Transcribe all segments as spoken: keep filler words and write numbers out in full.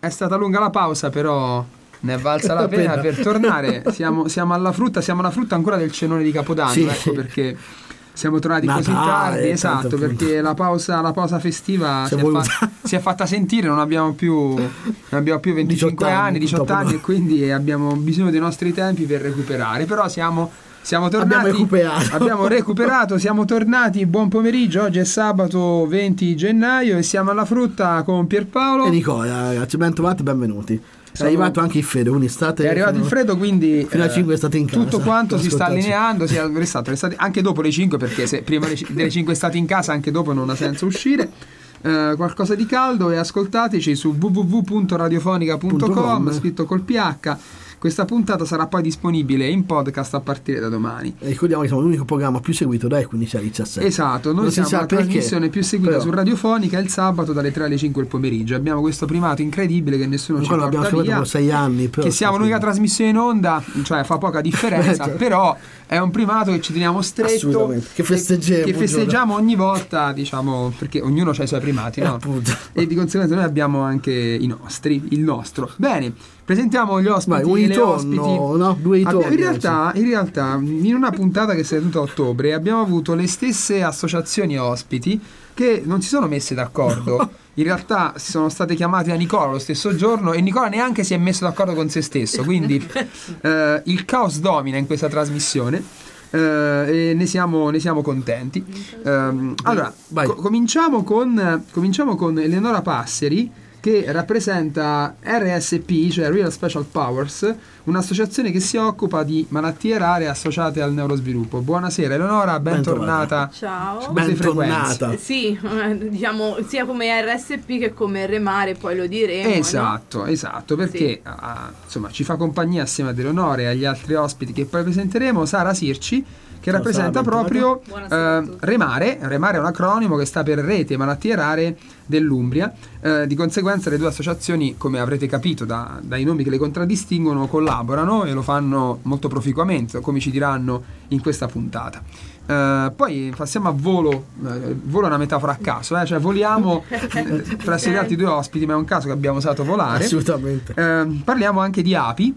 è stata lunga la pausa, però ne è valsa la pena per tornare. Siamo, siamo alla frutta, siamo alla frutta ancora del cenone di Capodanno, sì, ecco sì. perché siamo tornati Natale, così tardi, esatto, tanto, perché la pausa, la pausa festiva si è, fa, si è fatta sentire, non abbiamo più, non abbiamo più venticinque anni, diciotto anni, e quindi abbiamo bisogno dei nostri tempi per recuperare, però siamo... Siamo tornati, abbiamo recuperato. abbiamo recuperato, siamo tornati, buon pomeriggio, oggi è sabato venti gennaio e siamo alla frutta con Pierpaolo e Nicola, ragazzi, ben trovati, benvenuti. È arrivato anche il freddo, quindi state... È arrivato fino, il freddo, quindi fino a cinque state in casa. Tutto quanto si sta allineando, si è restato, restate anche dopo le cinque, perché se prima delle cinque state in casa, anche dopo non ha senso uscire. Uh, qualcosa di caldo, e ascoltateci su w w w punto radiofonica punto com, scritto col P H. Questa puntata sarà poi disponibile in podcast a partire da domani. E ricordiamo che siamo l'unico programma più seguito dai quindici alle diciassette. Esatto, noi non siamo la perché, trasmissione più seguita però, su Radiofonica il sabato dalle tre alle cinque del pomeriggio. Abbiamo questo primato incredibile che nessuno ci porta abbiamo via, per sei anni, però, che siamo l'unica trasmissione in onda, cioè fa poca differenza, però è un primato che ci teniamo stretto, che festeggiamo, che festeggiamo ogni volta, diciamo, perché ognuno ha i suoi primati, no? E di conseguenza noi abbiamo anche i nostri, il nostro. Bene, presentiamo gli ospiti. Vai, un e le ritorno, ospiti. No? Due ritorni, in, realtà, in realtà in una puntata che si è tenuta a ottobre abbiamo avuto le stesse associazioni ospiti che non si sono messe d'accordo. No. In realtà si sono state chiamate da Nicola lo stesso giorno e Nicola neanche si è messo d'accordo con se stesso, quindi eh, il caos domina in questa trasmissione. Uh, e ne siamo, ne siamo contenti. Um, allora, co- cominciamo con cominciamo con Eleonora Passeri, che rappresenta R S P, cioè Real Special Powers, un'associazione che si occupa di malattie rare associate al neurosviluppo. Buonasera Eleonora, bentornata. Ciao. Bentornata. Sì, diciamo sia come R S P che come Remare, poi lo diremo. Esatto, no? esatto, perché sì. uh, insomma ci fa compagnia assieme ad Eleonora e agli altri ospiti che poi presenteremo Sara Sirci, che Ciao, rappresenta Sara, proprio uh, Remare. Remare è un acronimo che sta per Rete Malattie Rare dell'Umbria. Uh, di conseguenza le due associazioni, come avrete capito da, dai nomi che le contraddistinguono, collaborano e lo fanno molto proficuamente, come ci diranno in questa puntata. Uh, poi passiamo a volo. Uh, volo è una metafora a caso, eh? Cioè voliamo presso gli altri due ospiti, ma è un caso che abbiamo osato volare. Assolutamente. Uh, parliamo anche di api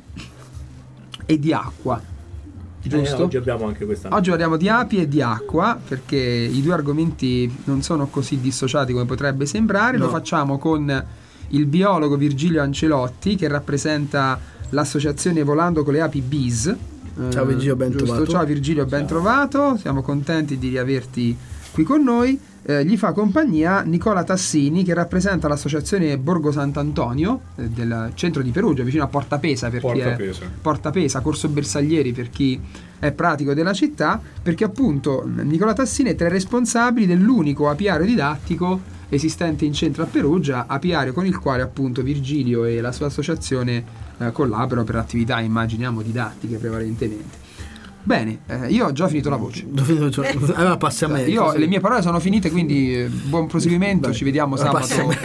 e di acqua. Giusto? Eh, oggi abbiamo anche questa. Oggi parliamo di api e di acqua, perché i due argomenti non sono così dissociati come potrebbe sembrare. No. Lo facciamo con il biologo Virgilio Ancelotti, che rappresenta l'associazione Volando con le api B I S. Ciao Virgilio, ben giusto? trovato. Ciao Virgilio, ben Ciao. trovato. Siamo contenti di riaverti qui con noi. Eh, gli fa compagnia Nicola Tassini, che rappresenta l'associazione Borgo Sant'Antonio eh, del centro di Perugia, vicino a Porta Pesa, per Porta chi Pesa. è Porta Pesa, Corso Bersaglieri per chi è pratico della città, perché appunto Nicola Tassini è tra i responsabili dell'unico apiario didattico esistente in centro a Perugia, apiario con il quale appunto Virgilio e la sua associazione eh, collaborano per attività, immaginiamo, didattiche prevalentemente. Bene, eh, io ho già finito la voce. Allora passi a me. Io così. Le mie parole sono finite, quindi eh, buon proseguimento. Beh, ci vediamo sabato.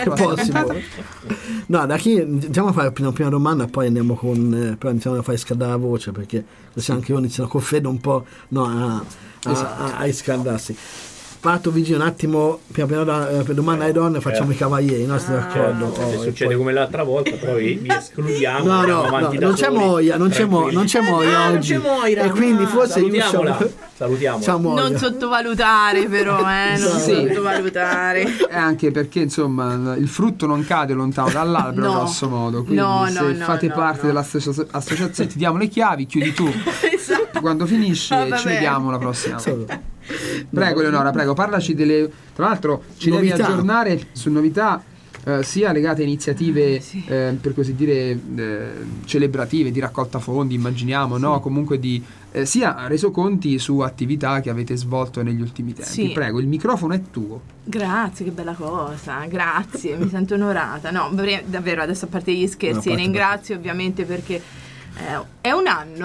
No, da chi iniziamo a fare la prima domanda, poi andiamo con. Eh, poi iniziamo a fare scaldare la voce, perché se anche io iniziano col freddo un po' no, a, a, esatto. a, a riscaldarsi. Parto Vigio un attimo, prima prima da, per domanda alle donne facciamo eh. i cavalieri, no? Siete d'accordo? Eh, se succede poi... come l'altra volta, però vi, vi escludiamo. No, no, no, non c'è moia, non c'è moia, non c'è moia ah, oggi. Non c'è moira. E quindi forse salutiamola. Io salutiamola. Non sottovalutare però, eh, non sì. sottovalutare. E anche perché insomma il frutto non cade lontano dall'albero, no. grosso modo. Quindi no, se no, fate no, parte no. dell'associazione ti diamo le chiavi, chiudi tu. Esatto. Quando finisci oh, ci vediamo la prossima volta. Prego Eleonora, prego, parlaci delle. Tra l'altro ci novità. devi aggiornare su novità eh, sia legate a iniziative sì. eh, per così dire eh, celebrative, di raccolta fondi, immaginiamo, sì. no? Comunque di eh, sia resoconti su attività che avete svolto negli ultimi tempi. Sì. Prego, il microfono è tuo. Grazie, che bella cosa, grazie, mi sento onorata. No, davvero, adesso a parte gli scherzi, no, ringrazio ovviamente perché eh, è un anno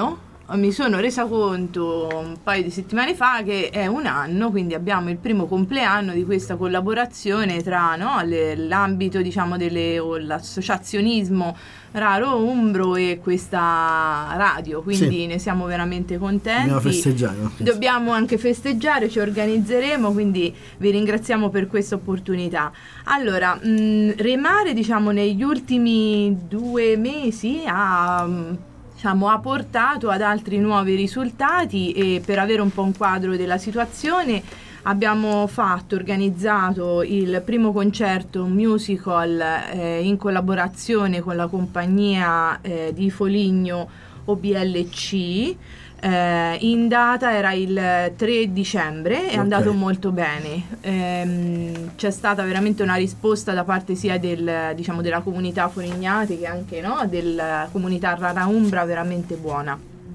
mi sono resa conto un paio di settimane fa che è un anno, quindi abbiamo il primo compleanno di questa collaborazione tra, no, le, l'ambito, diciamo, delle, o l'associazionismo Raro Umbro e questa radio, quindi sì, ne siamo veramente contenti. Dobbiamo festeggiare, no? Dobbiamo anche festeggiare, ci organizzeremo, quindi vi ringraziamo per questa opportunità. Allora, mh, Remare, diciamo, negli ultimi due mesi ha... Diciamo, ha portato ad altri nuovi risultati, e per avere un po' un quadro della situazione abbiamo fatto, organizzato il primo concerto musical eh, in collaborazione con la compagnia eh, di Foligno O B L C. Eh, in data era il tre dicembre, è okay. andato molto bene, ehm, c'è stata veramente una risposta da parte sia del, diciamo, della comunità Folignati che anche, no, della comunità Rara Umbra veramente buona.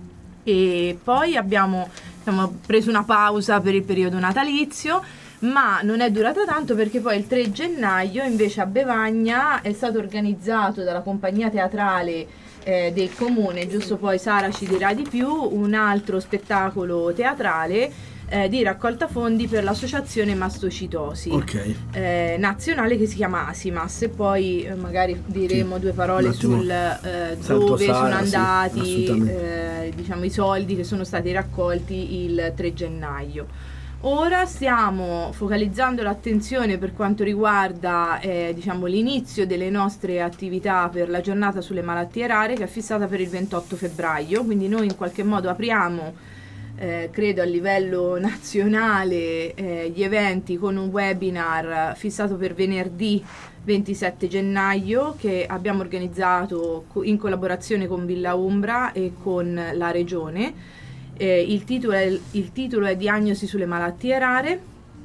E poi abbiamo, diciamo, preso una pausa per il periodo natalizio, ma non è durata tanto, perché poi il tre gennaio invece a Bevagna è stato organizzato dalla compagnia teatrale Eh, del comune, giusto, poi Sara ci dirà di più, un altro spettacolo teatrale eh, di raccolta fondi per l'associazione mastocitosi okay. eh, nazionale, che si chiama Asimas, e poi eh, magari diremo sì, due parole sul eh, dove Sara, sono andati sì, eh, diciamo, i soldi che sono stati raccolti il tre gennaio. Ora stiamo focalizzando l'attenzione per quanto riguarda eh, diciamo, l'inizio delle nostre attività per la giornata sulle malattie rare, che è fissata per il ventotto febbraio, quindi noi in qualche modo apriamo, eh, credo a livello nazionale, eh, gli eventi con un webinar fissato per venerdì ventisette gennaio, che abbiamo organizzato in collaborazione con Villa Umbra e con la Regione. Eh, il, titolo è, il titolo è Diagnosi sulle malattie rare,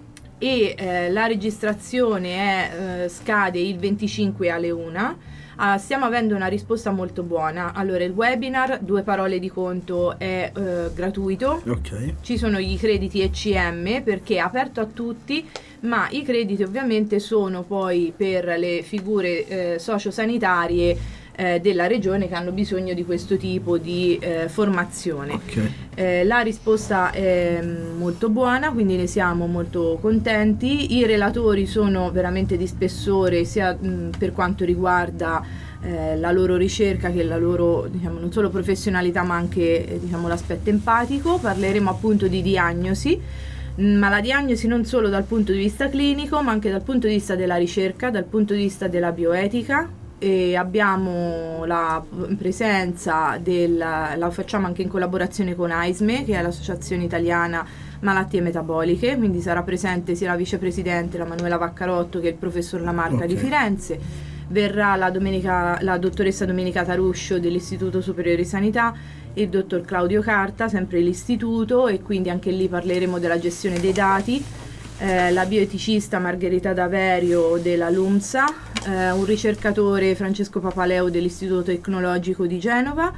e eh, la registrazione è, eh, scade il venticinque alle una. Ah, stiamo avendo una risposta molto buona. Allora, il webinar, due parole di conto, è eh, gratuito, okay. Ci sono i crediti E C M perché è aperto a tutti, ma i crediti ovviamente sono poi per le figure eh, sociosanitarie della regione che hanno bisogno di questo tipo di eh, formazione. Okay. Eh, la risposta è molto buona, quindi ne siamo molto contenti. I relatori sono veramente di spessore, sia mh, per quanto riguarda eh, la loro ricerca che la loro, diciamo, non solo professionalità, ma anche eh, diciamo, l'aspetto empatico. Parleremo appunto di diagnosi, ma la diagnosi non solo dal punto di vista clinico, ma anche dal punto di vista della ricerca, dal punto di vista della bioetica. E abbiamo la presenza del, la facciamo anche in collaborazione con AISME, che è l'Associazione Italiana Malattie Metaboliche, quindi sarà presente sia la vicepresidente, la Manuela Vaccarotto, che il professor Lamarca, okay. di Firenze. Verrà la, domenica, la dottoressa Domenica Taruscio dell'Istituto Superiore di Sanità, il dottor Claudio Carta, sempre l'istituto, e quindi anche lì parleremo della gestione dei dati. Eh, la bioeticista Margherita Daverio della LUMSA, eh, un ricercatore Francesco Papaleo dell'Istituto Tecnologico di Genova,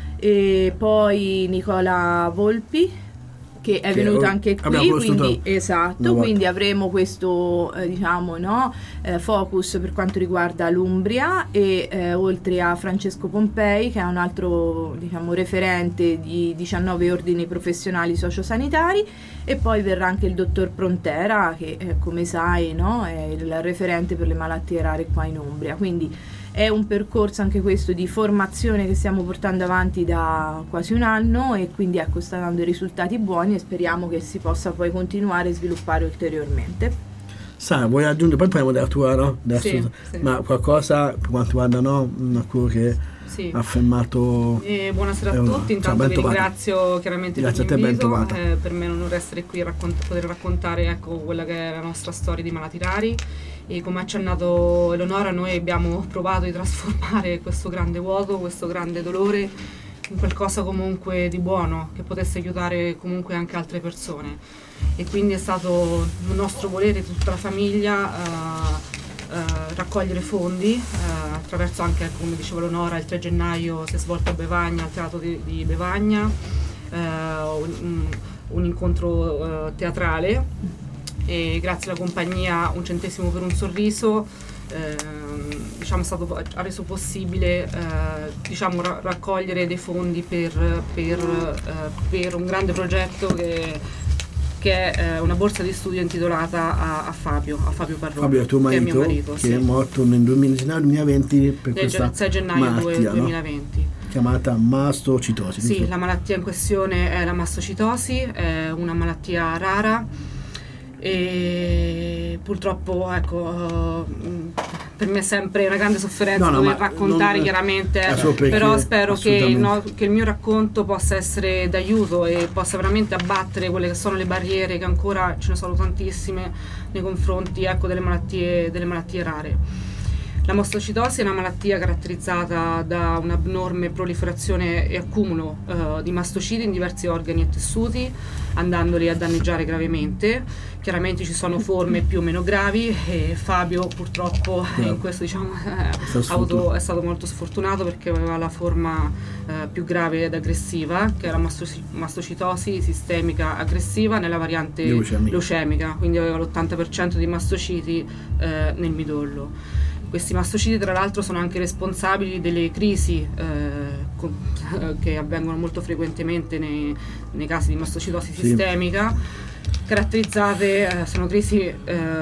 e poi Nicola Volpi, che è che venuto anche qui, quindi esatto, quindi avremo questo eh, diciamo no eh, focus per quanto riguarda l'Umbria, e eh, oltre a Francesco Pompei, che è un altro, diciamo, referente di diciannove ordini professionali sociosanitari, e poi verrà anche il dottor Prontera, che eh, come sai, no, è il referente per le malattie rare qua in Umbria. Quindi è un percorso anche questo di formazione che stiamo portando avanti da quasi un anno, e quindi ecco, sta dando risultati buoni, e speriamo che si possa poi continuare e sviluppare ulteriormente. Sara, vuoi aggiungere? Poi parliamo della tua, no? Della sì, sua, sì. Ma qualcosa per quanto riguarda, no? Una cura che sì. ha affermato. Eh, buonasera a tutti, intanto vi ringrazio chiaramente Grazie per l'invito. a te, eh, per me è un onore essere qui e raccont- poter raccontare, ecco, quella che è la nostra storia di malati rari. E come ha accennato Eleonora, noi abbiamo provato di trasformare questo grande vuoto, questo grande dolore, in qualcosa comunque di buono, che potesse aiutare comunque anche altre persone. E quindi è stato il nostro volere, tutta la famiglia, eh, eh, raccogliere fondi, eh, attraverso anche, come diceva Eleonora, il tre gennaio si è svolto a Bevagna, al teatro di, di Bevagna, eh, un, un incontro eh, teatrale. e grazie alla compagnia Un Centesimo per un Sorriso eh, diciamo, è stato, ha reso possibile eh, diciamo, ra- raccogliere dei fondi per, per, eh, per un grande progetto che che è una borsa di studio intitolata a, a Fabio, a Fabio Parrone, Fabio, tuo marito, che è mio marito, che sì. è morto nel duemilaventi per Nel questa sei gennaio malattia, duemilaventi. No? Chiamata mastocitosi. Sì, la malattia in questione è la mastocitosi, è una malattia rara e purtroppo ecco per me è sempre una grande sofferenza no, no, dover raccontare non, chiaramente eh, però spero che, no, che il mio racconto possa essere d'aiuto e possa veramente abbattere quelle che sono le barriere che ancora ce ne sono tantissime nei confronti ecco, delle malattie, delle malattie rare. La mastocitosi è una malattia caratterizzata da un'abnorme proliferazione e accumulo eh, di mastociti in diversi organi e tessuti, andandoli a danneggiare gravemente. Chiaramente ci sono forme più o meno gravi e Fabio purtroppo no. in questo diciamo, eh, è, avuto, è stato molto sfortunato perché aveva la forma eh, più grave ed aggressiva, che è la mastoci- mastocitosi sistemica aggressiva nella variante leucemica, leucemica quindi aveva l'ottanta per cento di mastociti eh, nel midollo. Questi mastociti tra l'altro sono anche responsabili delle crisi eh, con, eh, che avvengono molto frequentemente nei, nei casi di mastocitosi sì. sistemica, caratterizzate, eh, sono crisi eh,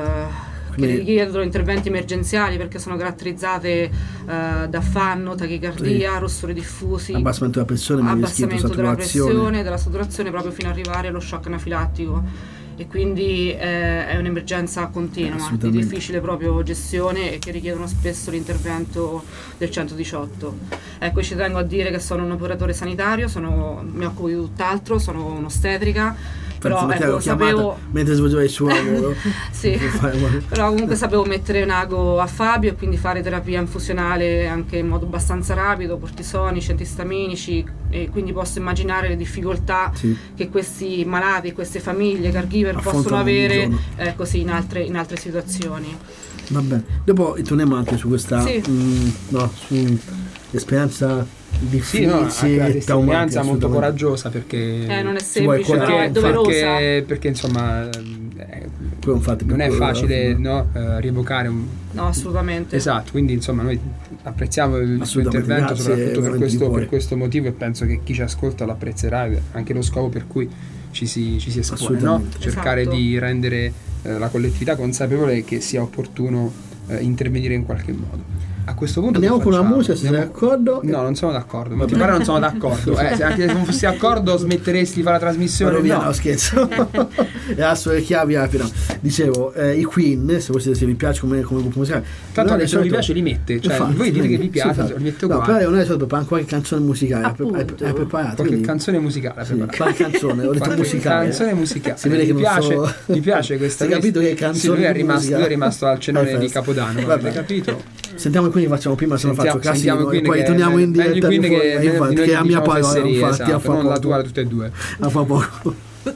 che richiedono interventi emergenziali perché sono caratterizzate eh, da affanno, tachicardia, sì. rossori diffusi, abbassamento della pressione, abbassamento della pressione, della saturazione proprio fino ad arrivare allo shock anafilattico. E quindi eh, è un'emergenza continua, di difficile proprio gestione e che richiedono spesso l'intervento del centodiciotto. Ecco, ci tengo a dire che sono un operatore sanitario, sono, mi occupo di tutt'altro, sono un'ostetrica. Però ecco, sapevo mentre svolgeva il suo lavoro sì, però comunque sapevo mettere un ago a Fabio e quindi fare terapia infusionale anche in modo abbastanza rapido, cortisonici, antistaminici, e quindi posso immaginare le difficoltà sì. che questi malati, queste famiglie caregiver possono avere eh, così in altre, in altre situazioni. Va bene, dopo torniamo anche su questa sì. mh, no, su esperienza difficile, sì, no, una testimonianza molto coraggiosa perché eh, non è semplice, però è doverosa perché, perché insomma eh, non è facile no, eh, rievocare un no assolutamente esatto, quindi insomma noi apprezziamo il suo intervento soprattutto per questo, per questo motivo e penso che chi ci ascolta lo apprezzerà, anche lo scopo per cui ci si, ci si espone, no? Cercare esatto. di rendere eh, la collettività consapevole che sia opportuno eh, intervenire in qualche modo. A questo punto andiamo con la musica, sei d'accordo? No, non sono d'accordo, ma ti pare non sono d'accordo. Eh, se anche se non fossi d'accordo smetteresti di fare la trasmissione. Via, no. no, scherzo. E adesso le chiavi apri, no. Dicevo, eh, i Queen, se, se vi piace come, come gruppo musicale. Tanto adesso non vi piace li mette, cioè infatti, voi dite che vi piace, sì, li mette uguali. No, però non è solo per qualche canzone musicale, hai preparato. Qualche quindi, canzone musicale, sì, qualche canzone, ho detto musicale. Canzone musicale. Si vede che mi piace, so... mi piace questa. Hai capito che canzone? Sì, lui è rimasto, lui è rimasto al cenone di Capodanno, avete capito? Sentiamo quindi facciamo prima se non faccio casino e poi che torniamo in diretta che, che, infatti, che è la mia parola infatti esatto, a fa non poco. La tua tutte e due a fa poco.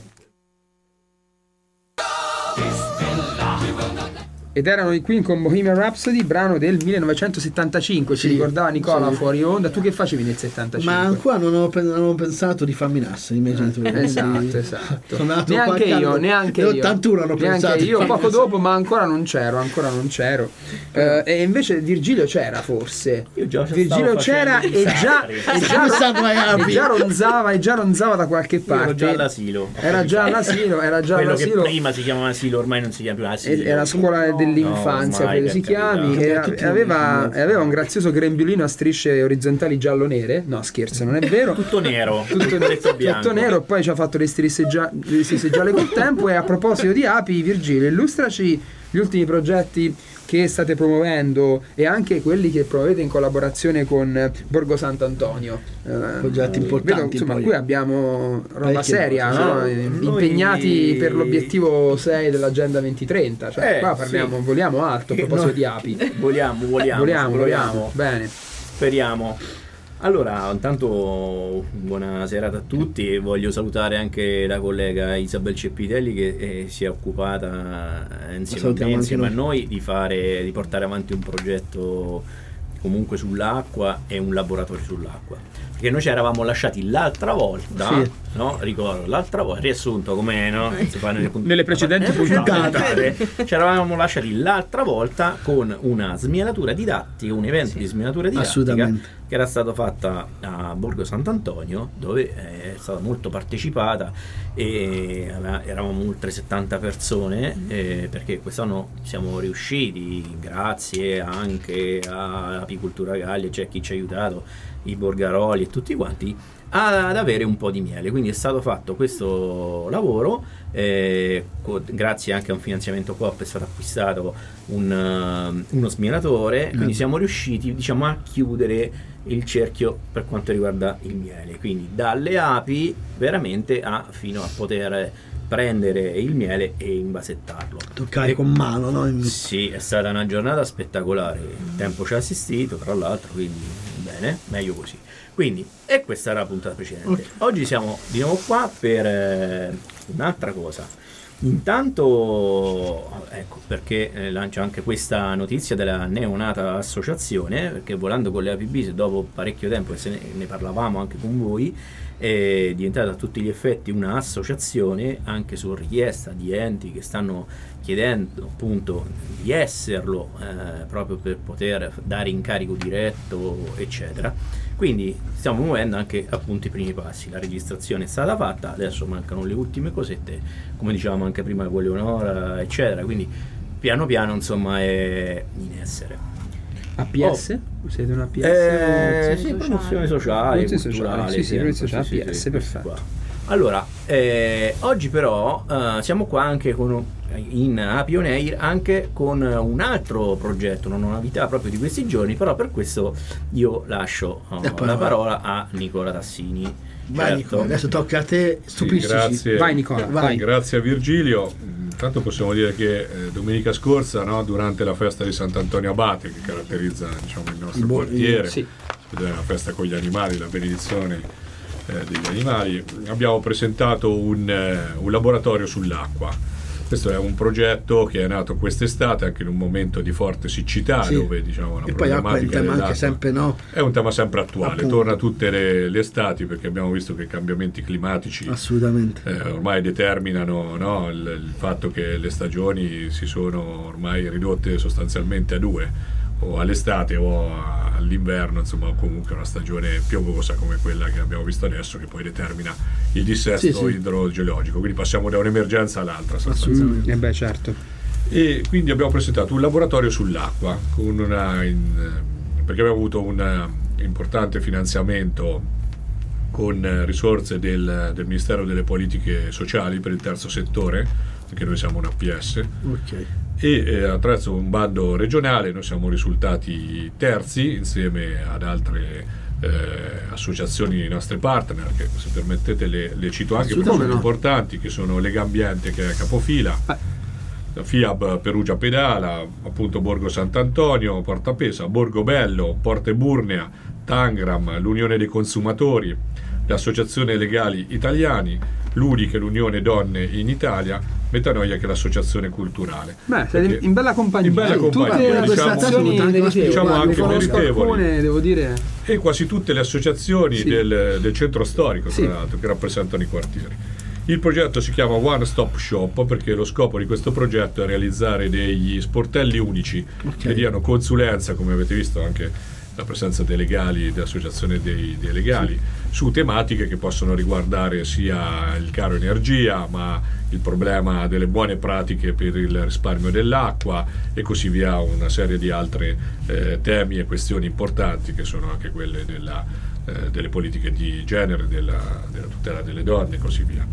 Ed erano i Queen con Bohemian Rhapsody, brano del millenovecentosettantacinque, ci sì, ricordava Nicola sì. fuori onda. Tu che facevi nel settantacinque? Ma ancora non ho, non ho pensato di farmi nascere i miei genitori. Eh, esatto, esatto. Neanche io, anno, neanche io. ottantuno hanno neanche pensato. Io poco dopo, ma ancora non c'ero, ancora non c'ero. Uh, e invece Virgilio c'era forse. Io già Virgilio c'era e già, e, già, e già ronzava e già ronzava da qualche parte. Era già all'asilo. Era già all'asilo, era già quello all'asilo. Che prima si chiamava asilo, ormai non si chiama più asilo. Era scuola dell'infanzia, no, credo si chiami, e aveva, aveva un grazioso grembiulino a strisce orizzontali giallo-nere. No, scherzo, non è vero. Tutto nero, tutto, tutto, tutto nero. Poi ci ha fatto le strisce, gia- le strisce gialle col tempo. E a proposito di api, Virgilio, illustraci gli ultimi progetti che state promuovendo e anche quelli che promuovete in collaborazione con Borgo Sant'Antonio. Progetti uh, importanti. Vedo, insomma, poi. Qui abbiamo roba Parecchie seria, cose, no? Noi... impegnati per l'obiettivo sei dell'Agenda ventitrenta. Cioè, eh, qua parliamo, sì. voliamo alto a proposito no. di api. Voliamo, voliamo. Voliamo, voliamo. Bene. Speriamo. Allora, intanto buona serata a tutti e voglio salutare anche la collega Isabel Ceppitelli che eh, si è occupata eh, insieme, a, me, insieme a noi di fare di portare avanti un progetto comunque sull'acqua e un laboratorio sull'acqua, perché noi ci eravamo lasciati l'altra volta, sì. no? Ricordo l'altra volta, riassunto come no? Si fa nelle, punt- Nelle precedenti eh, puntate. ci eravamo lasciati l'altra volta con una smielatura didattica, un evento Sì. di smielatura didattica Assolutamente. che era stato fatta a Borgo Sant'Antonio, dove è stata molto partecipata e aveva- eravamo oltre settanta persone, eh, perché quest'anno siamo riusciti, grazie anche a Apicoltura Gallia, c'è chi ci ha aiutato, i Borgaroli e tutti quanti, ad avere un po' di miele. Quindi è stato fatto questo lavoro, eh, co- grazie anche a un finanziamento Coop è stato acquistato un, uh, uno smielatore, quindi siamo riusciti, diciamo, a chiudere il cerchio per quanto riguarda il miele, quindi dalle api veramente a fino a poter prendere il miele e invasettarlo. Toccare E- con mano, no? In- Sì, è stata una giornata spettacolare, il tempo ci ha assistito, tra l'altro, quindi bene, meglio così. Quindi, e questa era la puntata precedente. Oggi siamo di nuovo qua per eh, un'altra cosa. Intanto, ecco, perché eh, lancio anche questa notizia della neonata associazione, perché Volando con le A P B, se dopo parecchio tempo, e se ne, ne parlavamo anche con voi, è diventata a tutti gli effetti un'associazione, anche su richiesta di enti che stanno chiedendo appunto di esserlo, eh, proprio per poter dare incarico diretto, eccetera. Quindi stiamo muovendo anche appunto i primi passi. La registrazione è stata fatta, adesso mancano le ultime cosette, come dicevamo anche prima con Leonora, eccetera. Quindi piano piano, insomma, è in essere. A P S? Siete una P S? Eh, Sì, sì, sociale. promozione sociale, Promozione sociale, culturale, sì, sì, sempre, promozione sociale, P S, questi perfetto. qua. Allora, eh, oggi però eh, siamo qua anche con un- in Api On Air anche con un altro progetto, una novità proprio di questi giorni, però per questo io lascio oh, La la parola. parola a Nicola Tassini. Vai Certo. Nicola, adesso tocca a te, Sì, stupiscici. grazie. Vai Nicola, Vai. vai. Grazie a Virgilio. Intanto possiamo dire che eh, domenica scorsa, no, durante la festa di Sant'Antonio Abate, che caratterizza, diciamo, il nostro Bo- quartiere, sì. ed è una festa con gli animali, la benedizione eh, degli animali, abbiamo presentato un, eh, un laboratorio sull'acqua. Questo è un progetto che è nato quest'estate, anche in un momento di forte siccità, Sì. dove, diciamo, la E poi acqua è un problematica tema anche dell'acqua sempre, no? è un tema sempre attuale, Appunto. torna tutte le, le estati, perché abbiamo visto che i cambiamenti climatici Assolutamente. eh, ormai determinano, no, il, il fatto che le stagioni si sono ormai ridotte sostanzialmente a due, o all'estate o a- all'inverno, insomma, o comunque una stagione piovosa come quella che abbiamo visto adesso, che poi determina il dissesto Sì, sì. idrogeologico, quindi passiamo da un'emergenza all'altra sostanzialmente. Mm, eh beh, certo. E quindi abbiamo presentato un laboratorio sull'acqua con una in- perché abbiamo avuto un eh, importante finanziamento con eh, risorse del, del Ministero delle Politiche Sociali per il terzo settore, perché noi siamo una P S, Ok. e eh, attraverso un bando regionale noi siamo risultati terzi insieme ad altre eh, associazioni dei nostri partner, che se permettete le, le cito anche perché sono Assolutamente. importanti, che sono Legambiente, che è capofila, la FIAB Perugia Pedala, appunto Borgo Sant'Antonio, Porta Pesa, Borgo Bello, Porte Burnea, Tangram, l'Unione dei Consumatori, l'Associazione Legali Italiani, l'U D I, che è l'Unione Donne in Italia, Metanoia, che è l'Associazione Culturale. Beh, siete Perché- in bella compagnia. in bella Tutte compagnia, le diciamo- associazioni diciamo meritevoli. anche Guarda, ne conosco meritevoli. alcune, devo dire. E quasi tutte le associazioni Sì. del, del centro storico, tra Sì. l'altro, che rappresentano i quartieri. Il progetto si chiama One Stop Shop perché lo scopo di questo progetto è realizzare degli sportelli unici Ok. che diano consulenza, come avete visto anche la presenza dei legali, dell'associazione dei, dei legali, su tematiche che possono riguardare sia il caro energia, ma il problema delle buone pratiche per il risparmio dell'acqua e così via, una serie di altri eh, temi e questioni importanti che sono anche quelle della, eh, delle politiche di genere, della, della tutela delle donne e così via.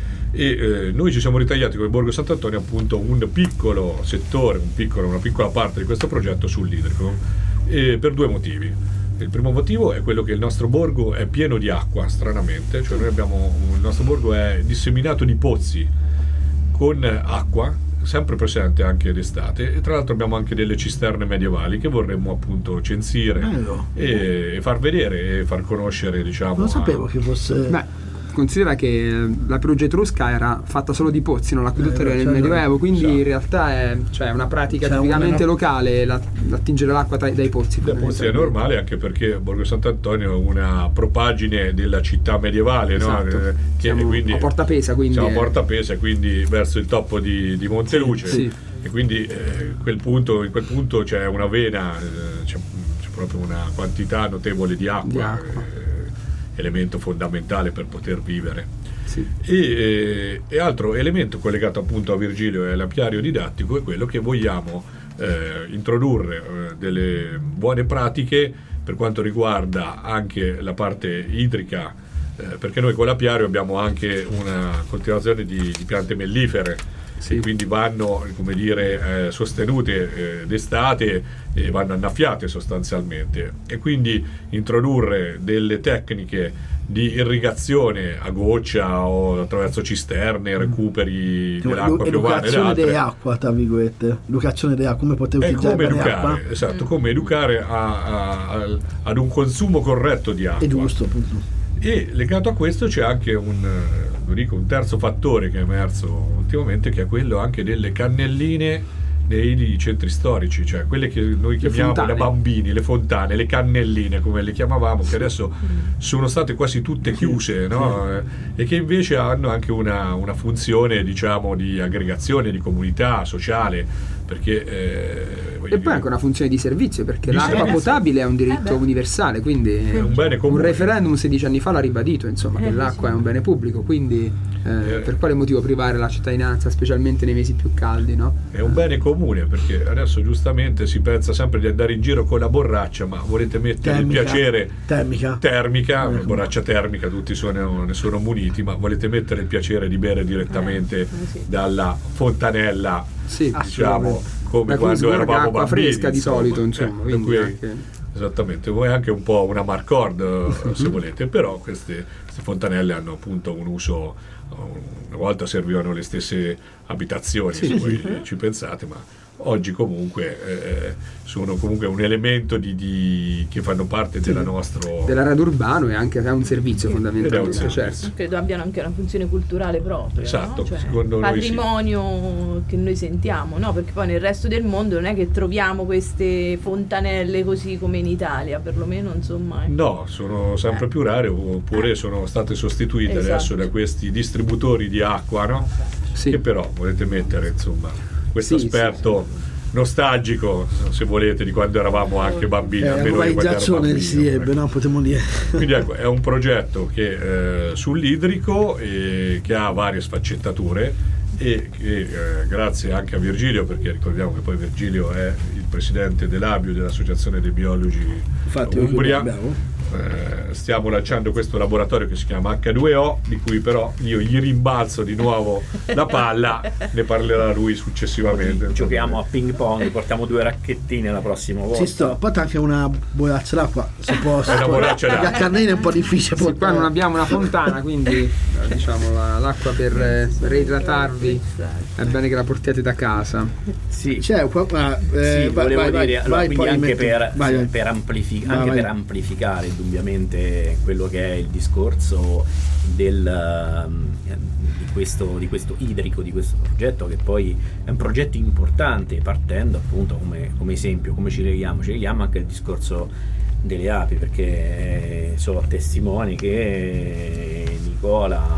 E eh, noi ci siamo ritagliati come Borgo Sant'Antonio appunto un piccolo settore, un piccolo, una piccola parte di questo progetto sull'idrico, e per due motivi. Il primo motivo è quello che il nostro borgo è pieno di acqua, stranamente, cioè noi abbiamo, il nostro borgo è disseminato di pozzi con acqua sempre presente anche d'estate, e tra l'altro abbiamo anche delle cisterne medievali che vorremmo appunto censire Bello. e, e far vedere e far conoscere, diciamo, Non sapevo a- che fosse. Beh, considera che la Perugia Etrusca era fatta solo di pozzi, non l'acquedotto Eh, era nel cioè, Medioevo, quindi esatto. in realtà è, cioè, una pratica Cioè, tipicamente una- locale la- l'attingere l'acqua dai, dai pozzi. Da pozzi è normale, anche perché Borgo Sant'Antonio è una propagine della città medievale, no? Esatto. Eh, che Siamo quindi a Porta Pesa, quindi siamo a è- Porta Pesa, quindi verso il toppo di, di Monteluce, Sì. e quindi eh, quel punto, in quel punto c'è una vena, eh, c'è, c'è proprio una quantità notevole di acqua, Di acqua. eh, elemento fondamentale per poter vivere. Sì. E, eh, e altro elemento collegato appunto a Virgilio e all'apiario didattico è quello che vogliamo eh, introdurre eh, delle buone pratiche per quanto riguarda anche la parte idrica, eh, perché noi con l'apiario abbiamo anche una coltivazione di, di piante mellifere, Sì. e quindi vanno, come dire, eh, sostenute eh, d'estate e vanno annaffiate sostanzialmente, e quindi introdurre delle tecniche di irrigazione a goccia o attraverso cisterne, recuperi dell'acqua piovana ed Educazione altre. dell'acqua, tra virgolette. Educazione dell'acqua, come poter È utilizzare come bene l'acqua. educare, esatto, come educare a- a- al- ad un consumo corretto di acqua. È giusto, appunto. E legato a questo c'è anche un, eh, lo dico, un terzo fattore che è emerso ultimamente, che è quello anche delle cannelline nei centri storici, cioè quelle che noi chiamiamo fontane. da bambini, le fontane, le cannelline come le chiamavamo, che adesso sono state quasi tutte chiuse, no? Eh, e che invece hanno anche una, una funzione, diciamo, di aggregazione, di comunità sociale, perché eh, voglio E poi dire, anche una funzione di servizio, perché Di l'acqua servizio. potabile è un Eh diritto beh. universale, quindi è un bene un comune. referendum sedici anni fa l'ha ribadito, insomma, che Eh, l'acqua sì. è un bene pubblico, quindi eh, Eh. per quale motivo privare la cittadinanza, specialmente nei mesi più caldi, no? È un bene comune, perché adesso giustamente si pensa sempre di andare in giro con la borraccia, ma volete mettere Termica. il piacere Termica. termica, Eh. una borraccia termica, tutti sono, ne sono muniti, ma volete mettere il piacere di bere direttamente Eh, sì. dalla fontanella, Sì, diciamo, come da cui quando sgorga eravamo acqua bambini, fresca di insomma. solito, insomma, Eh, per quindi cui- anche- Esattamente, vuoi anche un po' una marcord eh, se volete, però queste, queste fontanelle hanno appunto un uso, una volta servivano le stesse abitazioni, Sì, se sì. voi ci pensate, ma oggi comunque eh, sono comunque un elemento di, di- che fanno parte della nostra... della rado urbano e anche è un servizio Ed è un fondamentalmente, servizio. certo. Credo abbiano anche una funzione culturale propria, Esatto, no? Cioè, secondo noi sì. patrimonio che noi sentiamo, no? Perché poi nel resto del mondo non è che troviamo queste fontanelle così come in Italia, perlomeno insomma. ecco. No, sono sempre Eh. più rare, oppure Eh. sono state sostituite Esatto. adesso da questi distributori di acqua, no? Sì. Che però volete mettere, insomma, questo Sì, aspetto nostalgico, se volete, di quando eravamo anche bambini, Eh, almeno di quando ero globalizzazione bambino, si ebbe, ecco. no? Potremmo dire. Quindi ecco, è un progetto che eh, sull'idrico e che ha varie sfaccettature, e che eh, grazie anche a Virgilio, perché ricordiamo che poi Virgilio è il presidente dell'Abio, dell'Associazione dei Biologi Infatti, Umbria, abbiamo. eh, stiamo lanciando questo laboratorio che si chiama acca due o, di cui però io gli rimbalzo di nuovo la palla, ne parlerà lui successivamente. Giochiamo a ping pong, portiamo due racchettine la prossima volta. Ci sto, poi anche una borraccia d'acqua, se può. È una borraccia d'acqua. La cannina è un po' difficile. Sì, qua portare. non abbiamo una fontana, quindi eh, diciamo la- l'acqua per eh, reidratarvi è bene che la portiate da casa. Sì, C'è qua, qua, eh, sì, vai, volevo vai, vai, dire, allora, vai, quindi poi anche, metti- per, vai, vai. per amplifi- Vai, anche vai. per amplificare indubbiamente quello che è il discorso del, ehm, di, questo, di questo idrico, di questo progetto, che poi è un progetto importante, partendo appunto come, come esempio, come ci leghiamo? Ci leghiamo anche al discorso delle api, perché sono testimoni che Nicola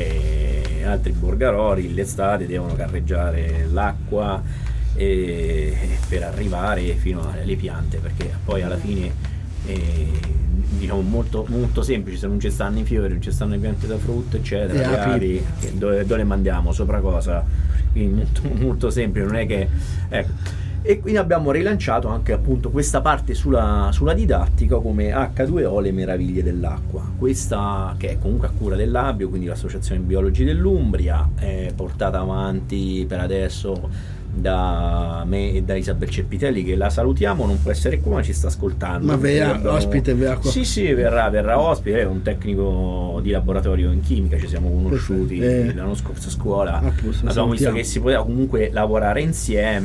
e altri borgaroli l'estate devono carreggiare l'acqua e, per arrivare fino alle piante, perché poi alla fine eh, diciamo molto, molto semplice, se non ci stanno i fiori, non ci stanno le piante da frutto eccetera, Le le api. api che dove, dove le mandiamo? Sopra cosa? Quindi molto, molto semplice, non è che ecco. E quindi abbiamo rilanciato anche appunto questa parte sulla, sulla didattica come acca due o le meraviglie dell'acqua, questa che è comunque a cura dell'Abio, quindi l'Associazione Biologi dell'Umbria, è portata avanti per adesso da me e da Isabel Ceppitelli, che la salutiamo, non può essere qua ma ci sta ascoltando. Ma verrà Abbiamo- ospite, verrà qua. Sì sì, verrà, verrà ospite, è un tecnico di laboratorio in chimica, ci siamo conosciuti Eh. l'anno scorso a scuola, Appunto, abbiamo visto salutiamo. che si poteva comunque lavorare insieme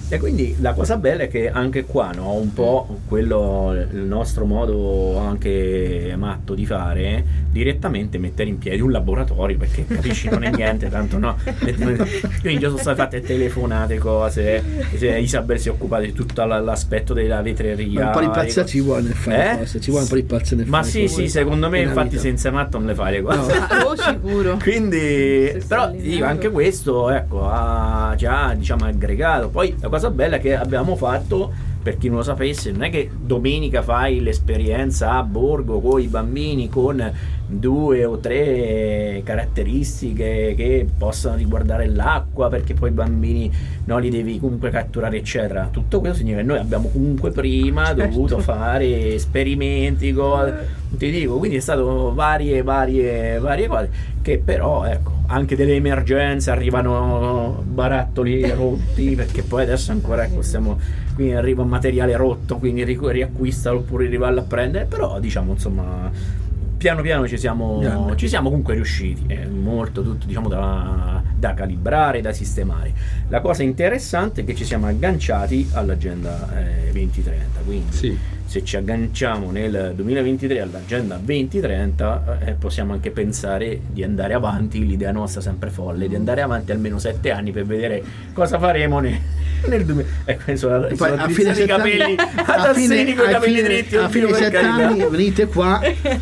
E quindi la cosa bella è che anche qua, no, un po' quello, il nostro modo anche matto di fare, direttamente mettere in piedi un laboratorio, perché capisci non è niente, tanto no. Quindi sono state fatte telefonate, cose, Isabel si è occupata di tutto l'aspetto della vetreria. Ma un po' di pazzia ci vuole fare eh? cose, ci vuole un po' di pazzia nel Ma fare sì, cose. sì, secondo me infatti vita. senza matto non le fai le cose. No. Oh, sicuro. Quindi, Se però sei dico, allineato. anche questo ecco ha già diciamo aggregato. Poi la cosa bella che abbiamo fatto, per chi non lo sapesse, non è che domenica fai l'esperienza a Borgo con i bambini con due o tre caratteristiche che possano riguardare l'acqua, perché poi i bambini no, li devi comunque catturare eccetera. Tutto questo significa che noi abbiamo comunque prima certo. dovuto fare esperimenti, cose, ti dico, quindi è stato varie varie varie cose che però ecco anche delle emergenze, arrivano barattoli rotti, perché poi adesso ancora ecco stiamo, quindi arriva un materiale rotto, quindi riacquistalo oppure rivallo a prendere, però diciamo insomma piano piano ci siamo, yeah. ci siamo comunque riusciti, è molto tutto diciamo da, da calibrare, da sistemare. La cosa interessante è che ci siamo agganciati all'agenda eh, venti trenta, quindi Sì. se ci agganciamo nel duemilaventitré all'agenda venti trenta eh, possiamo anche pensare di andare avanti, l'idea nostra sempre folle, di andare avanti almeno sette anni per vedere cosa faremo nel, nel duemila. Ecco, sono, Poi, sono a fine i sette capelli anni, a tassini con i a capelli fine- dritti, a oddio, fine per sette carità. anni venite qua.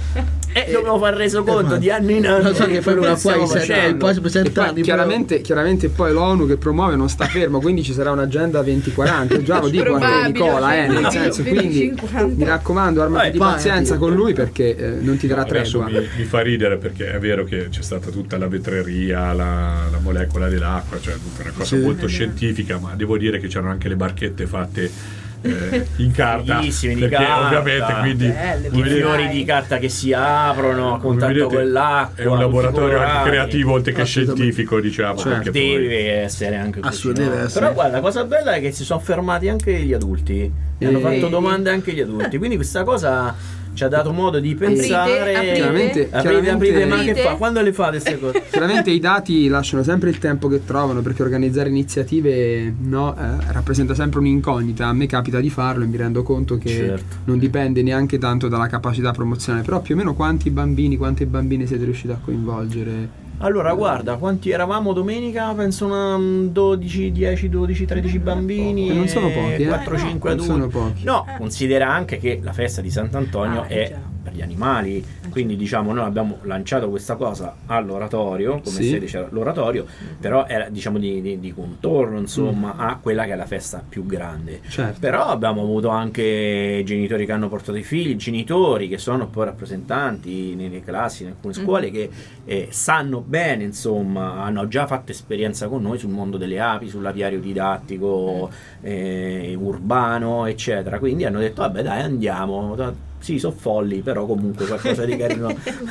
E dobbiamo far reso conto Eh, di anno in anno non so che poi quello uno che stiamo poi sette- facendo. poi sette E poi, anni chiaramente, chiaramente poi l'ONU che promuove non sta fermo, quindi ci sarà un'agenda venti quaranta, già lo dico a te Probabile, Nicola, eh, nel venti, senso, venti quindi cinquanta. mi raccomando armati Vai, di vai, pazienza ti- con lui perché eh, non ti darà Adesso tregua. mi, mi fa ridere perché è vero che c'è stata tutta la vetreria, la, la molecola dell'acqua, cioè tutta una cosa Sì. molto scientifica, ma devo dire che c'erano anche le barchette fatte eh, in carta, Fighissime, di perché carta. ovviamente quindi Belle, I come vedete- fiori di carta che si aprono a come contatto vedete, con l'acqua, è un laboratorio anche colorati. creativo oltre che Assolutamente. scientifico, diciamo, Certo. perché poi- Deve essere anche così, Assolutamente no? deve essere. Però guarda, la cosa bella è che si sono fermati anche gli adulti e hanno E- fatto domande anche gli adulti, quindi questa cosa ci ha dato modo di pensare. aprite. Chiaramente, aprite, chiaramente- aprite, ma che Aprite. fa? Quando le fate queste cose? Chiaramente i dati lasciano sempre il tempo che trovano, perché organizzare iniziative no, eh, rappresenta sempre un'incognita. A me capita di farlo e mi rendo conto che Certo. non dipende neanche tanto dalla capacità promozionale. Però più o meno quanti bambini, quante bambine siete riusciti a coinvolgere? Allora, guarda, quanti eravamo domenica? Penso una mm, dodici, dieci, dodici, tredici bambini. E non sono pochi, eh? quattro cinque Non adulti. sono pochi. No, considera anche che la festa di Sant'Antonio Ah, è già. per gli animali, quindi diciamo noi abbiamo lanciato questa cosa all'oratorio, come Sì. sede c'era l'oratorio, però era diciamo di, di- di contorno insomma a quella che è la festa più grande. Certo. Però abbiamo avuto anche genitori che hanno portato i figli, genitori che sono poi rappresentanti nelle classi, in alcune scuole, che eh, sanno bene, insomma, hanno già fatto esperienza con noi sul mondo delle api, sull'apiario didattico eh, urbano, eccetera. Quindi hanno detto, vabbè dai, andiamo. Sì, sono folli, però comunque qualcosa di carino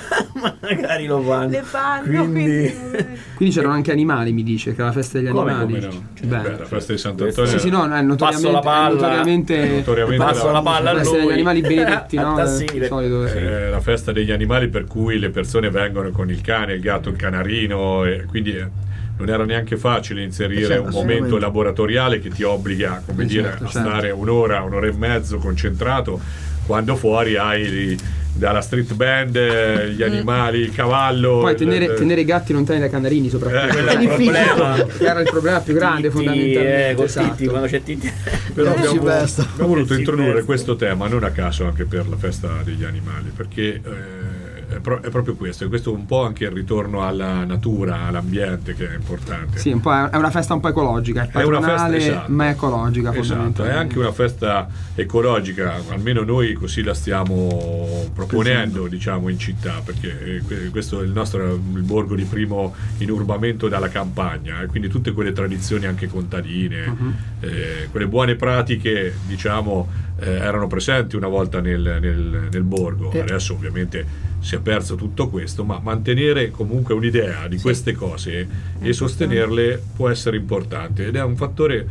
magari lo fanno. Le fanno, Quindi... quindi- Quindi c'erano anche animali, mi dice, che è la festa degli Come, animali. come no? Beh. Beh, la festa di Questo- Sant'Antonio Sì, sì, no, no, è Passo notoriamente, la palla. è notoriamente, Notoriamente Passo la palla a la festa lui. degli animali benedetti, A no? Tassini. Di solito, sì. è la festa degli animali per cui le persone vengono con il cane, il gatto, il canarino, e quindi eh, non era neanche facile inserire Certo, un momento assolutamente. laboratoriale che ti obbliga, come Eh, dire, certo, a certo. stare un'ora, un'ora e mezzo concentrato, quando fuori hai dalla street band eh, gli animali, il cavallo. Poi il- tenere, il- tenere i gatti lontani dai canarini, Eh, soprattutto. quello è il problema. Che era il problema più grande, Titti, fondamentalmente. eh, con esatto. Titti, quando c'è Titti. Però Eh, abbiamo, Silvestro. abbiamo voluto Eh, introdurre Silvestro. questo tema non a caso anche per la festa degli animali, perché eh, è, pro- è proprio questo, è questo un po' anche il ritorno alla natura, all'ambiente, che è importante. Sì, un po' è è una festa un po' ecologica, è È una festa, patronale, esatto. ma è ecologica Esatto, è fondamentalmente. anche una festa ecologica, almeno noi così la stiamo proponendo, diciamo, in città, perché eh, que- questo è il nostro il borgo di primo inurbamento dalla campagna, e quindi tutte quelle tradizioni anche contadine, Mhm. eh, quelle buone pratiche, diciamo, eh, erano presenti una volta nel, nel- nel borgo. Eh. Adesso ovviamente si è perso tutto questo, ma mantenere comunque un'idea di queste cose e sostenerle può essere importante, ed è un fattore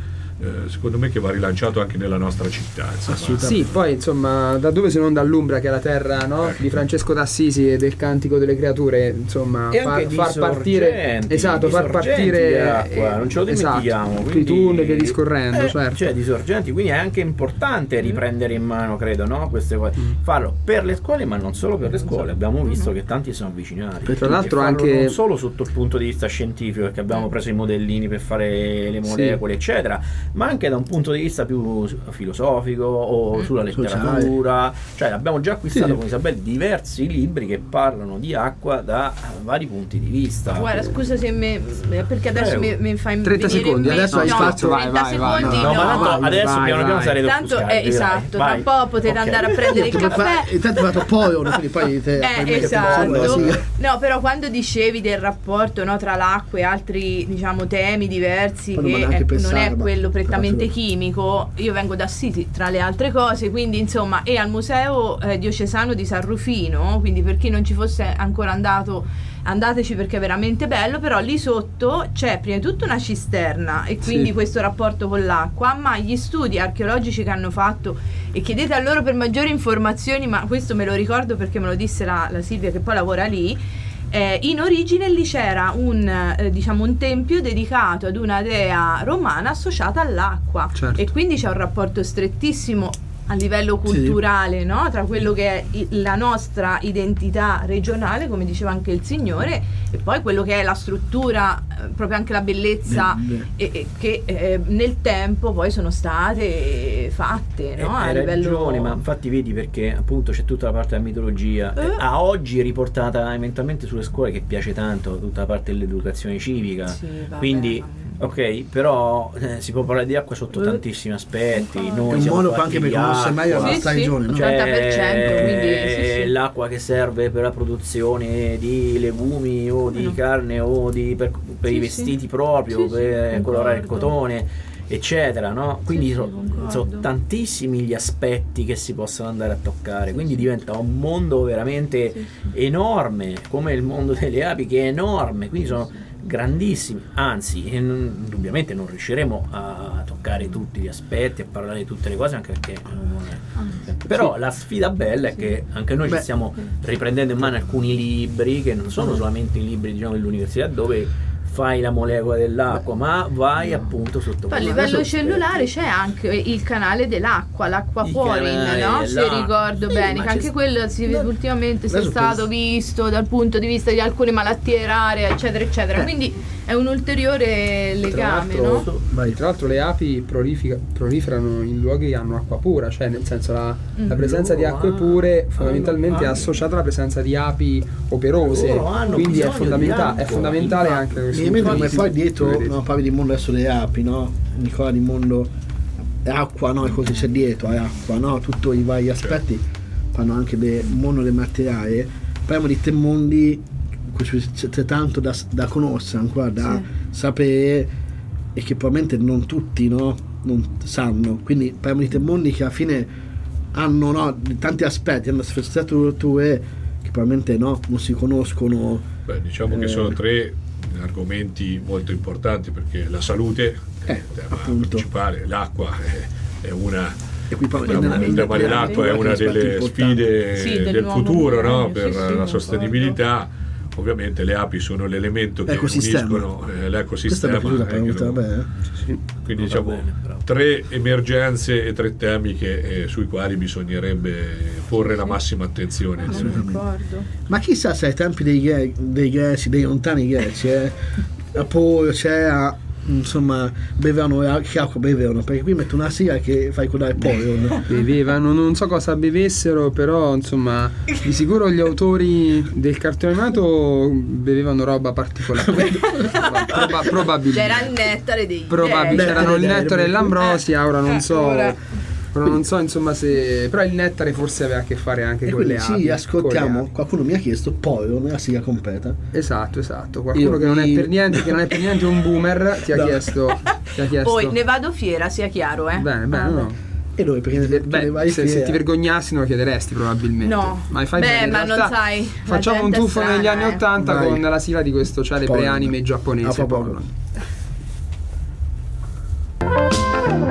eh, secondo me che va rilanciato anche nella nostra città, insomma. Sì, poi insomma, da dove se non dall'Umbria, che è la terra, no? Ecco. di Francesco d'Assisi e del Cantico delle Creature, insomma, E far, anche di far partire sorgenti, esatto, di far sorgenti partire di acqua, non ce lo dimentichiamo, esatto, quindi- i tunnel via discorrendo, Eh, certo. cioè di sorgenti, quindi è anche importante riprendere in mano, credo, no? Queste cose, farlo per le scuole, ma non solo per le scuole. Abbiamo visto che tanti sono avvicinati, Tra l'altro E farlo anche- non solo sotto il punto di vista scientifico, perché abbiamo preso i modellini per fare le molecole, eccetera, ma anche da un punto di vista più filosofico o sulla letteratura. Cioè abbiamo già acquistato Sì. con Isabella diversi libri che parlano di acqua da vari punti di vista. Guarda, scusa se me, perché adesso Prego. mi, mi fai trenta venire secondi, in mente- adesso hai no, spazio, vai, trenta vai, vai, secondi no, No, ma tanto vai, adesso vai, piano piano vai. sarete Tanto offuscati, eh, dai, esatto, tra vai. un po' potete Ok. andare a prendere il caffè. Intanto è fatto poi, quindi poi te Eh, poi metti esatto. la sigla. No, però quando dicevi del rapporto, no, tra l'acqua e altri, diciamo, temi diversi, Poi non che vale anche è- non pensare, è ma- quello prettamente però- chimico, io vengo da Assisi, tra le altre cose, quindi insomma, e al Museo eh, Diocesano di San Rufino, quindi per chi non ci fosse ancora andato, andateci perché è veramente bello, però lì sotto c'è prima di tutto una cisterna e quindi Sì. questo rapporto con l'acqua, ma gli studi archeologici che hanno fatto, e chiedete a loro per maggiori informazioni, ma questo me lo ricordo perché me lo disse la, la Silvia che poi lavora lì. Eh, in origine lì c'era un, eh, diciamo un tempio dedicato ad una dea romana associata all'acqua, Certo. e quindi c'è un rapporto strettissimo a livello culturale, no? Tra quello che è i- la nostra identità regionale, come diceva anche il Signore, e poi quello che è la struttura, eh, proprio anche la bellezza Beh, e, e che eh, nel tempo poi sono state fatte, no? Eh, A hai livello ragione, ma infatti vedi perché appunto c'è tutta la parte della mitologia, Eh. eh, a oggi riportata eventualmente sulle scuole, che piace tanto, tutta la parte dell'educazione civica. Sì, vabbè, Quindi ma- ok, però eh, si può parlare di acqua sotto Eh. tantissimi aspetti. Infatti. Noi È un siamo modo fatti anche per di conoscere meglio acqua. la Sì, nostra sì. regione, no? Cioè, ottanta per cento, C'è quindi sì, sì. l'acqua che serve per la produzione di legumi o di No. carne o di, per, per Sì, i sì. vestiti proprio, Sì, sì, per colorare il concordo. cotone, eccetera, no? Quindi sì, so- concordo. sono tantissimi gli aspetti che si possono andare a toccare, quindi diventa un mondo veramente Sì. enorme, come il mondo delle api, che è enorme, quindi sono grandissimi, anzi e non- indubbiamente non riusciremo a toccare tutti gli aspetti, a parlare di tutte le cose, anche perché non è. Però la sfida bella è che anche noi Beh. ci stiamo riprendendo in mano alcuni libri che non sono solamente i libri, diciamo, dell'università dove fai la molecola dell'acqua, ma vai appunto sotto Poi a questo livello aspetto. cellulare c'è anche il canale dell'acqua, l'acqua Il pouring, canale no? Se dell'acqua. ricordo Sì, bene, ma che c'è- anche quello si, no, ultimamente si è adesso stato penso- visto dal punto di vista di alcune malattie rare, eccetera, eccetera. Eh. Quindi è un ulteriore legame, Tra no? l'altro, Vai. tra l'altro le api prolifica- proliferano in luoghi che hanno acqua pura, cioè nel senso la, la Mm. presenza di acque Loro pure hanno- fondamentalmente è hanno- associata alla presenza di api operose, Loro hanno quindi è, bisogno fondamenta- di è acqua, fondamentale infatti. anche Mi questo dimentico, punto ma di poi vista. dietro, Vedete. no, parli di mondo adesso delle api, no? Nicola, di mondo acqua, no? E cosa c'è dietro, è acqua, no? Tutti i vari aspetti fanno anche del mondo del materiale. Parliamo di tre mondi in cui c'è, c'è tanto da, da conoscere, ancora da sapere, e che probabilmente non tutti, no? Non sanno. Quindi parliamo di tre mondi che alla fine hanno, no, tanti aspetti, hanno sfaccettature che probabilmente, no, non si conoscono. Beh, diciamo che Eh. sono tre argomenti molto importanti, perché la salute è Eh, il tema appunto. principale, l'acqua è, è una E qui poi il tema nella- il tema nella- dell'acqua è una aspetti delle importanti. sfide Sì, del del nuovo futuro, no? millennio, Per sì, sì, la concordo. sostenibilità. Ovviamente le api sono l'elemento che Ecosistema. uniscono eh, Questa è l'ecosistema, la piaciuta, eh, che venuta lo- bene. quindi Va diciamo bene, bravo. tre emergenze e tre temi che, eh, sui quali bisognerebbe porre la massima attenzione. Non ricordo. Ma chissà se ai tempi dei, gre- dei greci, dei lontani greci, eh, a Po c'era, insomma, bevevano, che acqua bevevano? Perché qui metto una sigla che fa ricordare Poion. Bevevano, non so cosa bevessero, però insomma di sicuro gli autori del cartone animato bevevano roba particolare. Proba- probabilmente. C'era il nettare dei Probabilmente dei- c'erano il Nettare, nettare e l'ambrosia, ora non Eh, so. ora. Ora non so insomma se. Però il nettare forse aveva a che fare anche E con le quindi api. ci con ascoltiamo, le api. qualcuno mi ha chiesto Poion, la sigla completa. Esatto, esatto. Qualcuno Io- che non è io- per niente, che non è per niente un boomer ti ha No. chiesto. Ti ha chiesto. Poi ne vado fiera, sia chiaro, eh. Bene, bene, Ah, no. E dove? Perché perché Beh, le varie se, se fiere- ti vergognassi non lo chiederesti probabilmente. No. Ma fai Beh, bene, in ma non realtà sai, la facciamo un gente è tuffo strana, negli anni eh. ottanta Vai. con la sigla di questo celebre Poion. anime giapponese. Ah, proprio. Poion.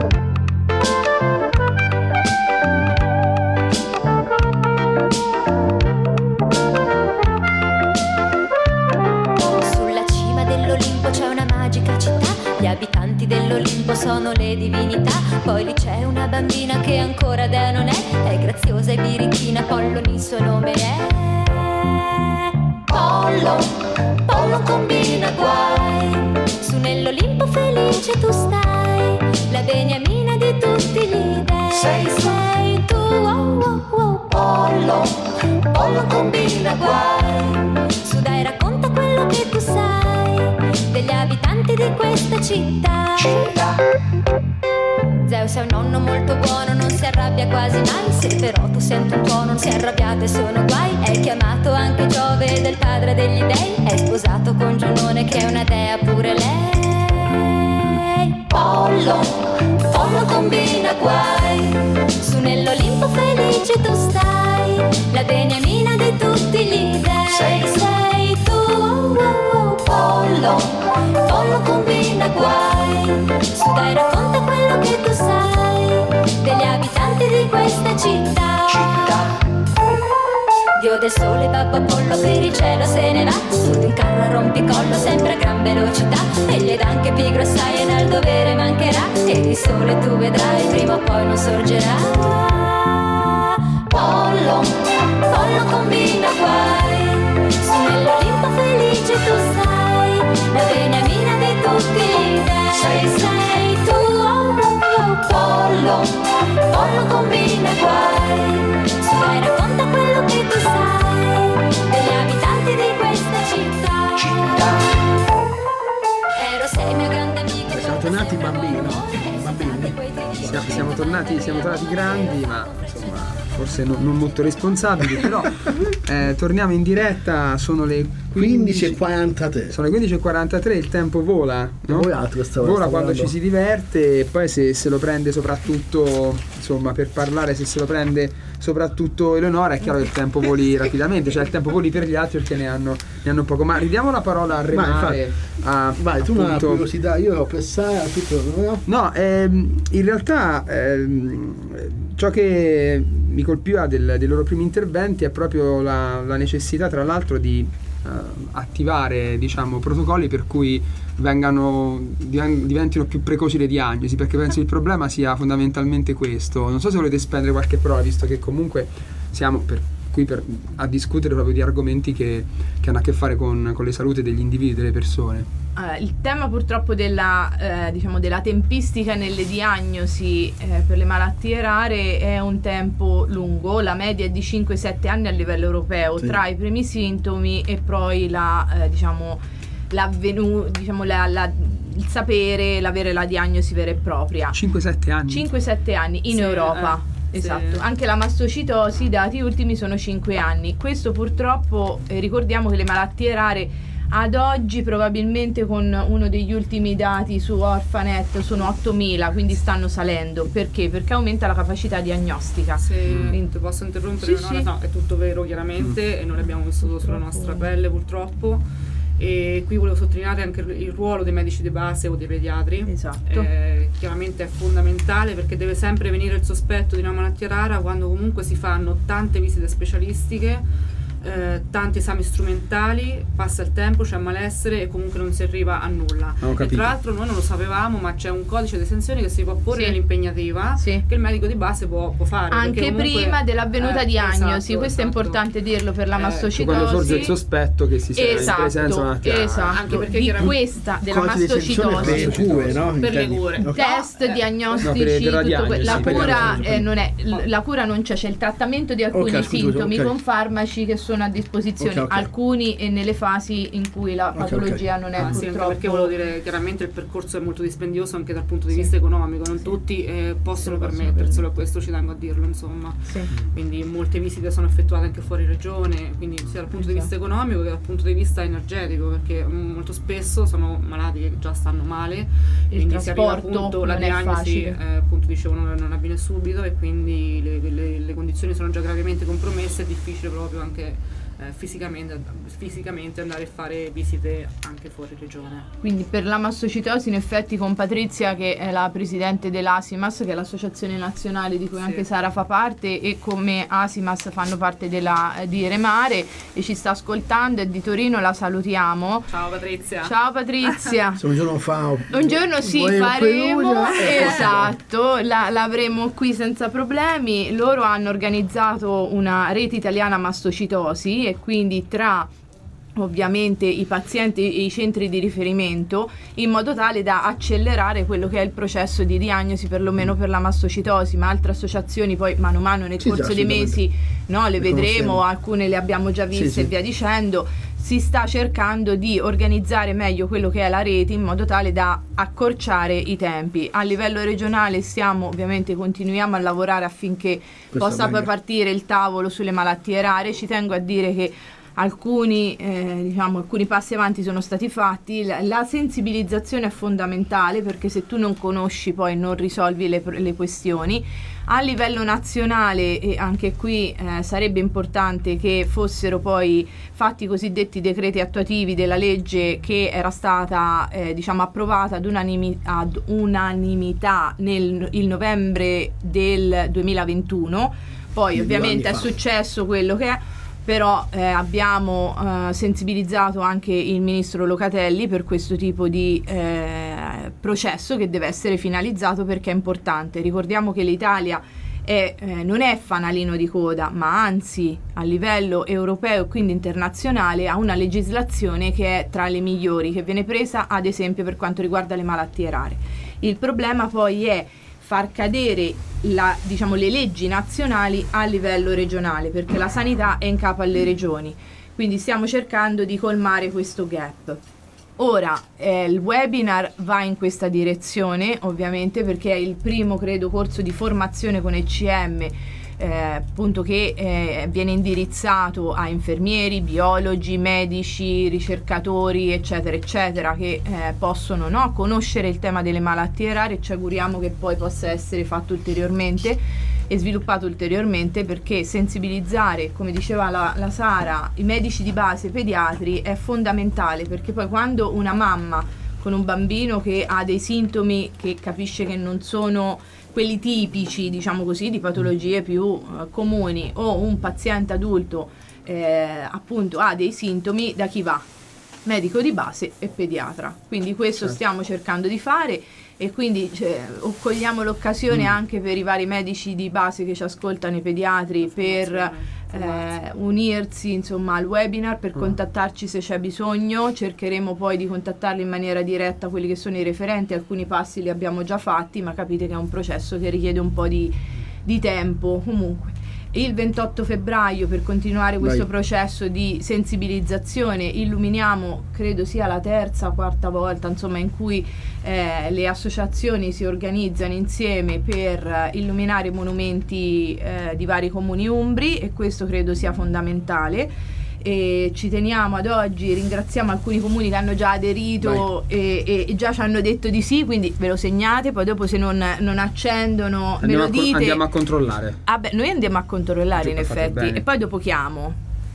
vicina che ancora dea non è, è graziosa e birichina, Pollon il suo nome è. Pollo, Pollo combina guai, su nell'Olimpo felice tu stai, la beniamina di tutti gli dei. Sei, sei tu, oh, oh, oh. Pollo, Pollo combina guai, su dai racconta quello che tu sai, degli abitanti di questa città. Città. Zeus è un nonno molto buono, non si arrabbia quasi mai, se però tu senti un tuono non si arrabbiate, sono guai. È chiamato anche Giove del padre degli dei, è sposato con Giunone che è una dea pure lei. Pollo, Pollo combina guai, su nell'Olimpo felice tu stai, la beniamina di tutti gli dei. Sei, sei tu, oh, oh, oh. Pollo, Pollo combina guai, su dai racconta quello che tu sai, degli abitanti di questa città. Città. Dio del sole, babbo Apollo, per il cielo se ne va, su di un carro a rompicollo, sempre a gran velocità, egli ed anche pigro assai e nel dovere mancherà, e il sole tu vedrai prima o poi non sorgerà. Pollo, Pollo combina guai, su nell'Olimpo felice tu stai, la beniamina di tutti gli dei. Sei, sei tu, oh, oh, oh. Pollo, Pollo combina guai, su dai racconta quello che tu sai, degli abitanti di questa città. Città. Ero sei mio grande amico. Siamo tornati bambini, bambini. Siamo, siamo tornati, siamo tornati grandi, ma insomma forse non, non molto responsabili, però eh, torniamo in diretta, sono le quindici e quarantatré. Sono le quindici e quarantatré, il tempo vola, no? Volato questa volta, vola quando volando. ci si diverte, e poi se se lo prende soprattutto, insomma, per parlare, se se lo prende soprattutto Eleonora, è chiaro che il tempo voli rapidamente, cioè il tempo voli per gli altri perché ne hanno, ne hanno poco. Ma ridiamo la parola a Remare. A, Vai, tu una appunto, curiosità, io ero per Sara, tutto, no? No, ehm, in realtà ehm, ciò che mi colpiva del, dei loro primi interventi è proprio la, la necessità, tra l'altro, di eh, attivare, diciamo, protocolli per cui vengano diven- diventino più precoci le diagnosi, perché penso il problema sia fondamentalmente questo. Non so se volete spendere qualche parola, visto che comunque siamo per, qui per, a discutere proprio di argomenti che, che hanno a che fare con, con le salute degli individui, delle persone. Uh, il tema purtroppo della, eh, diciamo della tempistica nelle diagnosi eh, per le malattie rare è un tempo lungo, la media è di cinque sette anni a livello europeo, sì, tra i primi sintomi e poi la, eh, diciamo, l'avvenu- diciamo la, la, il sapere, l'avere la diagnosi vera e propria. cinque sette anni? cinque sette anni in Sì, Europa. eh. Esatto, Sì. anche la mastocitosi, i dati ultimi sono cinque anni. Questo purtroppo, eh, ricordiamo che le malattie rare ad oggi probabilmente con uno degli ultimi dati su Orphanet sono ottomila, quindi stanno salendo. Perché? Perché aumenta la capacità diagnostica. Se Quindi- ti posso interrompere, Sì, no, sì. no, è tutto vero chiaramente e noi l'abbiamo vissuto sulla nostra pelle purtroppo, e qui volevo sottolineare anche il ruolo dei medici di base o dei pediatri. Esatto. Eh, chiaramente è fondamentale, perché deve sempre venire il sospetto di una malattia rara quando comunque si fanno tante visite specialistiche, eh, tanti esami strumentali, passa il tempo, c'è malessere e comunque non si arriva a nulla. Ho E capito. tra l'altro noi non lo sapevamo, ma c'è un codice di esenzione che si può porre Sì. nell'impegnativa, Sì. che il medico di base può, può fare. perché Anche comunque- prima dell'avvenuta eh, diagnosi, esatto, questo è esatto. importante dirlo per la Eh, Cioè, mastocitosi. quando sorge il sospetto che si sia in Esatto, presenza di una malattia. esatto. Anche perché di chiaramente- questa, della Codice di esenzione mastocitosi. per le cure, no? Per le Intendi? cure. Ok. Test No, eh, diagnostici, no, per- per la tutto que- diagnosi, la sì, per la cura diagnosi. eh, non è l- la cura non c'è, c'è il trattamento di alcuni Ok, scusa, sintomi ok. con farmaci che sono a disposizione, Ok, ok. alcuni e nelle fasi in cui la Ok, patologia non è Ah, sì, anche purtroppo. perché volevo dire, chiaramente il percorso è molto dispendioso anche dal punto di vista economico, non tutti eh, possono permetterselo, e questo ci tengo a dirlo, insomma. Sì. Quindi molte visite sono effettuate anche fuori regione, quindi sia dal punto di vista economico che dal punto di vista energetico, perché mm, molto spesso sono malati che già stanno male, quindi si arriva trasporto appunto la non è diagnosi, facile. eh, appunto dicevo, non, non avviene subito, e quindi le, le- le condizioni sono già gravemente compromesse, è difficile proprio anche eh, fisicamente, fisicamente andare a fare visite anche fuori regione. Quindi per la mastocitosi in effetti con Patrizia, che è la presidente dell'Asimas, che è l'associazione nazionale di cui Sì. anche Sara fa parte, e come Asimas fanno parte della, di Remare, e ci sta ascoltando, è di Torino, la salutiamo. Ciao Patrizia. Ciao Patrizia. Se un giorno fa Un giorno sì, volevo faremo, Perugia, eh, esatto, la, l'avremo qui senza problemi. Loro hanno organizzato una rete italiana mastocitosi, e quindi tra ovviamente i pazienti e i centri di riferimento, in modo tale da accelerare quello che è il processo di diagnosi, perlomeno per la mastocitosi. Ma altre associazioni poi mano a mano nel Sì, corso già, dei mesi, no, le Le vedremo, conosciamo. alcune le abbiamo già viste, Sì, sì. e via dicendo. Si sta cercando di organizzare meglio quello che è la rete, in modo tale da accorciare i tempi. A livello regionale stiamo, ovviamente continuiamo a lavorare affinché Questa possa poi venga. partire il tavolo sulle malattie rare. Ci tengo a dire che alcuni, eh, diciamo, alcuni passi avanti sono stati fatti. La, la sensibilizzazione è fondamentale, perché se tu non conosci poi non risolvi le, le questioni. A livello nazionale, e anche qui eh, sarebbe importante che fossero poi fatti i cosiddetti decreti attuativi della legge che era stata eh, diciamo approvata ad, unanimi- ad unanimità nel il novembre del duemilaventuno. Poi Due ovviamente è anni fa. successo quello che è, però eh, abbiamo eh, sensibilizzato anche il ministro Locatelli per questo tipo di eh, processo, che deve essere finalizzato perché è importante. Ricordiamo che l'Italia è, eh, non è fanalino di coda, ma anzi a livello europeo e quindi internazionale ha una legislazione che è tra le migliori, che viene presa ad esempio per quanto riguarda le malattie rare. Il problema poi è far cadere la, diciamo, le leggi nazionali a livello regionale, perché la sanità è in capo alle regioni, quindi stiamo cercando di colmare questo gap. Ora eh, il webinar va in questa direzione, ovviamente, perché è il primo, credo, corso di formazione con E C M eh, appunto che eh, viene indirizzato a infermieri, biologi, medici, ricercatori, eccetera eccetera, che eh, possono, no, conoscere il tema delle malattie rare. Ci auguriamo che poi possa essere fatto ulteriormente e sviluppato ulteriormente, perché sensibilizzare, come diceva la, la Sara, i medici di base, i pediatri, è fondamentale, perché poi quando una mamma con un bambino che ha dei sintomi che capisce che non sono quelli tipici, diciamo così, di patologie più uh, comuni, o un paziente adulto eh, appunto ha dei sintomi, da chi va? Medico di base e pediatra. Quindi questo Certo. stiamo cercando di fare, e quindi cioè, cogliamo l'occasione Mm. anche per i vari medici di base che ci ascoltano, i pediatri, per eh, unirsi insomma al webinar, per Mm. contattarci se c'è bisogno. Cercheremo poi di contattarli in maniera diretta, quelli che sono i referenti. Alcuni passi li abbiamo già fatti, ma capite che è un processo che richiede un po' di, di tempo. Comunque il ventotto febbraio, per continuare questo Vai. processo di sensibilizzazione, illuminiamo, credo sia la terza o quarta volta, insomma, in cui eh, le associazioni si organizzano insieme per eh, illuminare i monumenti eh, di vari comuni umbri, e questo credo sia fondamentale. E ci teniamo ad oggi, ringraziamo alcuni comuni che hanno già aderito e, e- e già ci hanno detto di sì, quindi ve lo segnate, poi dopo se non, non accendono me Andiamo, lo a, co- dite. andiamo a controllare. Ah beh, noi andiamo a controllare in Già, fate effetti, bene. e poi dopo chiamo.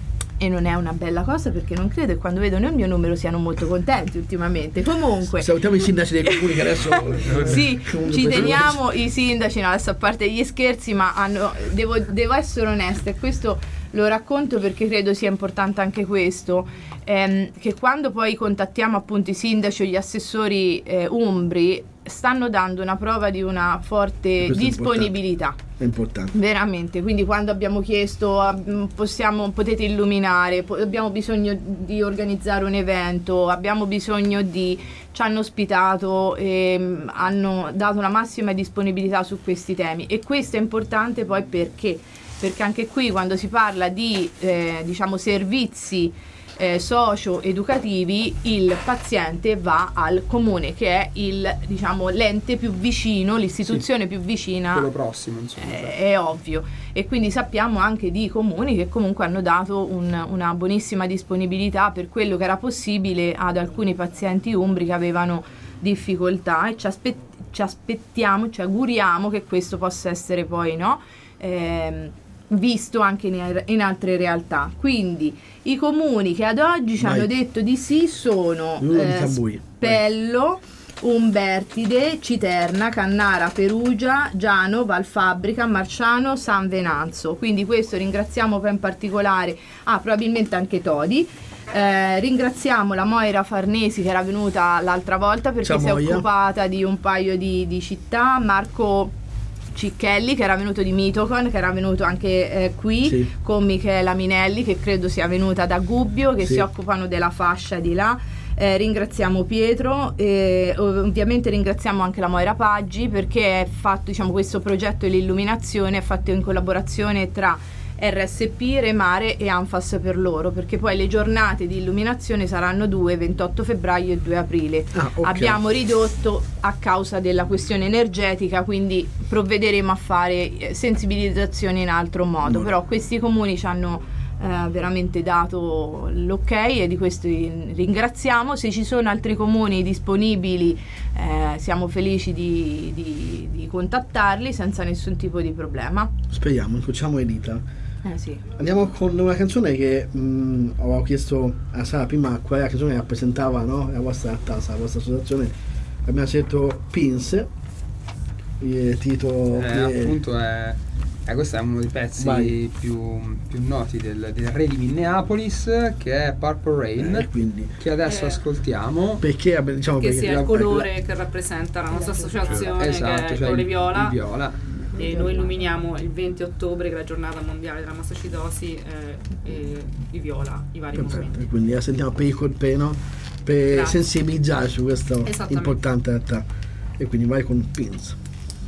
E non è una bella cosa, perché non credo che quando vedono il mio numero siano molto contenti ultimamente. Comunque Salutiamo i sindaci dei comuni che adesso sì, sono ci due teniamo i sindaci, no, adesso a parte gli scherzi, ma hanno, devo, devo essere onesta, e questo lo racconto perché credo sia importante anche questo, ehm, che quando poi contattiamo appunto i sindaci o gli assessori eh, umbri, stanno dando una prova di una forte Questo è disponibilità. è importante. Veramente, quindi quando abbiamo chiesto ah, mh, possiamo, potete illuminare, po- abbiamo bisogno di organizzare un evento, abbiamo bisogno di, ci hanno ospitato e mh, hanno dato la massima disponibilità su questi temi, e questo è importante poi perché perché anche qui quando si parla di eh, diciamo servizi eh, socio-educativi, il paziente va al comune, che è il, diciamo, l'ente più vicino, l'istituzione più vicina. Quello prossimo, insomma. Eh, è ovvio, e quindi sappiamo anche di comuni che comunque hanno dato un- una buonissima disponibilità per quello che era possibile ad alcuni pazienti umbri che avevano difficoltà, e ci, aspe- ci aspettiamo, ci auguriamo che questo possa essere poi, no? Ehm, visto anche in, in altre realtà. Quindi i comuni che ad oggi ci Vai. hanno detto di sì sono eh, Spello, Umbertide, Citerna, Cannara, Perugia, Giano, Valfabbrica, Marciano, San Venanzo. Quindi questo ringraziamo poi in particolare, ah probabilmente anche Todi. Eh, ringraziamo la Moira Farnesi che era venuta l'altra volta perché Ciao, si è Moia. occupata di un paio di, di città, Marco Cicchelli che era venuto di Mitocon, che era venuto anche eh, qui, Sì. con Michela Minelli che credo sia venuta da Gubbio, che Sì. si occupano della fascia di là. Eh, ringraziamo Pietro e ovviamente ringraziamo anche la Moira Paggi perché è fatto, diciamo, questo progetto dell'illuminazione è fatto in collaborazione tra R S P, Remare e Anfas per loro, perché poi le giornate di illuminazione saranno due, ventotto febbraio e due aprile. Ah, ok. Abbiamo ridotto a causa della questione energetica, quindi provvederemo a fare sensibilizzazione in altro modo, No. però questi comuni ci hanno eh, veramente dato l'ok e di questo ringraziamo. Se ci sono altri comuni disponibili eh, siamo felici di, di, di contattarli senza nessun tipo di problema. Speriamo, incrociamo le dita. Eh sì. Andiamo con una canzone che mh, avevo chiesto a Sara prima qual è la canzone che rappresentava, no? la vostra casa, la vostra associazione. Abbiamo scelto Pins, il titolo Eh, che- appunto è, eh, questo è uno dei pezzi Vai. più, più noti del, del re di Minneapolis, che è Purple Rain, eh, quindi che adesso Eh. ascoltiamo. perché abbiamo- diciamo Che perché sia il la- colore che rappresenta la nostra associazione, Esatto, che è il cioè colore il- viola. il viola. E noi illuminiamo il venti ottobre, che è la giornata mondiale della mastocitosi, eh, e i viola, i vari perfetto, movimenti. quindi la sentiamo per il colpeno per Grazie. sensibilizzare su questa Esattamente. importante realtà, e quindi vai con Pins.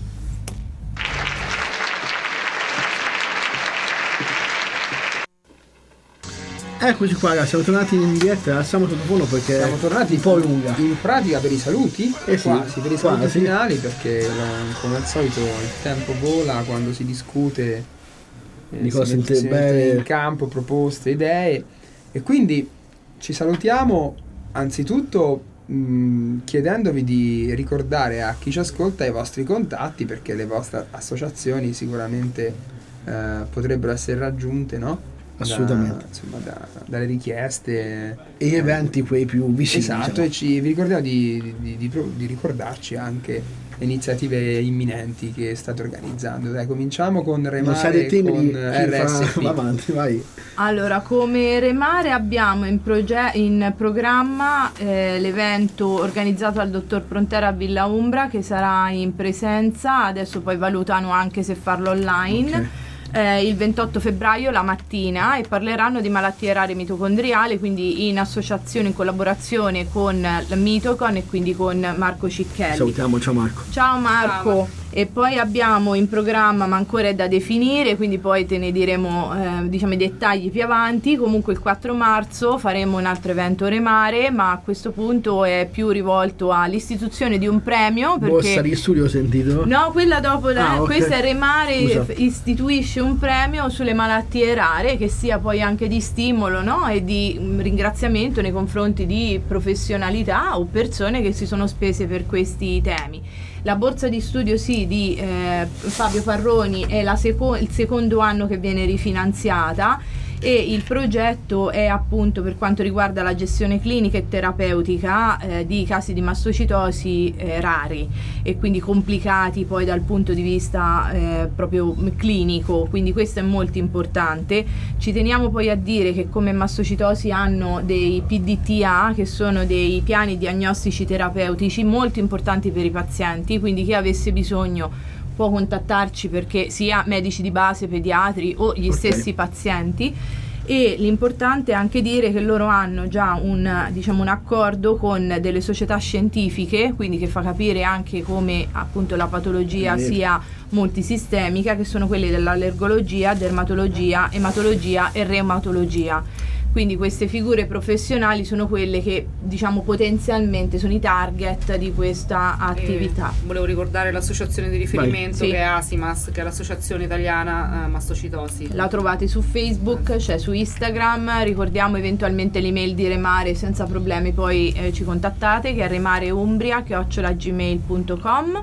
Eccoci qua ragazzi, siamo tornati in diretta, siamo sottofondo perché Siamo tornati un po' lunga. in pratica per i saluti, Eh sì, quasi per i saluti quasi. finali, perché eh, come al solito il tempo vola quando si discute, eh, Di cosa si, mette, sente si mette bene. in campo proposte, idee, e quindi ci salutiamo anzitutto mh, chiedendovi di ricordare a chi ci ascolta i vostri contatti, perché le vostre associazioni sicuramente eh, potrebbero essere raggiunte, no? Da- Assolutamente. insomma, da- dalle richieste E gli eh, eventi quei più vicini. Esatto, diciamo. e ci, vi ricordiamo di, di- di pro- di ricordarci anche le iniziative imminenti che state organizzando. Dai, cominciamo con Non Remare siete timidi, con chi R S fa, P. va avanti, vai. Allora, come Remare abbiamo in, proge- in programma eh, l'evento organizzato dal dottor Prontera a Villa Umbra, che sarà in presenza, adesso poi valutano anche se farlo online. Ok. eh, il ventotto febbraio la mattina, e parleranno di malattie rare mitocondriali, quindi in associazione, in collaborazione con la Mitocon e quindi con Marco Cicchelli. Salutiamo, ciao Marco. Ciao Marco. Ciao. E poi abbiamo in programma, ma ancora è da definire, quindi poi te ne diremo eh, diciamo i dettagli più avanti. Comunque il quattro marzo faremo un altro evento Remare, ma a questo punto è più rivolto all'istituzione di un premio, Borsa perché di studio ho sentito. no, quella dopo la- Ah, ok. questa è Remare, Scusa. f- istituisce un premio sulle malattie rare, che sia poi anche di stimolo, no? E di mm, ringraziamento nei confronti di professionalità o persone che si sono spese per questi temi. La borsa di studio sì di eh, Fabio Parroni è la seco- il secondo anno che viene rifinanziata, e il progetto è appunto per quanto riguarda la gestione clinica e terapeutica eh, di casi di mastocitosi eh, rari e quindi complicati poi dal punto di vista eh, proprio clinico, quindi questo è molto importante. Ci teniamo poi a dire che come mastocitosi hanno dei P D T A, che sono dei piani diagnostici terapeutici molto importanti per i pazienti, quindi chi avesse bisogno può contattarci, perché sia medici di base, pediatri o gli Ok. stessi pazienti. E l'importante è anche dire che loro hanno già un, diciamo, un accordo con delle società scientifiche, quindi che fa capire anche come appunto la patologia Eh. sia multisistemica, che sono quelle dell'allergologia, dermatologia, ematologia e reumatologia. Quindi queste figure professionali sono quelle che, diciamo, potenzialmente sono i target di questa attività. E volevo ricordare l'associazione di riferimento Vai. Sì. che è ASIMAS, che è l'associazione italiana eh, mastocitosi. La trovate su Facebook, c'è su Instagram, ricordiamo eventualmente l'email di Remare, senza problemi poi eh, ci contattate, che è remareUmbria chiocciola gmail punto com,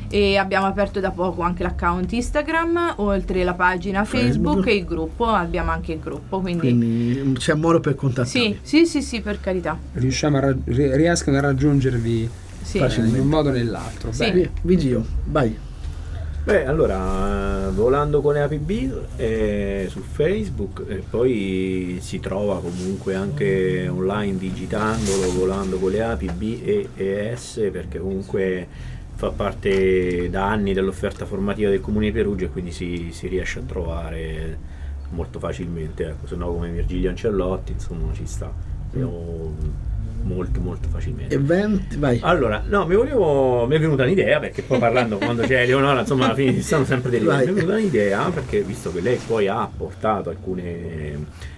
e abbiamo aperto da poco anche l'account Instagram, oltre la pagina Facebook, Facebook. e il gruppo, abbiamo anche il gruppo, quindi, Quindi c'è modo per contattarvi. sì, sì, sì, sì, per carità. Riusciamo a rag- ri- riescono a raggiungervi Sì. eh, in un modo o nell'altro. Sì. Beh, Via, Vigio, vai. Beh, allora, eh, volando con le A P B eh, su Facebook, e poi si trova comunque anche online digitandolo, volando con le A P B e E S, perché comunque fa parte da anni dell'offerta formativa del Comune di Perugia e quindi si, si riesce a trovare molto facilmente, ecco, se no come Virgilio Ancellotti, insomma, ci sta. Io, molto molto facilmente. Event, vai. Allora, no, mi volevo mi è venuta un'idea, perché poi parlando quando c'è Eleonora, insomma, alla fine ci stanno sempre delle idee. Vai. Mi è venuta un'idea, perché visto che lei poi ha portato alcune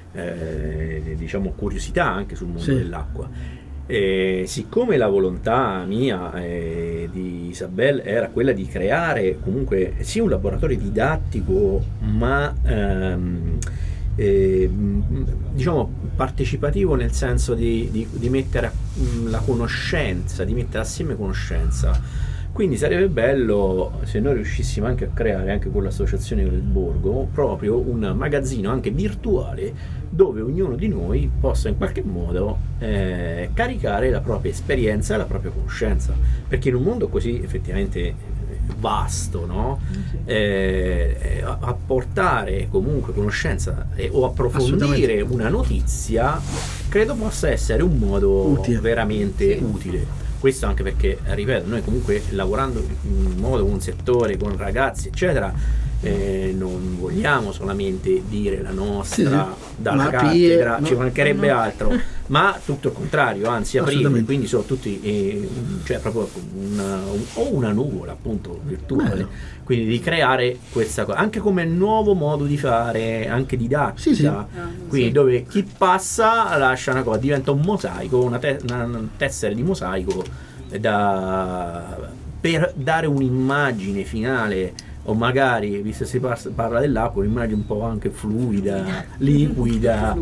eh, diciamo curiosità anche sul mondo Sì. dell'acqua. E siccome la volontà mia e di Isabel era quella di creare comunque sia un laboratorio didattico, ma ehm, eh, diciamo partecipativo, nel senso di, di, di mettere mh, la conoscenza, di mettere assieme conoscenza, quindi sarebbe bello se noi riuscissimo anche a creare, anche con l'associazione del Borgo, proprio un magazzino anche virtuale dove ognuno di noi possa in qualche modo eh, caricare la propria esperienza e la propria conoscenza, perché in un mondo così effettivamente vasto, no? Eh, apportare comunque conoscenza eh, o approfondire una notizia credo possa essere un modo Utile. veramente utile. Questo anche perché, ripeto, noi comunque lavorando in modo con un settore, con ragazzi eccetera, eh, non vogliamo solamente dire la nostra Sì, sì. dalla Ma cattedra, pie- ci no, mancherebbe no. altro, ma tutto il contrario, anzi aprire, Assolutamente. quindi sono tutti eh, cioè proprio una, un- o una nuvola appunto virtuale, Bello. quindi di creare questa cosa anche come nuovo modo di fare, anche didattica. Sì, sì. Quindi sì. dove chi passa lascia una cosa, diventa un mosaico, una, te- una una tessera di mosaico da, per dare un'immagine finale, o magari, visto che si par- parla dell'acqua, un'immagine un po' anche fluida, liquida,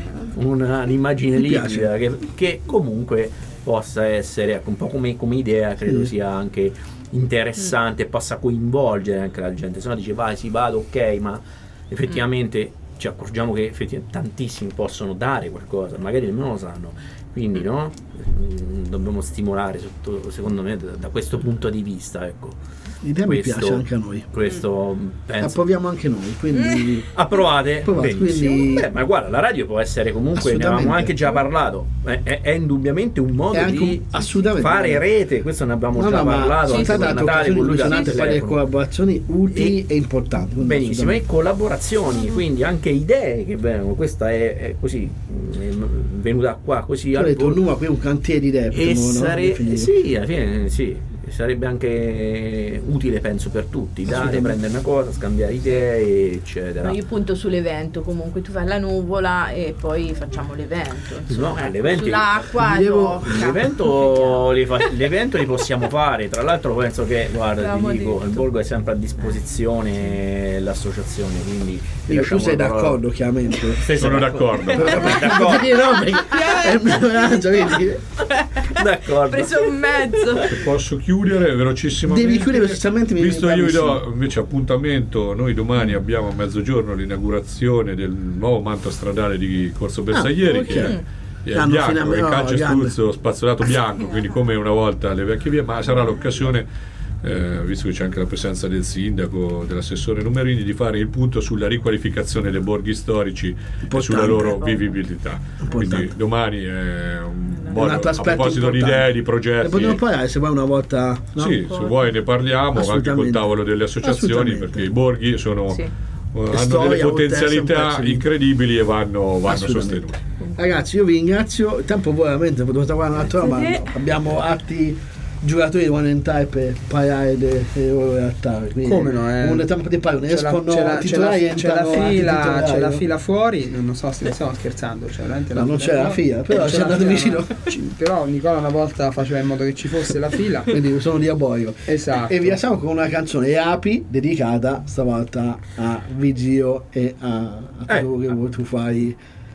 una, un'immagine Mi piace. liquida che, che comunque possa essere, ecco, un po' come, come idea, credo Sì. sia anche interessante e possa coinvolgere anche la gente, se no dice vai, si vado, ok, ma effettivamente ci accorgiamo che effettivamente tantissimi possono dare qualcosa, magari nemmeno lo sanno, quindi no? Mm, dobbiamo stimolare sotto, secondo me da, da questo punto di vista, ecco. L'idea mi Questo- piace anche a noi. Questo penso. Approviamo anche noi, quindi Approvate? Approvate, Benissimo. quindi- Beh, ma guarda, la radio può essere comunque, ne Assolutamente. avevamo anche già parlato, è, è- è indubbiamente un modo È anche di un- assolutamente. fare rete, questo ne abbiamo no, già no, ma parlato sono anche state per altre Natale con occasioni lui funzionate al fare delle telefono. collaborazioni utili E- e, importanti. quindi Benissimo, e assolutamente. collaborazioni, quindi anche idee che vengono, questa è, è così è venuta qua così Tu hai al detto volo. Numa, qui è un cantiere di rap. E no? sare- Definire. sì, alla fine sì, sarebbe anche utile penso per tutti, dare, Assolutamente. prendere una cosa, scambiare idee eccetera. No, io punto sull'evento, comunque tu fai la nuvola e poi facciamo l'evento. Insomma, No, ecco, l'evento- sull'acqua, Volevo- l'occa. L'evento li, fa- l'evento li possiamo fare, tra l'altro penso che, guarda, ti L'avevamo dico, detto. il Borgo è sempre a disposizione l'associazione, quindi vi Io, tu lasciamo sei la parola. d'accordo, chiaramente. Sei Sono d'accordo. Posso dire no, perché è il mio raggio, vedi? D'accordo. Ho preso un mezzo. Se posso chiudere velocissimamente. Devi chiudere velocissimamente, mi Visto viene io vi do bravissimo. invece appuntamento, noi domani abbiamo a mezzogiorno l'inaugurazione del nuovo manto stradale di Corso Bersaglieri, Ah, ok. che è, è L'hanno bianco, fino a- il oh, calcestruzzo spazzolato bianco, quindi come una volta le vecchie vie, ma sarà l'occasione, eh, visto che c'è anche la presenza del sindaco, dell'assessore Numerini, di fare il punto sulla riqualificazione dei borghi storici e Importante. sulla loro vivibilità. Importante. Quindi domani è un modo, altro a aspetto proposito di importante. idee, di Ne progetti. potremmo parlare se vuoi una volta. No? Sì, se vuoi ne parliamo anche col Assolutamente. tavolo delle associazioni, Assolutamente. perché i borghi sono, Sì. eh, hanno storia, delle oltre a essere un potenzialità pezzo di- incredibili e vanno, vanno Assolutamente. sostenuti. Ragazzi, io vi ringrazio. Il tempo voi veramente potete trovare un'altra ora, ma Grazie a te. abbiamo altri giocatori che vogliono entrare per parlare delle loro realtà. Quindi, Come no, eh? Un tempo di parlare, ne C'è la, escono c'è la- c'è titolari la- e c'è la entrano altri fila, titolari, c'è la no? fila fuori, non so se ne stiamo scherzando, cioè, veramente No, non c'è la fuori. fila, però Eh, ci c'è è la andato fila, vicino. no? Ci- però Nicola una volta faceva in modo che ci fosse la fila. Quindi sono diabolico. Esatto. E vi lasciamo con una canzone Api dedicata stavolta a Vigio e a, a Eh. quello che tu fai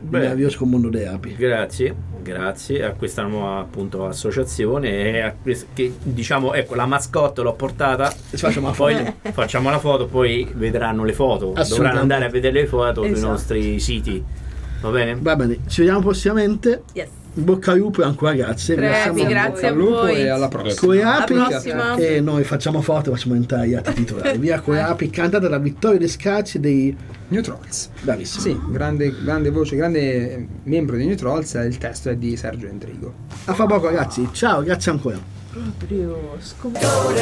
il meraviglioso mondo delle api. Grazie, grazie a questa nuova appunto associazione e a quest- che diciamo ecco la mascotte l'ho portata, facciamo la poi foto. facciamo la foto, poi vedranno le foto, dovranno andare a vedere le foto Esatto. sui nostri siti, va bene? Va bene, ci vediamo prossimamente. Yes. Bocca al lupo e ancora grazie. Grazie, grazie a Al lupo voi. e alla prossima. Con le api Alla prossima. e noi facciamo foto e facciamo entrare gli altri titolari. Via con le api, cantata da Vittorio De Scacci dei New Trolls. bravissimo. Sì, grande, grande voce, grande membro di New Trolls. Il testo è di Sergio Endrigo. A fra poco ragazzi, ciao, grazie ancora. Proprio scop-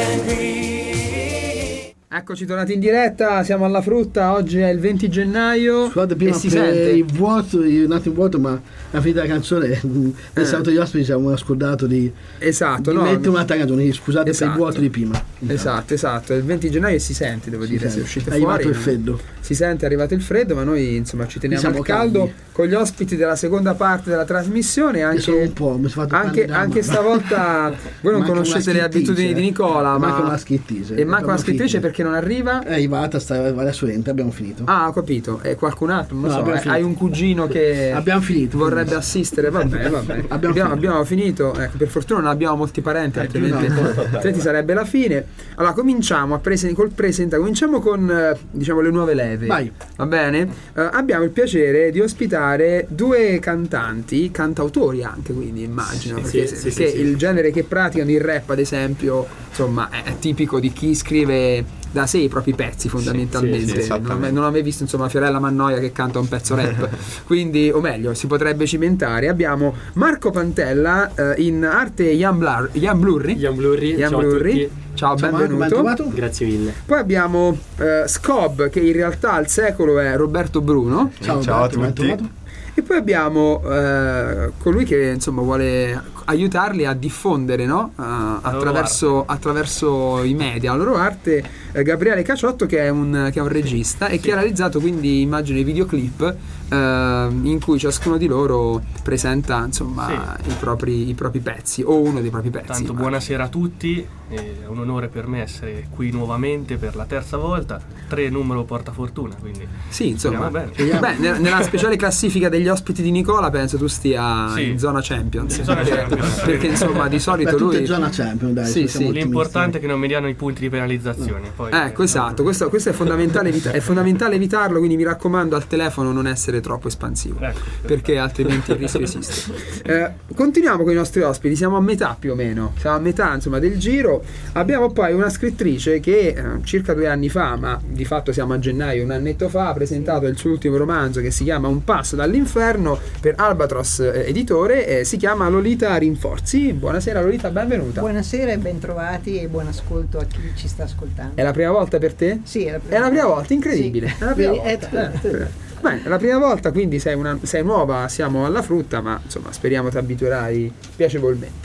Eccoci tornati in diretta, siamo alla frutta, oggi è il venti gennaio. Scusate prima e si per sente. il vuoto, il nato in vuoto, ma alla fine della canzone nel saluto degli ospiti ci abbiamo scordato di, Esatto, di no? mettere una tagatone, scusate per Esatto. il vuoto di prima. Esatto, esatto, è il venti gennaio e si sente, devo Si dire, sente. se uscite È fuori. arrivato il no? freddo. Si sente, è arrivato il freddo, ma noi insomma ci teniamo Siamo al caldo caldi. con gli ospiti della seconda parte della trasmissione. Io Anche, sono un po', mi sono fatto anche, prendere anche da mano. stavolta voi non Manca conoscete una le abitudini scrittrice, di Nicola, eh. ma Manca una scrittrice. e manca una Abbiamo scrittrice finito. perché non arriva. È arrivata, sta adesso entra, abbiamo finito. Ah, ho capito. E qualcun altro? Non No, so. abbiamo eh, finito. Hai un cugino che Abbiamo finito. vorrebbe assistere. Vabbè, vabbè. Abbiamo abbiamo, finito. abbiamo finito. Ecco, per fortuna non abbiamo molti parenti, Eh, altrimenti, più no. altrimenti sarebbe la fine. Allora, cominciamo a presen- col presenta. Cominciamo con eh, diciamo le nuove leve. Vai. Va bene? Eh, abbiamo il piacere di ospitare due cantanti, cantautori anche, quindi immagino. Sì, perché sì, sì, perché sì, sì. il genere che praticano, il rap, ad esempio, insomma, è, è tipico di chi scrive da sé i propri pezzi fondamentalmente. sì, sì, non, ho mai, non ho mai visto insomma Fiorella Mannoia che canta un pezzo rap. Quindi, o meglio, si potrebbe cimentare. Abbiamo Marco Pantella eh, in arte Ian, Blur, Ian Blurry. Ian Blurry, Ian ciao a Blurry. tutti. Ciao, Ciao, Marco, ben benvenuto. trovato. Grazie mille. Poi abbiamo eh, Scob, che in realtà al secolo è Roberto Bruno. Ciao, Ciao a Roberto, ben tutti. trovato. E poi abbiamo eh, colui che insomma vuole aiutarli a diffondere, no? Eh, attraverso, attraverso i media la loro arte, eh, Gabriele Caciotto, che è un, che è un regista e che ha realizzato quindi immagino i videoclip eh, in cui ciascuno di loro presenta insomma i, propri, i propri pezzi o uno dei propri pezzi. Tanto immagino. buonasera a tutti, è un onore per me essere qui nuovamente per la terza volta, tre numero portafortuna, quindi Sì, insomma. speriamo bene. Beh, nella, nella speciale classifica degli ospiti di Nicola penso tu stia Sì. in zona Champions. In zona perché, Champions. perché insomma di solito Beh, tutte lui zona champion, dai. Sì, siamo sì. ottimisti. L'importante è che non mi diano i punti di penalizzazione. Poi, Ecco, eh, esatto, questo, questo è, fondamentale evita- è fondamentale evitarlo, quindi mi raccomando al telefono non essere troppo espansivo, Ecco, perché altrimenti il rischio esiste. Eh, continuiamo con i nostri ospiti, siamo a metà più o meno, siamo a metà insomma del giro. Abbiamo poi una scrittrice che eh, circa due anni fa, ma di fatto siamo a gennaio, un annetto fa, ha presentato il suo ultimo romanzo che si chiama Un passo dall'inferno per Albatros eh, editore, e si chiama Lolita Rinforzi. Buonasera Lolita, benvenuta. Buonasera e bentrovati e buon ascolto a chi ci sta ascoltando. È la prima volta per te? Sì, è la prima, È la prima volta, incredibile. Sì. È la prima Vedi, è volta. tutto. Eh, Beh, è la prima volta, quindi sei, una, sei nuova, siamo alla frutta, ma insomma speriamo ti abituerai piacevolmente.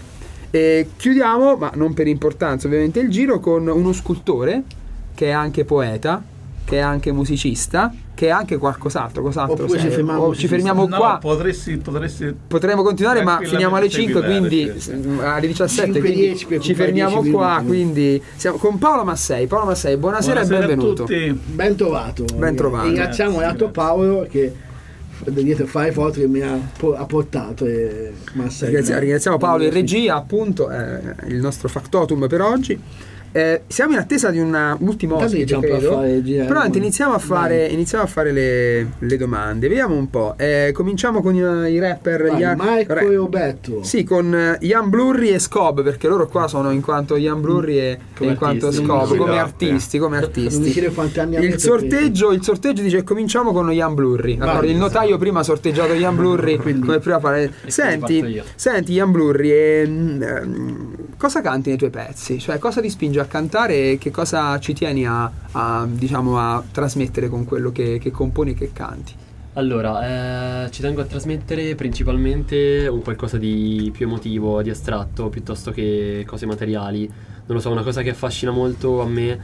E chiudiamo, ma non per importanza ovviamente, il giro con uno scultore che è anche poeta, che è anche musicista, che è anche qualcos'altro. Cos'altro Oppure sei? ci fermiamo O musicista. ci fermiamo No, qua. potresti, potresti Potremmo continuare, ma tranquillamente finiamo alle cinque, seguire, quindi sì, s- alle diciassette, cinque quindi dieci per ci occupare fermiamo dieci qua. minuti. Quindi siamo con Paolo Massei. Paolo Massei, buonasera, Buonasera e benvenuto. a tutti. Ben trovato. Ben trovato. Ringraziamo Grazie, l'altro grazie. Paolo che dietro fare foto che mi ha, po- ha portato e Massai. Ringrazia- ringraziamo Paolo in regia, appunto, eh, il nostro factotum per oggi. Eh, siamo in attesa di una ultima Intanto ospite, iniziamo un po' a credo. fare girare, Però no? iniziamo a fare, Vai. iniziamo a fare le, le domande. Vediamo un po'. Eh, cominciamo con i, i rapper. Vai, gli a- Marco re- e Roberto. Sì, con eh, Ian Blurry e Scob, perché loro qua sono in quanto Ian Blurry e, Come e in quanto artisti. Scob, Sì, come no, artisti, come Non mi artisti. chiede quanti anni hanno Il per sorteggio, il sorteggio dice cominciamo con Ian Blurry. Vai. Allora, il notaio prima ha sorteggiato Ian Blurry Quindi- come prima fare. parto Senti, io. senti Ian Blurry, ehm, ehm, cosa canti nei tuoi pezzi? Cioè, cosa ti spinge a cantare e che cosa ci tieni a, a, diciamo a trasmettere con quello che, che componi e che canti? Allora, eh, ci tengo a trasmettere principalmente un qualcosa di più emotivo, di astratto, piuttosto che cose materiali. Non lo so, una cosa che affascina molto a me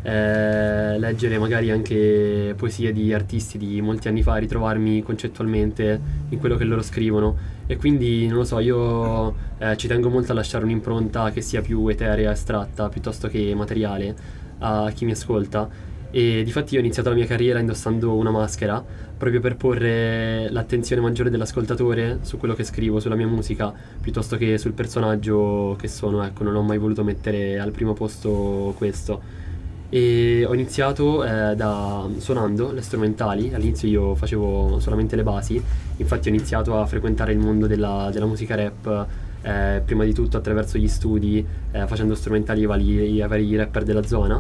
è leggere magari anche poesie di artisti di molti anni fa, ritrovarmi concettualmente in quello che loro scrivono. E quindi, non lo so, io eh, ci tengo molto a lasciare un'impronta che sia più eterea, astratta, piuttosto che materiale a chi mi ascolta. E difatti io ho iniziato la mia carriera indossando una maschera proprio per porre l'attenzione maggiore dell'ascoltatore su quello che scrivo, sulla mia musica, piuttosto che sul personaggio che sono. Ecco, non ho mai voluto mettere al primo posto questo. E ho iniziato eh, da suonando le strumentali. All'inizio io facevo solamente le basi, infatti ho iniziato a frequentare il mondo della, della musica rap eh, prima di tutto attraverso gli studi, eh, facendo strumentali ai vari, ai vari rapper della zona,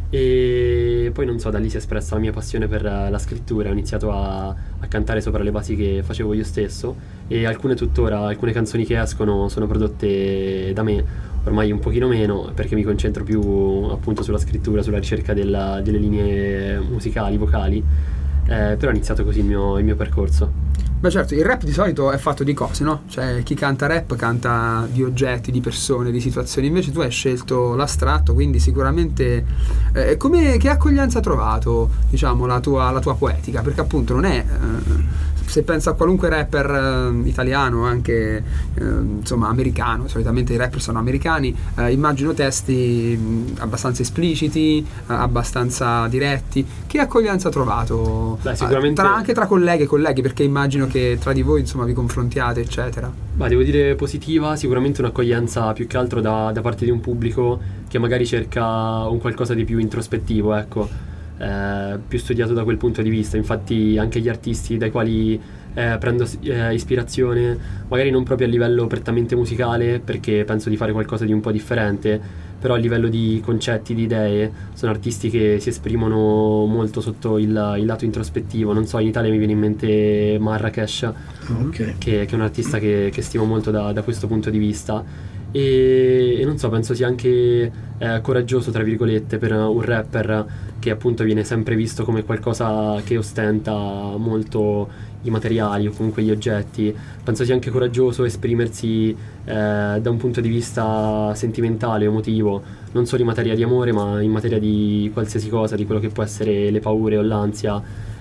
e poi non so, da lì si è espressa la mia passione per la scrittura. Ho iniziato a, a cantare sopra le basi che facevo io stesso, e alcune tuttora, alcune canzoni che escono sono prodotte da me. Ormai un pochino meno, perché mi concentro più appunto sulla scrittura, sulla ricerca della, delle linee musicali, vocali, eh, però ho iniziato così il mio, il mio percorso. Beh certo, il rap di solito è fatto di cose, no? Cioè chi canta rap canta di oggetti, di persone, di situazioni, invece tu hai scelto l'astratto, quindi sicuramente eh, come, che accoglienza ha trovato, diciamo, la tua, la tua poetica? Perché appunto non è... Eh, se penso a qualunque rapper eh, italiano, anche eh, insomma americano, solitamente i rapper sono americani, eh, immagino testi mh, abbastanza espliciti, eh, abbastanza diretti. Che accoglienza ha trovato? Beh, sicuramente... tra, anche tra colleghe e colleghi, perché immagino che tra di voi insomma vi confrontiate eccetera. Ma devo dire positiva, sicuramente un'accoglienza più che altro da, da parte di un pubblico che magari cerca un qualcosa di più introspettivo, ecco. Eh, più studiato da quel punto di vista. Infatti anche gli artisti dai quali eh, prendo eh, ispirazione, magari non proprio a livello prettamente musicale, perché penso di fare qualcosa di un po' differente, però a livello di concetti, di idee, sono artisti che si esprimono molto sotto il, il lato introspettivo. Non so, in Italia mi viene in mente Marrakesh, okay. che, che è un artista che, che stimo molto da, da questo punto di vista. E, e non so, penso sia anche eh, coraggioso, tra virgolette, per un rapper che appunto viene sempre visto come qualcosa che ostenta molto i materiali o comunque gli oggetti. Penso sia anche coraggioso esprimersi eh, da un punto di vista sentimentale, emotivo, non solo in materia di amore, ma in materia di qualsiasi cosa, di quello che può essere le paure o l'ansia.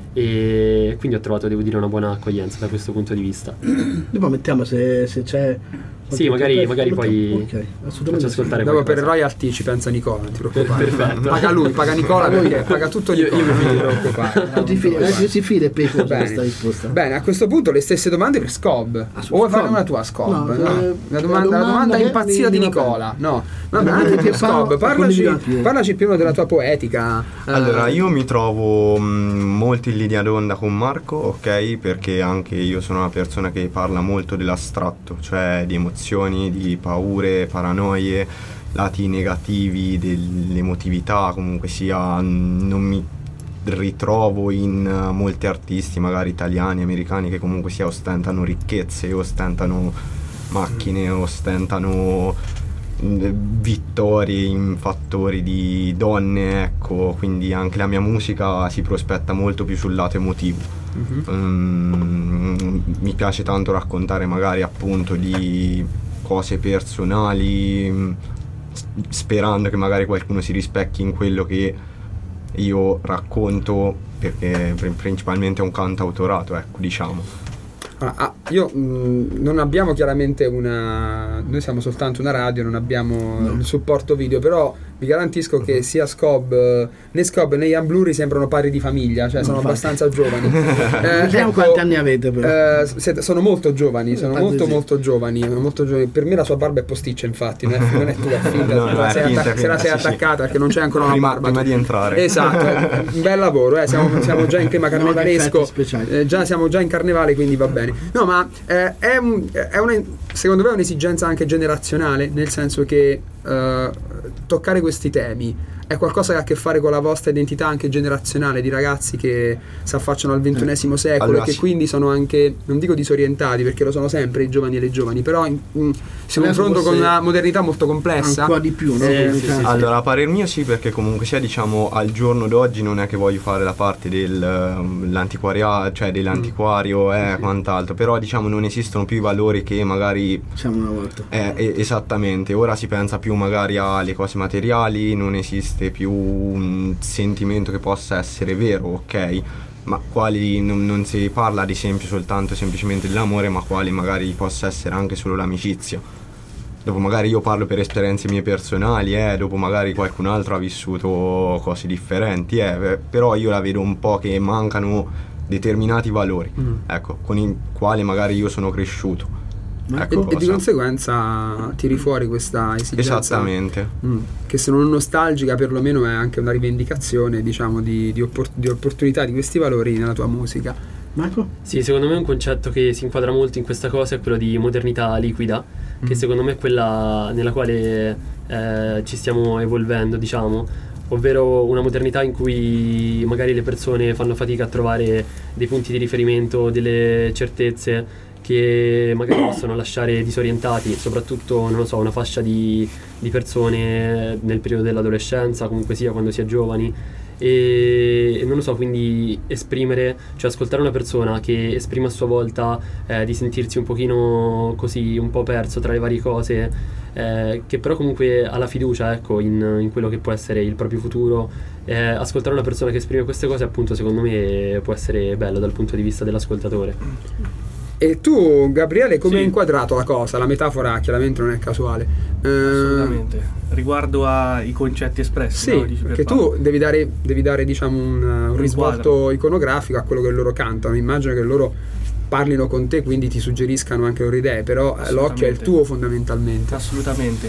E quindi ho trovato, devo dire, una buona accoglienza da questo punto di vista. Dopo mettiamo se, se c'è... Sì, magari, magari poi okay, faccio ascoltare. Dopo qualcosa. Per royalty ci pensa Nicola, non ti preoccupare. Perfetto. Paga lui, paga Nicola perché paga tutto Nicola. Io, io mi fido, non preoccupare. Ti fidi, eh, si fide Peco per questa risposta. Bene, a questo punto le stesse domande per Scob. Ah, o vuoi fare una tua Scob? No, no. Eh, La domanda, la domanda, la domanda che impazzita mi, di mi Nicola. No, vabbè, no, anche per Paolo, Scob, parlaci, parlaci prima della tua poetica. Allora, io mi trovo mh, molto in linea d'onda con Marco, ok? Perché anche io sono una persona che parla molto dell'astratto, cioè di emozioni, di paure, paranoie, lati negativi dell'emotività, comunque sia. Non mi ritrovo in uh, molti artisti magari italiani, americani, che comunque sia ostentano ricchezze, ostentano macchine, ostentano vittorie in fattori di donne, ecco. Quindi anche la mia musica si prospetta molto più sul lato emotivo. Uh-huh. um, mi piace tanto raccontare magari appunto di cose personali, sperando che magari qualcuno si rispecchi in quello che io racconto, perché principalmente è un cantautorato, ecco, diciamo. Ah, io mh, non abbiamo chiaramente una... Noi siamo soltanto una radio, non abbiamo no. il supporto video, però vi garantisco che sia Scob, né Scob né Ian Bluri sembrano pari di famiglia, cioè sono Infatti. abbastanza giovani. eh, ecco, quanti anni avete però? Eh, siete, sono molto giovani, sono molto molto giovani, molto giovani. Per me la sua barba è posticcia, infatti, non è, non è tua, è finta, no, no, sei attac- se la sei sì, attaccata sì. perché non c'è ancora prima, una barba. Prima di entrare. Esatto, un bel lavoro, eh. siamo, siamo già in clima carnevalesco, eh, già, siamo già in carnevale, quindi va bene. No, ma eh, è, un, è una, secondo me è un'esigenza anche generazionale, nel senso che eh, toccare questi temi è qualcosa che ha a che fare con la vostra identità anche generazionale, di ragazzi che si affacciano al ventunesimo secolo allora, e che sì. quindi sono anche, non dico disorientati perché lo sono sempre i giovani e le giovani, però in, in, si confrontano con una modernità molto complessa. Un po' di più, no? Eh, sì, sì, allora, a parer mio sì, perché comunque sia, diciamo, al giorno d'oggi non è che voglio fare la parte dell'antiquariato, cioè dell'antiquario mm. e eh, quant'altro, però diciamo non esistono più i valori che magari diciamo una volta. Eh, eh, esattamente, ora si pensa più magari alle cose materiali, non esiste più un sentimento che possa essere vero, ok? Ma quali non, non si parla ad esempio soltanto semplicemente dell'amore, ma quali magari possa essere anche solo l'amicizia. dopo magari io parlo per esperienze mie personali, eh, dopo magari qualcun altro ha vissuto cose differenti, eh, però io la vedo un po' che mancano determinati valori, mm. ecco, con i quali magari io sono cresciuto. Ecco e, e di conseguenza tiri fuori questa esigenza, esattamente, mh, che se non nostalgica perlomeno è anche una rivendicazione, diciamo, di, di, oppor- di opportunità di questi valori nella tua musica. Marco? Sì, secondo me un concetto che si inquadra molto in questa cosa è quello di modernità liquida, mm. che secondo me è quella nella quale eh, ci stiamo evolvendo, diciamo, ovvero una modernità in cui magari le persone fanno fatica a trovare dei punti di riferimento, delle certezze che magari possono lasciare disorientati, soprattutto, non lo so, una fascia di, di persone nel periodo dell'adolescenza, comunque sia quando si è giovani, e, e non lo so, quindi esprimere, cioè ascoltare una persona che esprime a sua volta eh, di sentirsi un pochino così, un po' perso tra le varie cose, eh, che però comunque ha la fiducia, ecco, in, in quello che può essere il proprio futuro. Eh, ascoltare una persona che esprime queste cose, appunto, secondo me può essere bello dal punto di vista dell'ascoltatore. E tu, Gabriele, come hai sì. inquadrato la cosa? La metafora chiaramente non è casuale. Eh, Assolutamente. Riguardo ai concetti espressi, sì, no? Dici perché per tu devi dare, devi dare diciamo un, un risvolto iconografico a quello che loro cantano. Immagino che loro parlino con te, quindi ti suggeriscano anche loro idee, però l'occhio è il tuo fondamentalmente. Assolutamente.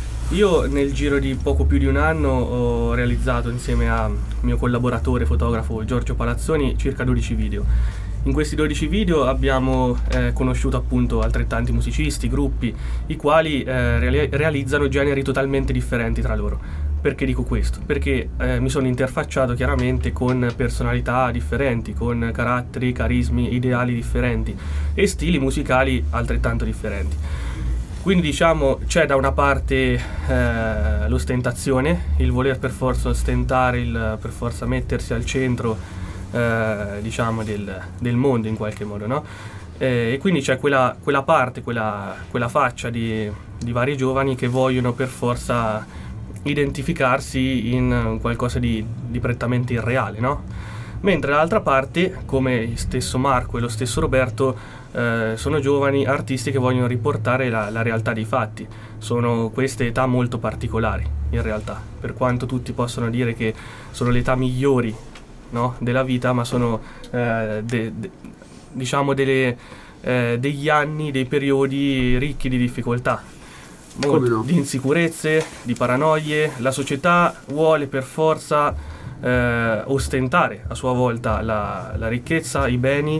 Io nel giro di poco più di un anno ho realizzato insieme a mio collaboratore fotografo Giorgio Palazzoni circa dodici video. In questi dodici video abbiamo eh, conosciuto appunto altrettanti musicisti, gruppi, i quali eh, reali- realizzano generi totalmente differenti tra loro. Perché dico questo? Perché eh, mi sono interfacciato chiaramente con personalità differenti, con caratteri, carismi, ideali differenti e stili musicali altrettanto differenti. Quindi diciamo c'è da una parte eh, l'ostentazione, il voler per forza ostentare, il per forza mettersi al centro Eh, diciamo del, del mondo in qualche modo, no? Eh, e quindi c'è quella, quella parte, quella, quella faccia di, di vari giovani che vogliono per forza identificarsi in qualcosa di, di prettamente irreale, no? Mentre l'altra parte, come stesso Marco e lo stesso Roberto, eh, sono giovani artisti che vogliono riportare la, la realtà dei fatti. Sono queste età molto particolari in realtà, per quanto tutti possono dire che sono le età migliori, no, della vita, ma sono eh, de, de, diciamo delle, eh, degli anni, dei periodi ricchi di difficoltà, molto, no? Di insicurezze, di paranoie. La società vuole per forza eh, ostentare a sua volta la, la ricchezza, i beni,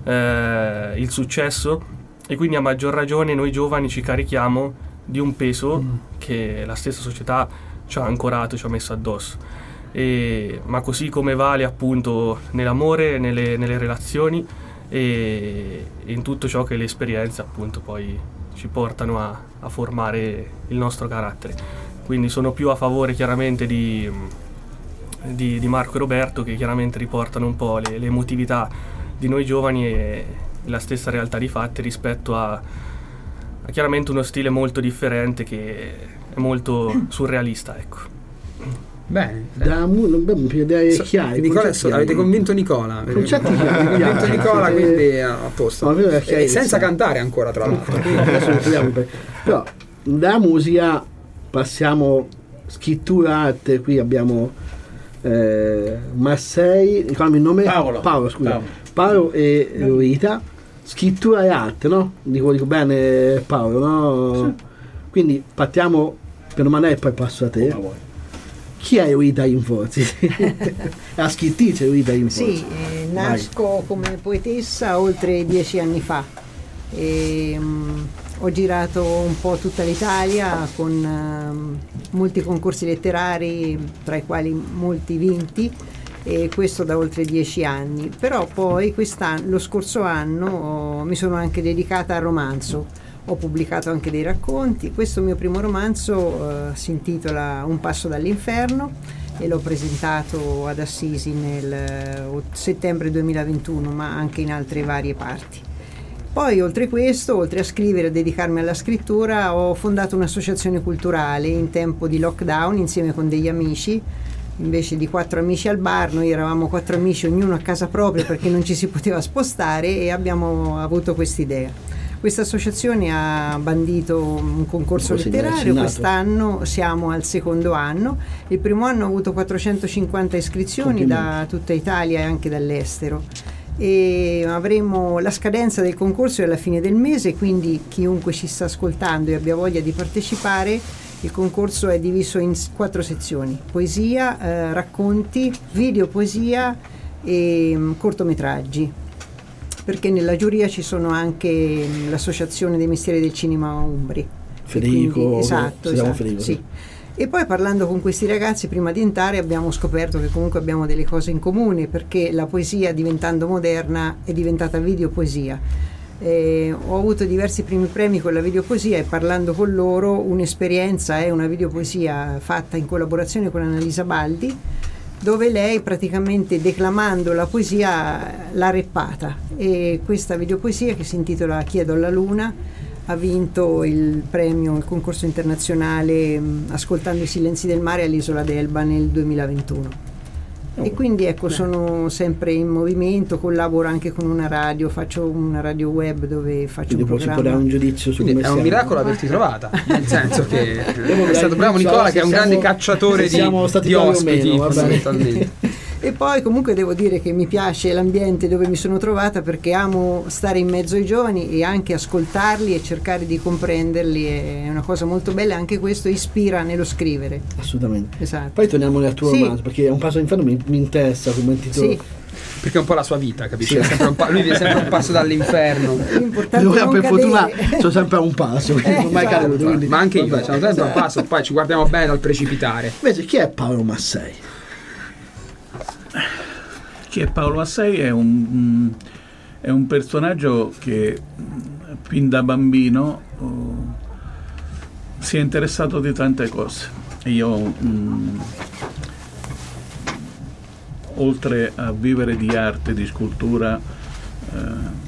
eh, il successo, e quindi a maggior ragione noi giovani ci carichiamo di un peso mm. che la stessa società ci ha ancorato, ci ha messo addosso. E, ma così come vale appunto nell'amore, nelle, nelle relazioni e, e in tutto ciò che le esperienze appunto poi ci portano a, a formare il nostro carattere. Quindi sono più a favore chiaramente di, di, di Marco e Roberto, che chiaramente riportano un po' le, le emotività di noi giovani e la stessa realtà di fatti rispetto a, a chiaramente uno stile molto differente che è molto surrealista, ecco. Bene, da mu- idee so, chiare, Nicola, so, avete convinto Nicola, concetti avete chiari, convinto chiari, Nicola, sì, quindi a posto, no, e senza cantare ancora tra l'altro. Però da musica passiamo scrittura, arte. Qui abbiamo eh, Massei, ricordami il nome? Paolo. Paolo, scusa. Paolo, Paolo e Rita. Scrittura e arte, no? Dico, dico bene Paolo, no? Sì. Quindi partiamo per domandare e poi passo a te. Oh, chi è Rita Rinforzi? La scrittrice Rita Rinforzi. Sì, eh, nasco come poetessa oltre dieci anni fa. E, um, ho girato un po' tutta l'Italia con um, molti concorsi letterari, tra i quali molti vinti, e questo da oltre dieci anni. Però poi quest'anno, lo scorso anno oh, mi sono anche dedicata al romanzo. Ho pubblicato anche dei racconti. Questo mio primo romanzo eh, si intitola Un passo dall'inferno e l'ho presentato ad Assisi nel eh, settembre duemilaventuno, ma anche in altre varie parti. Poi oltre questo, oltre a scrivere e dedicarmi alla scrittura, ho fondato un'associazione culturale in tempo di lockdown insieme con degli amici. Invece di quattro amici al bar, noi eravamo quattro amici, ognuno a casa propria perché non ci si poteva spostare, e abbiamo avuto quest'idea. Questa associazione ha bandito un concorso Un consiglio letterario, assegnato. quest'anno siamo al secondo anno. Il primo anno ha avuto quattrocentocinquanta iscrizioni da tutta Italia e anche dall'estero. E avremo la scadenza del concorso è alla fine del mese, quindi chiunque ci sta ascoltando e abbia voglia di partecipare, il concorso è diviso in s- quattro sezioni: poesia, eh, racconti, videopoesia e mh, cortometraggi, perché nella giuria ci sono anche mh, l'associazione dei mestieri del cinema Umbri. E Federico, quindi- esatto, si chiama esatto, Federico, sì. sì. E poi parlando con questi ragazzi prima di entrare abbiamo scoperto che comunque abbiamo delle cose in comune, perché la poesia, diventando moderna, è diventata videopoesia. Eh, ho avuto diversi primi premi con la videopoesia e parlando con loro un'esperienza è una videopoesia fatta in collaborazione con Annalisa Baldi, dove lei praticamente declamando la poesia l'ha reppata, e questa videopoesia, che si intitola Chiedo alla luna, ha vinto il premio, il concorso internazionale mh, Ascoltando i silenzi del mare all'Isola d'Elba nel duemilaventuno. E quindi ecco, sono sempre in movimento, collaboro anche con una radio, faccio una radio web dove faccio Quindi un poi si può programma. dare un giudizio su Quindi come è un siamo. miracolo averti trovata, nel senso che Abbiamo è stato bravo Nicola, che è un siamo- grande cacciatore di, siamo stati di bravi o ospiti, meno, va bene. fondamentalmente. E poi comunque devo dire che mi piace l'ambiente dove mi sono trovata, perché amo stare in mezzo ai giovani e anche ascoltarli e cercare di comprenderli, è una cosa molto bella, e anche questo ispira nello scrivere. Assolutamente. Esatto. Poi torniamo al tuo Sì. romanzo, perché un passo all'inferno mi, mi interessa come titolo. Sì, Perché è un po' la sua vita, capisci? È sempre un pa- lui viene sempre un passo dall'inferno. l'importante Io è non per fortuna cadere. sono sempre a un passo, quindi non ho mai esatto. caduto. quindi- Ma anche io, vabbè. siamo sempre a un passo, poi ci guardiamo bene dal precipitare. Invece chi è Paolo Massei? Chi è Paolo Massei? È un, è un personaggio che fin da bambino oh, si è interessato di tante cose. Io, mm, oltre a vivere di arte, di scultura, eh,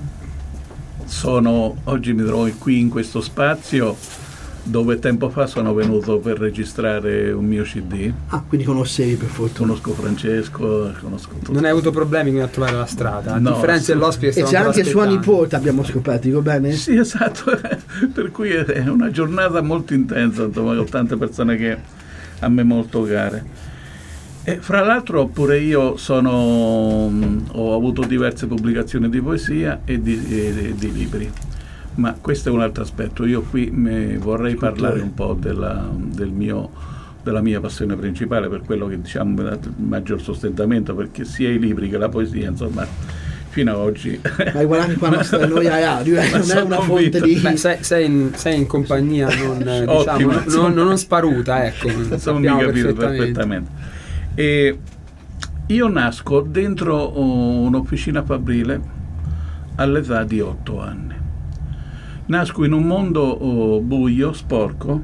sono, oggi mi trovo qui in questo spazio dove tempo fa sono venuto per registrare un mio C D. Ah, quindi conoscevi per fortuna. Conosco Francesco, conosco tutti. Non hai avuto problemi con a trovare la strada, a No, differenza sì. dell'ospite che E stiamo c'è ancora anche sua aspettando. nipote, abbiamo scoperto, dico bene? Sì, esatto, per cui è una giornata molto intensa, insomma, con tante persone che a me molto care. E fra l'altro pure io sono, ho avuto diverse pubblicazioni di poesia e di, e di libri, ma questo è un altro aspetto. Io qui mi vorrei parlare un po' della, del mio, della mia passione principale, per quello che diciamo mi ha dato il maggior sostentamento, perché sia i libri che la poesia, insomma, fino ad oggi. Ma guardate qua, nostra noia radio, eh, Ma non è sono una convinto. fonte di... Beh, sei, sei in, sei in compagnia non, eh, diciamo, Ottima, non, insomma. non, non sparuta, ecco, Insomma, mi sappiamo capito perfettamente. perfettamente. E io nasco dentro oh, un'officina fabbrile all'età di otto anni. Nasco in un mondo oh, buio, sporco,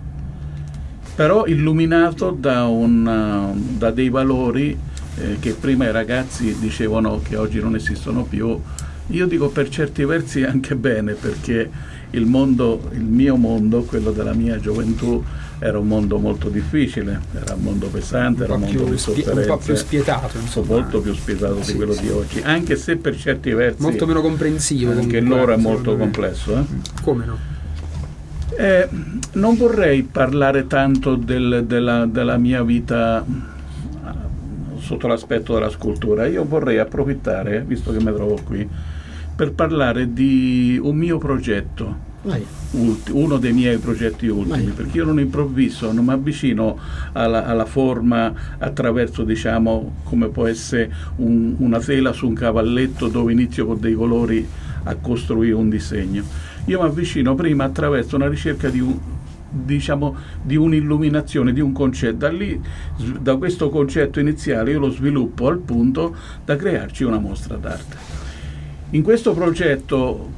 però illuminato da, un, da dei valori eh, che prima i ragazzi dicevano che oggi non esistono più. Io dico per certi versi anche bene, perché il mondo, il mio mondo, quello della mia gioventù, era un mondo molto difficile, era un mondo pesante, era Un un po' mondo più di spie- un po' sofferenze, più spietato, insomma. molto più spietato Sì, di quello sì. di oggi, anche se per certi versi Molto meno comprensivo. anche comunque, loro è secondo molto me. complesso. Eh? Come no? Eh, non vorrei parlare tanto del- della, della mia vita eh, sotto l'aspetto della scultura. Io vorrei approfittare, visto che mi trovo qui, per parlare di un mio progetto, Vai. ulti- uno dei miei progetti ultimi, Vai. perché io non improvviso, non mi avvicino alla, alla forma attraverso, diciamo, come può essere un- una tela su un cavalletto dove inizio con dei colori a costruire un disegno. Io mi avvicino prima attraverso una ricerca di un, diciamo, di un'illuminazione, di un concetto. Da lì, s- da questo concetto iniziale, io lo sviluppo al punto da crearci una mostra d'arte. In questo progetto,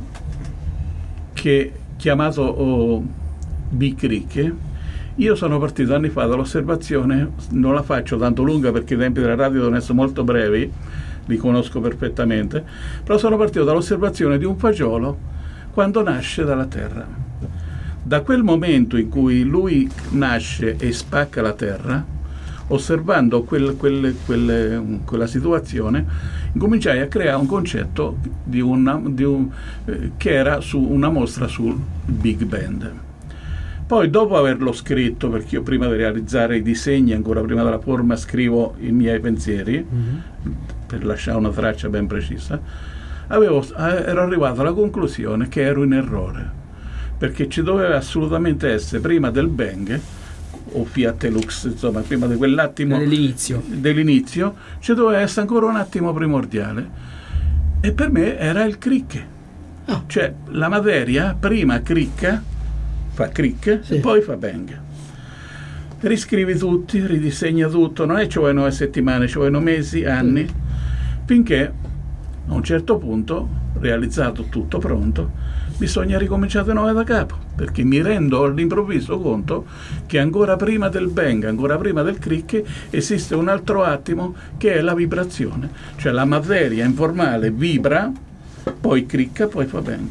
che chiamato oh, Big Creek, io sono partito anni fa dall'osservazione, non la faccio tanto lunga perché i tempi della radio devono essere molto brevi, li conosco perfettamente, però sono partito dall'osservazione di un fagiolo quando nasce dalla terra. Da quel momento in cui lui nasce e spacca la terra, osservando quel, quel, quel, quella situazione, incominciai a creare un concetto di una, di un, eh, che era su una mostra sul Big Band. Poi, dopo averlo scritto, perché io prima di realizzare i disegni, ancora prima della forma, scrivo i miei pensieri, mm-hmm. per lasciare una traccia ben precisa, avevo, ero arrivato alla conclusione che ero in errore, perché ci doveva assolutamente essere, prima del bang, o Fiat Lux, insomma, prima di quell'attimo dell'inizio. dell'inizio, ci doveva essere ancora un attimo primordiale, e per me era il crick. Oh. Cioè, la materia prima cricca, fa crick, sì. e poi fa bang. Riscrivi tutti, ridisegna tutto, non è ci vogliono nove settimane, ci vogliono mesi, anni, sì. finché a un certo punto, realizzato tutto pronto, bisogna ricominciare di nuovo da capo, perché mi rendo all'improvviso conto che ancora prima del bang, ancora prima del crick, esiste un altro attimo che è la vibrazione, cioè la materia informale vibra, poi cricca, poi fa bang.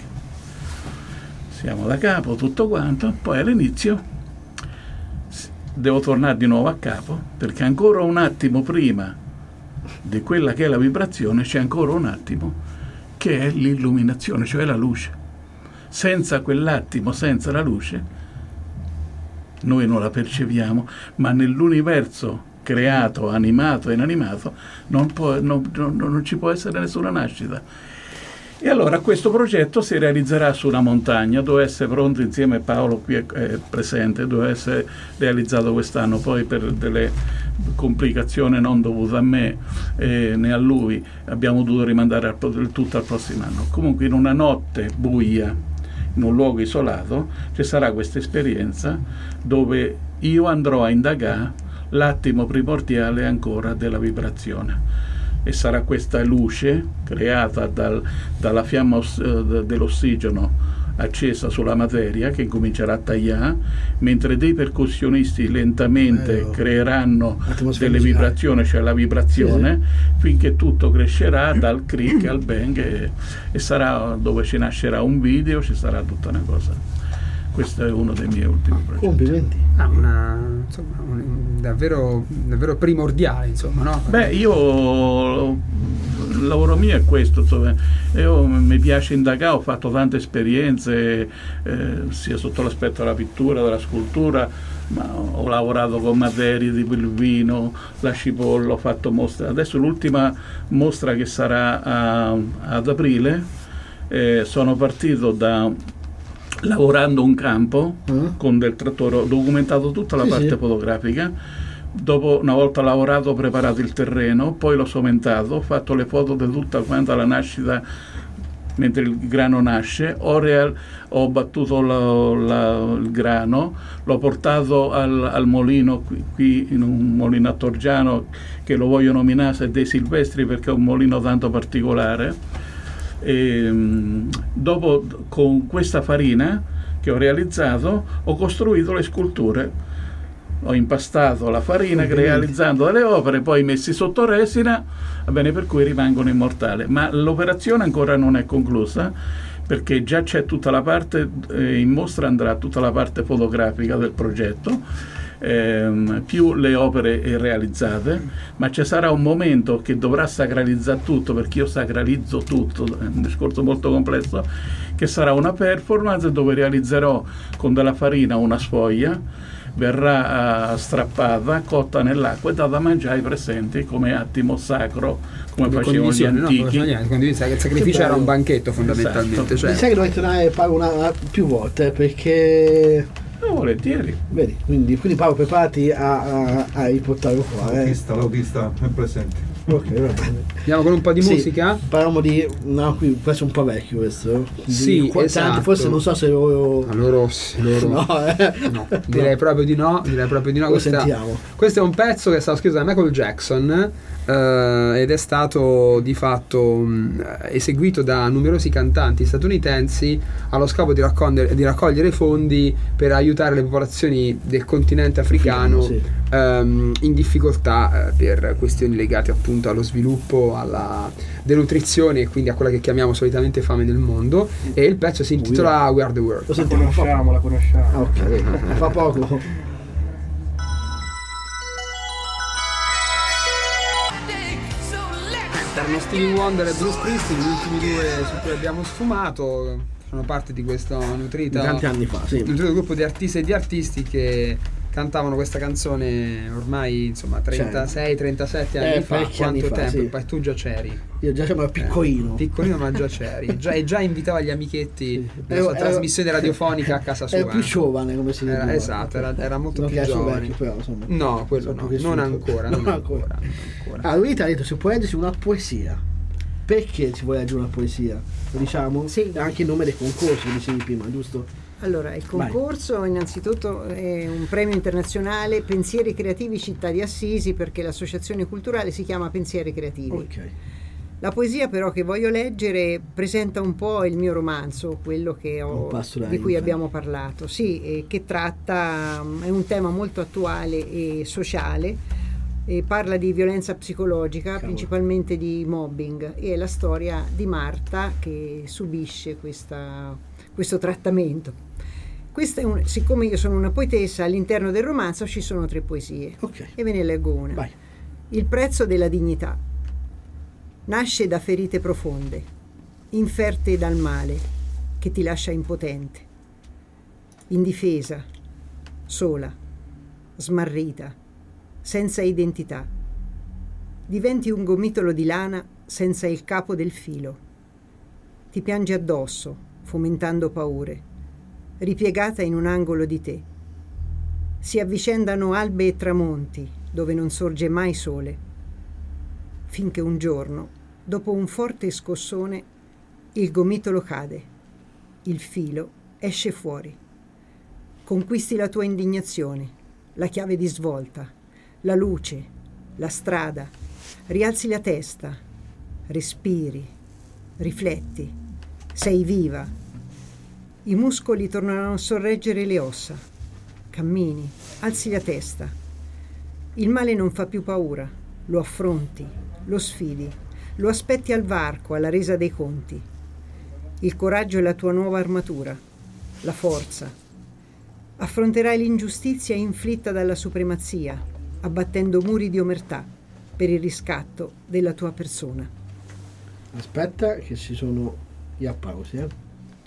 Siamo da capo, tutto quanto, poi all'inizio devo tornare di nuovo a capo, perché ancora un attimo prima di quella che è la vibrazione c'è ancora un attimo che è l'illuminazione, cioè la luce. Senza quell'attimo, senza la luce, noi non la percepiamo, ma nell'universo creato, animato e inanimato non, può, non, non, non ci può essere nessuna nascita. E allora questo progetto si realizzerà su una montagna, dove essere pronto insieme a Paolo qui è, è presente, dove essere realizzato quest'anno, poi per delle complicazioni non dovute a me eh, né a lui abbiamo dovuto rimandare al, tutto al prossimo anno. Comunque in una notte buia, in un luogo isolato, ci sarà questa esperienza dove io andrò a indagare l'attimo primordiale ancora della vibrazione, e sarà questa luce creata dal, dalla fiamma uh, dell'ossigeno accesa sulla materia che comincerà a tagliare, mentre dei percussionisti lentamente eh, creeranno delle vibrazioni, cioè la vibrazione, sì, sì. finché tutto crescerà dal crick al bang, e, e sarà dove ci nascerà un video, ci sarà tutta una cosa. Questo è uno dei miei ultimi progetti. Complimenti. Ah, una, insomma, un, davvero, davvero primordiale, insomma, no? Beh, io il lavoro mio è questo, insomma. Io mi piace indagare, ho fatto tante esperienze, eh, sia sotto l'aspetto della pittura, della scultura, ma ho lavorato con materie tipo il vino, la cipolla, ho fatto mostre. Adesso l'ultima mostra che sarà a, ad aprile, eh, sono partito da lavorando un campo uh-huh. con del trattore, ho documentato tutta la sì, parte sì. fotografica. Dopo, una volta lavorato, ho preparato il terreno, poi l'ho somentato, ho fatto le foto di tutta quanta la nascita mentre il grano nasce, ho, real, ho battuto la, la, il grano, l'ho portato al, al molino qui, qui in un molino a Torgiano che lo voglio nominare dei Silvestri perché è un molino tanto particolare. E, dopo, con questa farina che ho realizzato, ho costruito le sculture, ho impastato la farina realizzando delle opere, poi messi sotto resina, va bene, per cui rimangono immortali. Ma l'operazione ancora non è conclusa, perché già c'è tutta la parte, eh, in mostra andrà tutta la parte fotografica del progetto, ehm, più le opere realizzate, ma ci sarà un momento che dovrà sacralizzare tutto, perché io sacralizzo tutto, è un discorso molto complesso, che sarà una performance dove realizzerò con della farina una sfoglia, verrà uh, strappata, cotta nell'acqua e data a mangiare ai presenti come attimo sacro, come facevano gli antichi. No, il sacrificio era un banchetto fondamentalmente. Esatto. Cioè. Mi sa che dovete tornare Paolo una, una, più volte, perché... No, volentieri. Vedi, quindi, quindi Paolo preparati a, a, a riportarlo qua. L'autista, eh. l'autista è presente. Ok, va bene. Andiamo con un po' di sì, musica. Parliamo di... No, qui questo è un po' vecchio questo. Di, sì, qua, esatto. Tanti, forse non so se loro... Loro, loro... no, eh. no, direi no. proprio di no. Direi proprio di no. Lo Questa, sentiamo. Questo è un pezzo che è stato scritto da Michael Jackson eh, ed è stato di fatto mh, eseguito da numerosi cantanti statunitensi allo scopo di raccogliere, di raccogliere fondi per aiutare le popolazioni del continente africano sì. ehm, in difficoltà eh, per questioni legate appunto allo sviluppo, alla denutrizione e quindi a quella che chiamiamo solitamente fame nel mondo, e il pezzo si intitola We Are The World. Lo sentiamo, la conosciamo, la conosciamo. Ah, ok, fa poco. sono Stevie Wonder e Bruce Springsteen, gli ultimi due su cui abbiamo sfumato, fanno parte di questo nutrito, tanti anni fa, sì. nutrito gruppo di artisti e di artisti che cantavano questa canzone ormai insomma trentasei trentasette anni eh, fa. Quanto anni tempo? fa, sì. Poi tu già c'eri. Io già ero piccolino. Eh, piccolino ma già c'eri. Già, e già invitava gli amichetti sì. della sua ero, trasmissione radiofonica a casa sua. Era più giovane, come si dice. Esatto, era, era molto non più giovane. Vecchio, però, insomma, no, quello no, non ancora, non, non ancora. ancora. ancora. Allora, lui ti ha detto si può leggersi una poesia. Perché si vuole leggere una poesia? Lo diciamo? Sì. Anche il nome del concorso, dicevi prima, giusto? Allora, il concorso Vai. innanzitutto è un premio internazionale Pensieri Creativi Città di Assisi, perché l'associazione culturale si chiama Pensieri Creativi. Okay. La poesia però che voglio leggere presenta un po' il mio romanzo, quello che ho, di cui abbiamo parlato, sì, e che tratta, è un tema molto attuale e sociale, e parla di violenza psicologica, Cavolo. principalmente di mobbing, e è la storia di Marta che subisce questa, questo trattamento. Questa è un, siccome io sono una poetessa, all'interno del romanzo ci sono tre poesie, okay. e ve ne leggo una. Vai. Il prezzo della dignità. Nasce da ferite profonde, inferte dal male, che ti lascia impotente, indifesa, sola, smarrita, senza identità. Diventi un gomitolo di lana senza il capo del filo. Ti piange addosso, fomentando paure, ripiegata in un angolo di te. Si avvicendano albe e tramonti dove non sorge mai sole, finché un giorno, dopo un forte scossone, il gomitolo cade, il filo esce fuori. Conquisti la tua indignazione, la chiave di svolta, la luce, la strada, rialzi la testa, respiri, rifletti, sei viva. I muscoli tornano a sorreggere le ossa, cammini, alzi la testa. Il male non fa più paura, lo affronti, lo sfidi, lo aspetti al varco, alla resa dei conti. Il coraggio è la tua nuova armatura, la forza. Affronterai l'ingiustizia inflitta dalla supremazia, abbattendo muri di omertà per il riscatto della tua persona. Aspetta che ci sono gli applausi, eh?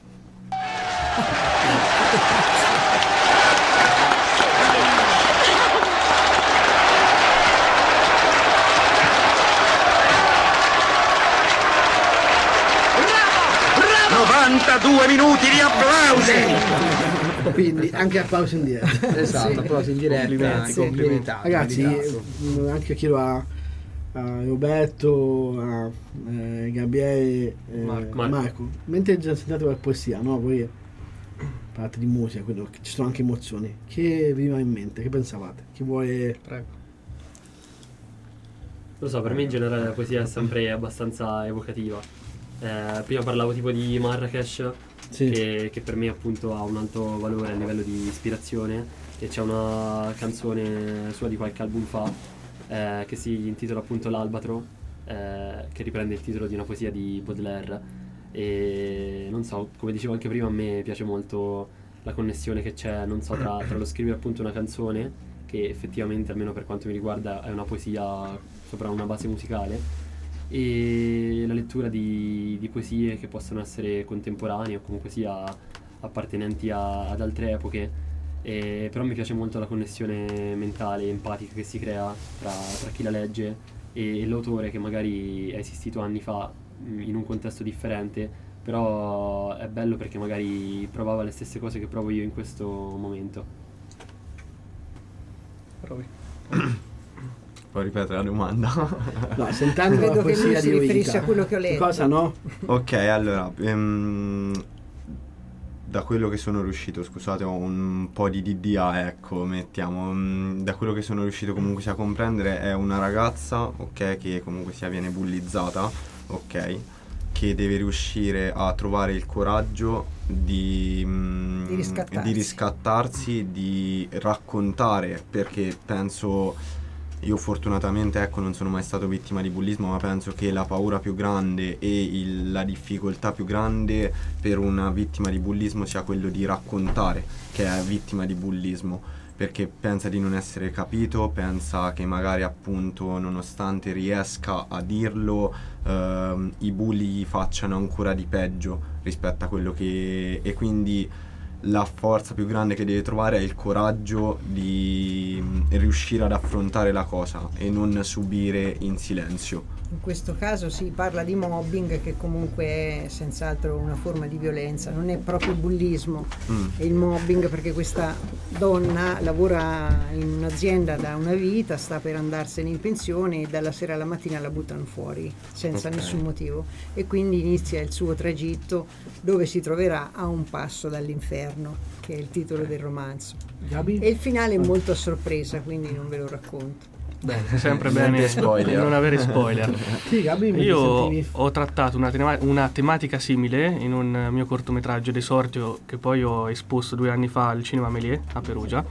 novantadue minuti di applausi. Quindi anche applausi in diretta. Esatto, sì. Applausi in diretta. Complimenti, complimenti. Ragazzi, eh, anche chiedo a, a Roberto, a eh, Gabriele, eh, Marco. Marco. Mentre già sentite la poesia, no? Voi parlate di musica, quello, ci sono anche emozioni. Che vi va in mente? Che pensavate? Chi vuole? Prego. Non lo so, per me in generale la poesia è sempre abbastanza evocativa. Eh, prima parlavo tipo di Marrakesh, sì. che, che per me appunto ha un alto valore a livello di ispirazione, e c'è una canzone sua di qualche album fa eh, che si intitola appunto L'Albatro, eh, che riprende il titolo di una poesia di Baudelaire, e non so, come dicevo anche prima, a me piace molto la connessione che c'è, non so, tra, tra lo scrivere appunto una canzone, che effettivamente almeno per quanto mi riguarda è una poesia sopra una base musicale, e la lettura di, di poesie che possono essere contemporanee o comunque sia appartenenti a, ad altre epoche, e, però mi piace molto la connessione mentale, empatica che si crea tra, tra chi la legge e, e l'autore, che magari è esistito anni fa in un contesto differente, però è bello perché magari provava le stesse cose che provo io in questo momento. Provi. Puoi ripetere la domanda? No, sentendo Credo la poesia che lui si riferisce a quello che ho letto. Cosa no? Ok, allora, ehm, da quello che sono riuscito, scusate, ho un po' di D D A, ecco, mettiamo, mh, da quello che sono riuscito comunque sia a comprendere, è una ragazza, ok, che comunque sia viene bullizzata, ok, che deve riuscire a trovare il coraggio di, mh, di riscattarsi. di riscattarsi, di raccontare, perché penso... Io fortunatamente ecco non sono mai stato vittima di bullismo, ma penso che la paura più grande e il, la difficoltà più grande per una vittima di bullismo sia quello di raccontare che è vittima di bullismo, perché pensa di non essere capito, pensa che magari appunto nonostante riesca a dirlo ehm, i bulli facciano ancora di peggio rispetto a quello che... e quindi la forza più grande che deve trovare è il coraggio di riuscire ad affrontare la cosa e non subire in silenzio. In questo caso si parla di mobbing, che comunque è senz'altro una forma di violenza, non è proprio bullismo, mm. è il mobbing, perché questa donna lavora in un'azienda da una vita, sta per andarsene in pensione e dalla sera alla mattina la buttano fuori senza okay. nessun motivo, e quindi inizia il suo tragitto dove si troverà a un passo dall'inferno, che è il titolo del romanzo. Gabi? E il finale è molto a sorpresa, quindi non ve lo racconto. Bene, sempre bene non avere spoiler. Sì, Gabi, io ho trattato una, tema- una tematica simile in un mio cortometraggio d'esordio che poi ho esposto due anni fa al Cinema Méliès a Perugia.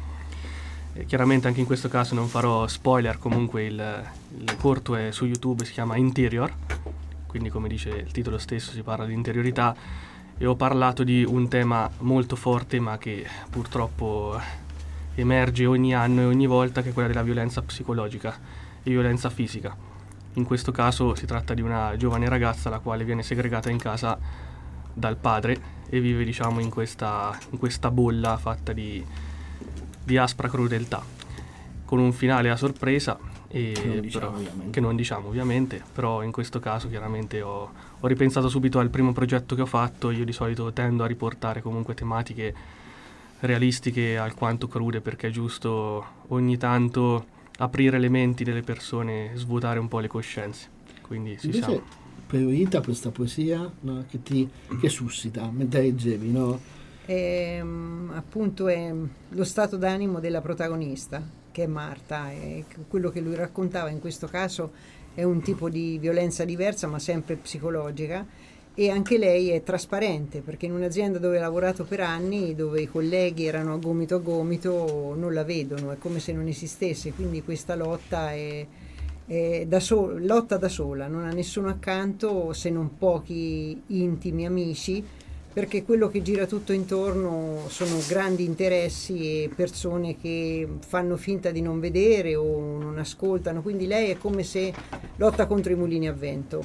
E chiaramente anche in questo caso non farò spoiler, comunque il, il corto è su YouTube, si chiama Interior, quindi come dice il titolo stesso si parla di interiorità, e ho parlato di un tema molto forte ma che purtroppo emerge ogni anno e ogni volta, che è quella della violenza psicologica e violenza fisica. In questo caso si tratta di una giovane ragazza la quale viene segregata in casa dal padre e vive, diciamo, in questa, in questa bolla fatta di, di aspra crudeltà, con un finale a sorpresa e che non diciamo, però, ovviamente. che non diciamo ovviamente, però in questo caso chiaramente ho, ho ripensato subito al primo progetto che ho fatto. Io di solito tendo a riportare comunque tematiche realistiche alquanto crude, perché è giusto ogni tanto aprire le menti delle persone, svuotare un po' le coscienze. Quindi si Invece, siamo. per Rita questa poesia, no, che ti che suscita mentre leggevi, no? E, appunto è lo stato d'animo della protagonista, che è Marta, e quello che lui raccontava in questo caso è un tipo di violenza diversa ma sempre psicologica. E anche lei è trasparente, perché in un'azienda dove ha lavorato per anni, dove i colleghi erano a gomito a gomito, non la vedono, è come se non esistesse, quindi questa lotta è, è da so- lotta da sola, non ha nessuno accanto se non pochi intimi amici, perché quello che gira tutto intorno sono grandi interessi e persone che fanno finta di non vedere o non ascoltano, quindi lei è come se lotta contro i mulini a vento.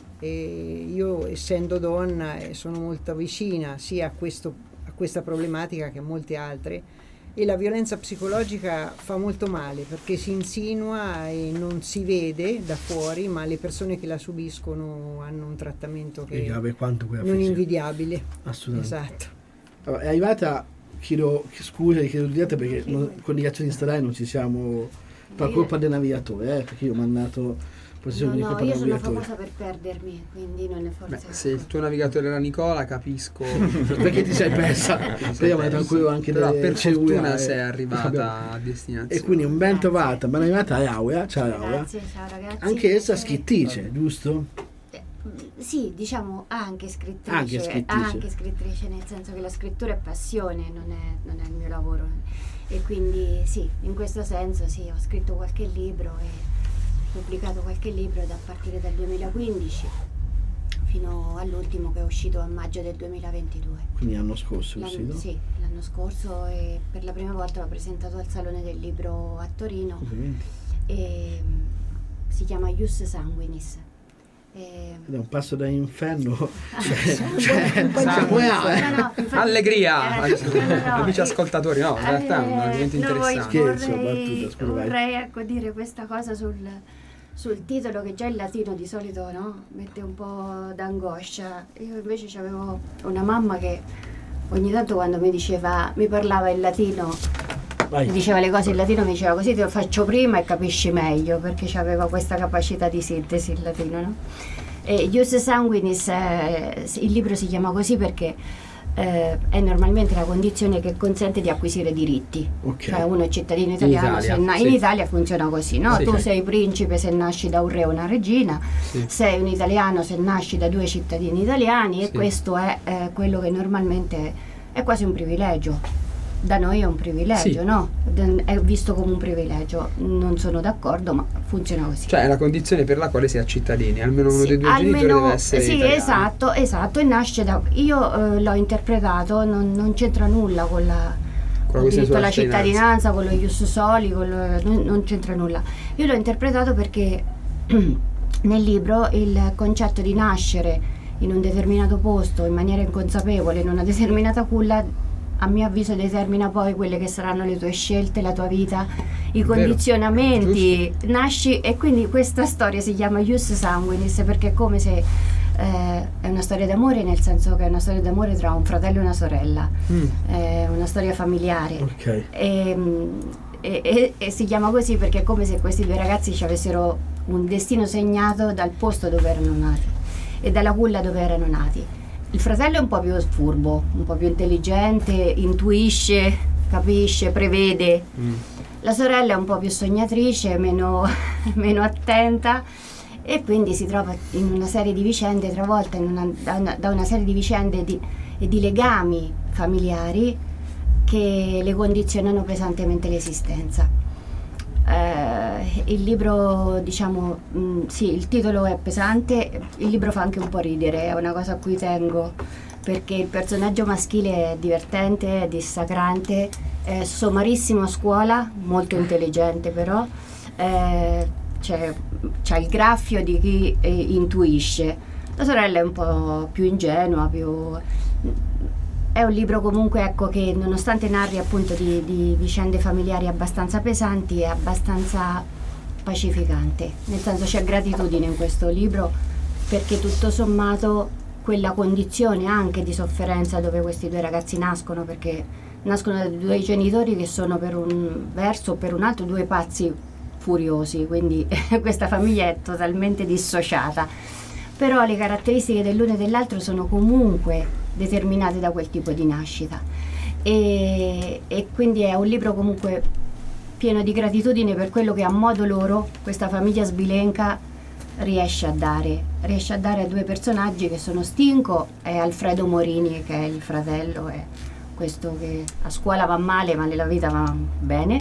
E io, essendo donna, sono molto vicina sia a, questo, a questa problematica che a molte altre, e la violenza psicologica fa molto male perché si insinua e non si vede da fuori, ma le persone che la subiscono hanno un trattamento che grave quanto quella non fisica. invidiabile. Assolutamente. Esatto. Allora, è arrivata, chiedo scusa, chiedo scusate perché non, con gli accenti stradali non ci siamo, per colpa del navigatore, eh, perché io ho mandato No, no, io sono famosa per perdermi, quindi non è forza. Beh, se il tuo navigatore era Nicola, capisco perché ti sei persa. Però anche Però delle per cellule, fortuna eh, sei arrivata abbiamo... a destinazione. E quindi un ben trovata, ben arrivata a Laura. Ciao Laura. Grazie, ciao ragazzi. Anche essa scrittrice, giusto? Eh, sì, diciamo anche scrittrice, anche scrittrice. Anche scrittrice, nel senso che la scrittura è passione, non è, non è il mio lavoro. E quindi sì, in questo senso sì, ho scritto qualche libro e pubblicato qualche libro da partire dal duemilaquindici fino all'ultimo che è uscito a maggio del duemilaventidue. Quindi l'anno scorso è l'anno, uscito? Sì, l'anno scorso, e per la prima volta l'ho presentato al Salone del Libro a Torino. Okay. E si chiama Ius Sanguinis. E... È un passo da inferno, cioè, cioè, siamo no, no, infatti, allegria, eh, no, no, amici eh, ascoltatori, no, in realtà è un argomento no, interessante. Scherzo, vorrei, battuta, scusa, vai. vorrei ecco dire questa cosa sul, sul titolo, che già il latino di solito, no, mette un po' d'angoscia. Io invece avevo una mamma che ogni tanto quando mi diceva, mi parlava in latino, Vai. mi diceva le cose in latino, mi diceva così te lo faccio prima e capisci meglio, perché aveva questa capacità di sintesi in latino, no? E Ius Sanguinis, eh, il libro si chiama così perché eh, è normalmente la condizione che consente di acquisire diritti. Okay. Cioè uno è cittadino italiano, in Italia, se na- sì. in Italia funziona così, no? Sì, Tu sì. sei principe se nasci da un re o una regina, Sì. sei un italiano se nasci da due cittadini italiani, e Sì. questo è eh, quello che normalmente è quasi un privilegio. Da noi è un privilegio, Sì. no? È visto come un privilegio. Non sono d'accordo, ma funziona così. Cioè è la condizione per la quale si è cittadini, almeno uno Sì, dei due almeno- genitori deve essere sì, italiano. esatto, esatto, e nasce da... Io eh, l'ho interpretato, non, non c'entra nulla con la, Con ho diritto alla cittadinanza, con lo ius soli, con lo, non, non c'entra nulla. Io l'ho interpretato perché nel libro il concetto di nascere in un determinato posto in maniera inconsapevole, in una determinata culla, a mio avviso determina poi quelle che saranno le tue scelte, la tua vita, i condizionamenti. Vero, nasci, e quindi questa storia si chiama Ius Sanguinis perché è come se eh, è una storia d'amore, nel senso che è una storia d'amore tra un fratello e una sorella, mm. è una storia familiare. Okay. E, e, e, e si chiama così perché è come se questi due ragazzi ci avessero un destino segnato dal posto dove erano nati e dalla culla dove erano nati. Il fratello è un po' più furbo, un po' più intelligente, intuisce, capisce, prevede. Mm. La sorella è un po' più sognatrice, meno, meno attenta, e quindi si trova in una serie di vicende, travolta in una, da, una, da una serie di vicende e di, e di legami familiari che le condizionano pesantemente l'esistenza. Eh, il libro, diciamo, mh, sì, il titolo è pesante, il libro fa anche un po' ridere, è una cosa a cui tengo, perché il personaggio maschile è divertente, è dissacrante, è somarissimo a scuola, molto intelligente però, eh, c'è, c'è il graffio di chi eh, intuisce. La sorella è un po' più ingenua, più... È un libro comunque, ecco, che nonostante narri appunto di, di vicende familiari abbastanza pesanti, è abbastanza pacificante, nel senso c'è gratitudine in questo libro perché tutto sommato quella condizione anche di sofferenza dove questi due ragazzi nascono, perché nascono da due genitori che sono per un verso o per un altro due pazzi furiosi, quindi questa famiglia è totalmente dissociata, però le caratteristiche dell'uno e dell'altro sono comunque determinate da quel tipo di nascita e, e quindi è un libro comunque pieno di gratitudine per quello che a modo loro questa famiglia sbilenca riesce a dare riesce a dare a due personaggi che sono Stinco e Alfredo Morini, che è il fratello, è questo che a scuola va male ma nella vita va bene,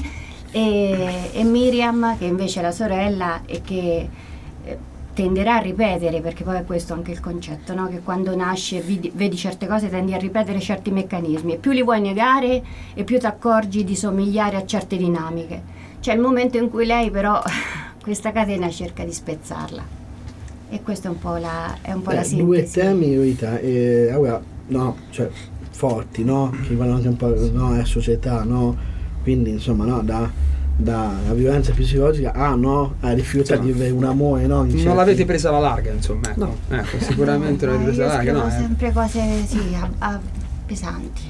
e, e Miriam che invece è la sorella e che eh, tenderà a ripetere, perché poi è questo anche il concetto, no? Che quando nasci e vedi, vedi certe cose tendi a ripetere certi meccanismi e più li vuoi negare e più ti accorgi di somigliare a certe dinamiche. C'è il momento in cui lei però questa catena cerca di spezzarla e questa è un po' la, è un po' Beh, la sintesi. Due temi, Rita, eh, allora, no, cioè forti, no? Che vanno anche un po', no, è società, no? Quindi insomma, no, da dalla violenza psicologica a no a rifiuta di avere un amore, no, non certi... l'avete presa alla larga, insomma, ecco. No. Ecco, sicuramente non l'avete presa alla larga, no, sempre eh. cose sì a, a pesanti.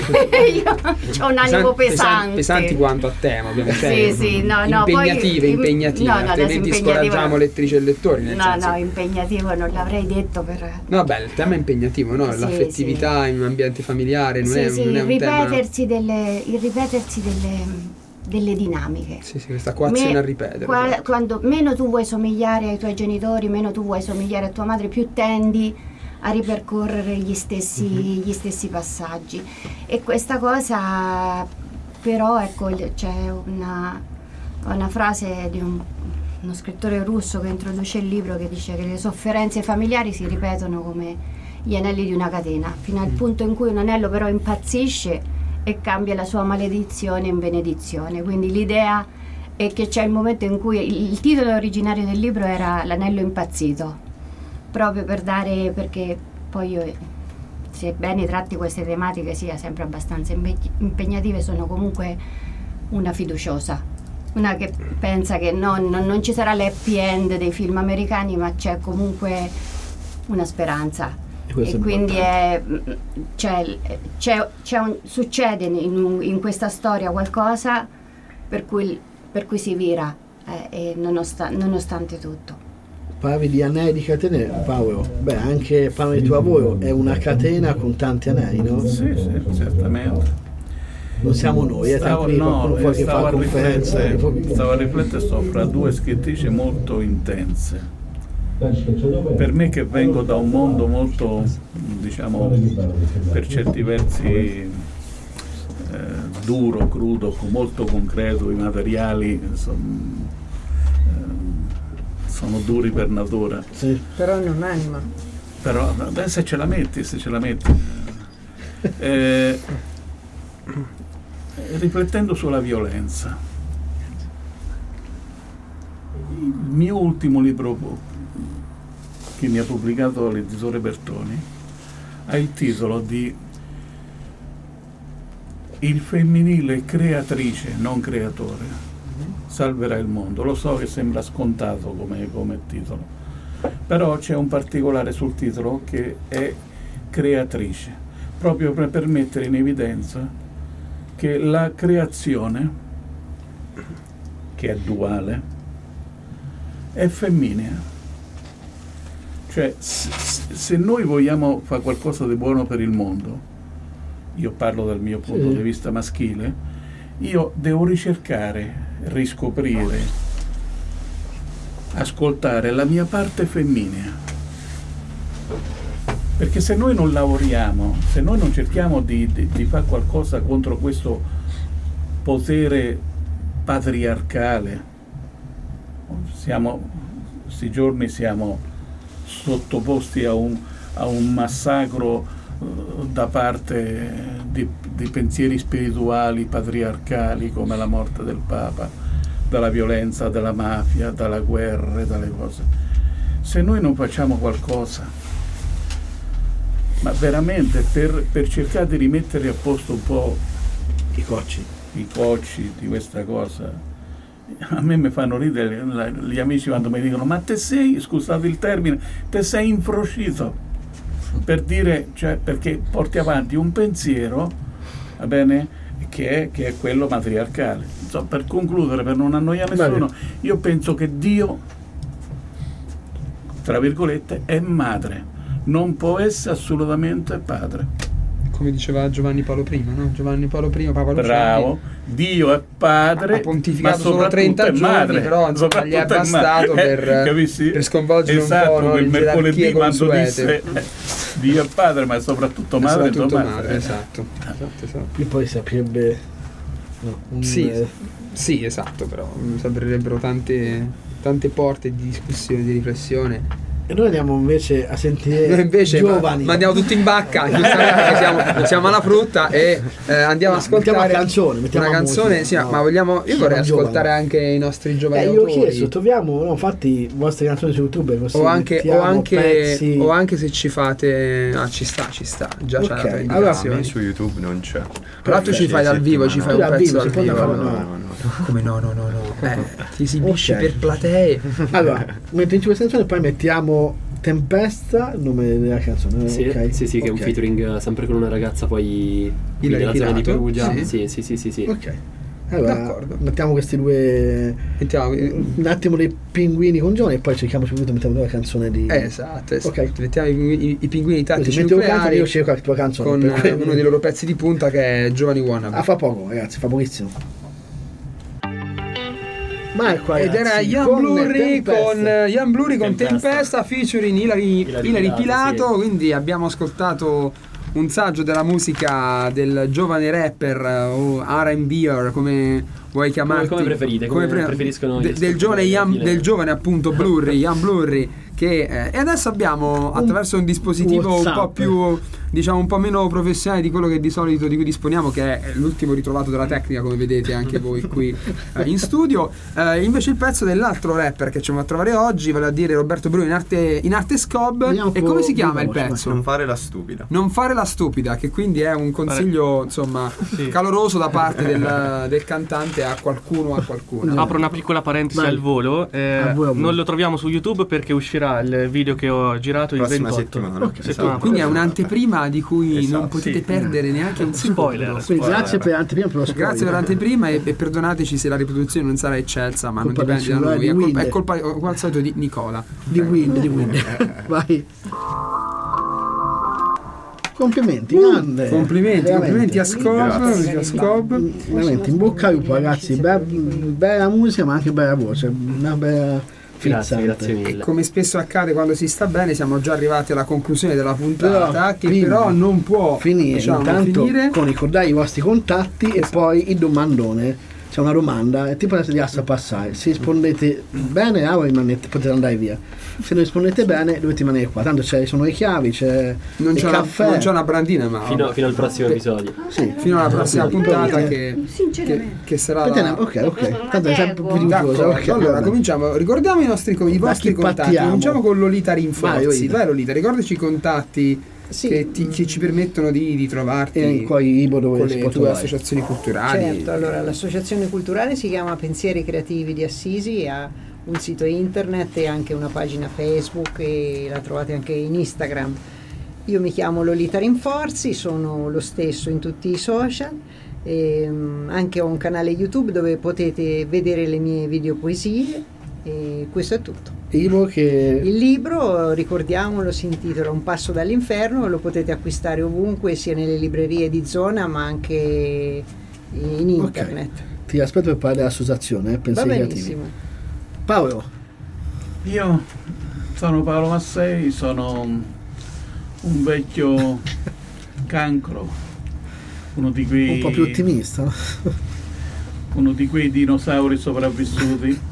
Io ho un animo pesante, pesanti, pesanti quanto a tema, ovviamente. Sì, sì, no, no, impegnative, poi, impegnative, no, no, altrimenti scoraggiamo lettrici e lettori. Nel no, senso. no, impegnativo non l'avrei detto per. No, beh, il tema è impegnativo, no? Sì, l'affettività sì. in un ambiente familiare non sì, è, sì, non è un ripetersi tema. Delle, il ripetersi delle. delle dinamiche. Sì, sì, questa coazione Me, a ripetere. Qua, esatto. Quando meno tu vuoi somigliare ai tuoi genitori, meno tu vuoi somigliare a tua madre, più tendi a ripercorrere gli stessi, mm-hmm. gli stessi passaggi. E questa cosa, però, ecco, c'è una, una frase di un, uno scrittore russo che introduce il libro che dice che le sofferenze familiari si ripetono come gli anelli di una catena, fino al mm. punto in cui un anello però impazzisce e cambia la sua maledizione in benedizione. Quindi l'idea è che c'è il momento in cui il titolo originario del libro era L'anello impazzito, proprio per dare, perché poi io, sebbene tratti queste tematiche sia sempre abbastanza impegnative, sono comunque una fiduciosa, una che pensa che non, non, non ci sarà l'happy end dei film americani, ma c'è comunque una speranza. E quindi è, c'è, c'è, c'è un, succede in, in questa storia qualcosa per cui, per cui si vira, eh, e nonosta, nonostante tutto. Parli di anelli di catene, Paolo. Beh, anche parli del tuo lavoro, è una catena con tanti anelli, no? Sì, sì, certamente. Non siamo noi, stavo, è no, che stavo, fa a riflettere, stavo a riflettere sopra due scrittrici molto intense. Per me che vengo da un mondo molto, diciamo, per certi versi eh, duro, crudo, molto concreto, i materiali sono, eh, sono duri per natura. Sì. Però non anima. Però beh, se ce la metti, se ce la metti. Eh, riflettendo sulla violenza, il mio ultimo libro che mi ha pubblicato l'editore Bertoni ha il titolo di Il femminile creatrice, non creatore, salverà il mondo. Lo so che sembra scontato come, come titolo, però c'è un particolare sul titolo che è creatrice, proprio per, per mettere in evidenza che la creazione, che è duale, è femminea. Cioè, se, se noi vogliamo fare qualcosa di buono per il mondo, io parlo dal mio punto sì. di vista maschile, io devo ricercare, riscoprire, ascoltare la mia parte femminea. Perché se noi non lavoriamo, se noi non cerchiamo di, di, di fare qualcosa contro questo potere patriarcale, siamo, questi giorni siamo sottoposti a un, a un massacro da parte di, di pensieri spirituali patriarcali come la morte del Papa, dalla violenza della mafia, dalla guerra, dalle cose. Se noi non facciamo qualcosa, ma veramente per, per cercare di rimettere a posto un po' i cocci, i cocci di questa cosa, a me mi fanno ridere gli amici quando mi dicono: ma te sei, scusate il termine, te sei infroscito. Per dire, cioè, perché porti avanti un pensiero, va bene, che è, che è quello matriarcale. Insomma, per concludere, per non annoiare nessuno, Beh. io penso che Dio, tra virgolette, è madre, non può essere assolutamente padre. Come diceva Giovanni Paolo I, no? Giovanni Paolo I, Papa Luciani. Bravo, Dio è padre, ha pontificato ma solo trenta è giorni, madre, però insomma, gli è bastato eh, per, per sconvolgere esatto, un po', no, il mercoledì quando disse eh, Dio è padre, ma è soprattutto madre, è soprattutto madre, madre, esatto, esatto, esatto. E poi sarebbe no, un, sì, eh, sì, esatto, però si aprirebbero tante, tante porte di discussione, di riflessione. E noi andiamo invece a sentire noi invece giovani. Ma, ma andiamo tutti in bacca, giustamente siamo, siamo alla frutta e eh, andiamo no, a ascoltare una canzone, una canzone, musica, sì, no, ma vogliamo io vorrei ascoltare giovani. anche i nostri giovani eh, autori. Io ho chiesto, troviamo, no, infatti vostre canzoni su YouTube così o anche, o, anche, pezzi. o anche se ci fate ah, ci sta, ci sta, già okay. c'è la indicazione. Allora, su YouTube non c'è. Però tu ci fai dal vivo, ci fai un pezzo dal vivo. No, no, no. Come no, no, no, no. Eh, ti esibisci per platee. Allora, mettiamoci questa canzone e poi mettiamo Tempesta, il nome della canzone. Sì, okay. sì, sì, che okay. è un featuring sempre con una ragazza poi della zona di Perugia. Sì, sì, sì, sì, sì, sì. Ok. Allora, d'accordo. Mettiamo questi due mettiamo un attimo dei pinguini con Giovanni e poi cerchiamo subito mettiamo la canzone di eh, esatto, esatto. Okay. Mettiamo i pinguini, i pinguini tattici nucleari, io cerco la tua canzone con uno dei loro pezzi di punta che è Giovani Wannabe. Ah, fa poco ragazzi, fa pochissimo. Marco, ed era Ian Blurry con Ian Blurry con Tempesta, Tempesta featuring Ilari, Ilari, Ilari Pilato, sì. Quindi abbiamo ascoltato un saggio della musica del giovane rapper o R and B-er, come vuoi chiamarti, come, come preferite, come, come pre- preferiscono de, del giovane Ian, del giovane appunto Blurry, Ian Blurry che eh, e adesso abbiamo attraverso un dispositivo un po' più, diciamo, un po' meno professionale di quello che di solito di cui disponiamo, che è l'ultimo ritrovato della tecnica, come vedete anche voi qui eh, in studio, eh, invece il pezzo dell'altro rapper che ci andiamo a trovare oggi, vale a dire Roberto Bruno in arte, in arte Scob. Vediamo, e come si chiama il pezzo? Non fare la stupida. Non fare la stupida, che quindi è un consiglio insomma sì. caloroso da parte del, del cantante a qualcuno a qualcuno. Apro una piccola parentesi al volo, eh, non lo troviamo su YouTube perché uscirà il video che ho girato il prossima ventotto settimana. Okay, settimana quindi è un'anteprima di cui esatto, non potete sì. perdere neanche un spoiler, spoiler. Grazie per l'anteprima, per lo spoiler. Grazie per l'anteprima e, e perdonateci se la riproduzione non sarà eccelsa, ma colpa non dipende da noi, è colpa, è colpa come al solito di Nicola. Di Wind, di Wind. Vai. Complimenti, uh, grande. Complimenti, veramente. Complimenti a Scob, a Scob. Veramente in bocca al lupo, ragazzi. Be- bella musica, ma anche bella voce. Una bella. Grazie, grazie mille. E come spesso accade quando si sta bene, siamo già arrivati alla conclusione della puntata, però, che però non può finire, diciamo, intanto finire con ricordare i vostri contatti esatto. E poi il domandone c'è una domanda e tipo adesso di assa passare. Se rispondete bene, ah, rimanete, potete andare via. Se non rispondete bene, dovete rimanere qua. Tanto c'è, sono i chiavi, c'è non il c'è caffè. Una, non c'è una brandina, ma fino, fino al prossimo episodio. Sì, fino alla prossima puntata che, che, che sarà la... Ok, ok. Tanto è sempre più D'accordo, okay, allora vabbè. cominciamo. Ricordiamo i nostri i vostri contatti. pattiamo. Cominciamo con Lolita Rinforzi. Vai, Lolita. Vai Lolita, ricordaci i contatti Sì. che, ti, che ci permettono di, di trovarti E in quei Ibo dove con si le può tue trovare. associazioni culturali. Certo, allora l'associazione culturale si chiama Pensieri Creativi di Assisi, ha un sito internet e anche una pagina Facebook e la trovate anche in Instagram. Io mi chiamo Lolita Rinforzi, sono lo stesso in tutti i social, e, um, anche ho un canale YouTube dove potete vedere le mie videopoesie e questo è tutto. Ivo che... Il libro, ricordiamolo, si intitola Un passo dall'inferno, lo potete acquistare ovunque, sia nelle librerie di zona ma anche in internet. Okay. Ti aspetto per parlare dell'associazione, eh, Pensieri Va Creativi. benissimo. Paolo. Io sono Paolo Massei, sono un vecchio cancro, uno di quei... Un po' più ottimista. uno di quei dinosauri sopravvissuti.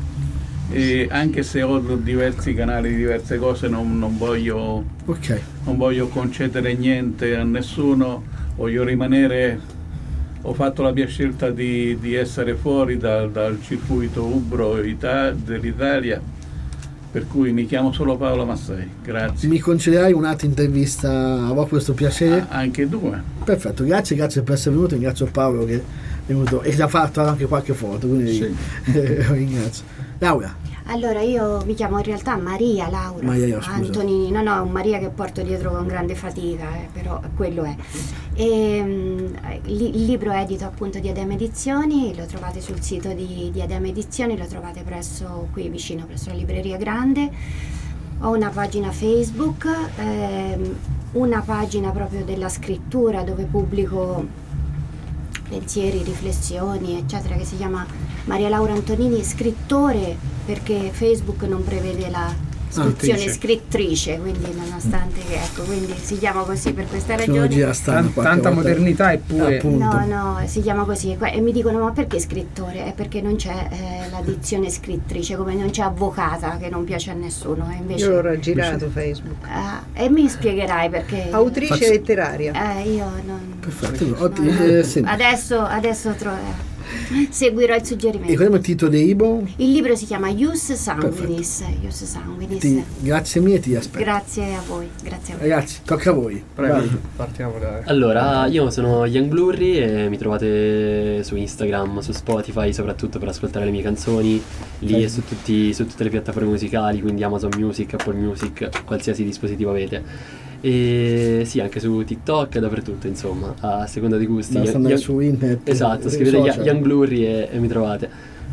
E anche se ho diversi canali, diverse cose, non, non voglio okay. non voglio concedere niente a nessuno, voglio rimanere, ho fatto la mia scelta di, di essere fuori dal, dal circuito Umbro Ita- dell'Italia, per cui mi chiamo solo Paolo Massei. Grazie. Mi concederai un'altra intervista, avrò questo piacere? Ah, anche due. Perfetto, grazie, grazie per essere venuto, ringrazio Paolo che è venuto e che ha fatto anche qualche foto, quindi Sì. ringrazio. Laura. Allora, io mi chiamo in realtà Maria Laura Maria, scusa. Antonini, no no, un Maria che porto dietro con grande fatica, eh, però quello è. E, mh, li- il libro è edito appunto di Edem Edizioni, lo trovate sul sito di, di Edem Edizioni, lo trovate presso qui vicino, presso la libreria grande. Ho una pagina Facebook, ehm, una pagina proprio della scrittura dove pubblico pensieri, riflessioni, eccetera, che si chiama Maria Laura Antonini Scrittore, perché Facebook non prevede la iscrizione Scrittrice. scrittrice, quindi nonostante che ecco, quindi si chiama così per questa Tecnologia ragione. strana, Tan- qualche tanta volta. modernità eppure Appunto. No, no, si chiama così e mi dicono ma perché scrittore? È perché non c'è eh, la dizione scrittrice, come non c'è avvocata, che non piace a nessuno, e invece Io l'ho raggirato Facebook. Ah, e mi spiegherai perché Autrice Faccio- letteraria. eh, io non Perfetto. no, Otti- no. eh, sì. adesso adesso tro- seguirò il E suggerimento. qual è il titolo di Ibo? Il libro si chiama Ius Sanguinis, Ius Sanguinis. Ti, grazie mille, ti aspetto. Grazie a voi, grazie a voi. Ragazzi, tocca a voi. Prego, Vai. partiamo da... Allora, io sono Young Blurry e mi trovate su Instagram, su Spotify, soprattutto per ascoltare le mie canzoni, lì e su, tutti, su tutte le piattaforme musicali, quindi Amazon Music, Apple Music, qualsiasi dispositivo avete. E sì, anche su TikTok e dappertutto, insomma, a seconda dei gusti. Basta andare Young- su internet. Esatto, sui scrivete social. Young Blurry e, e mi trovate.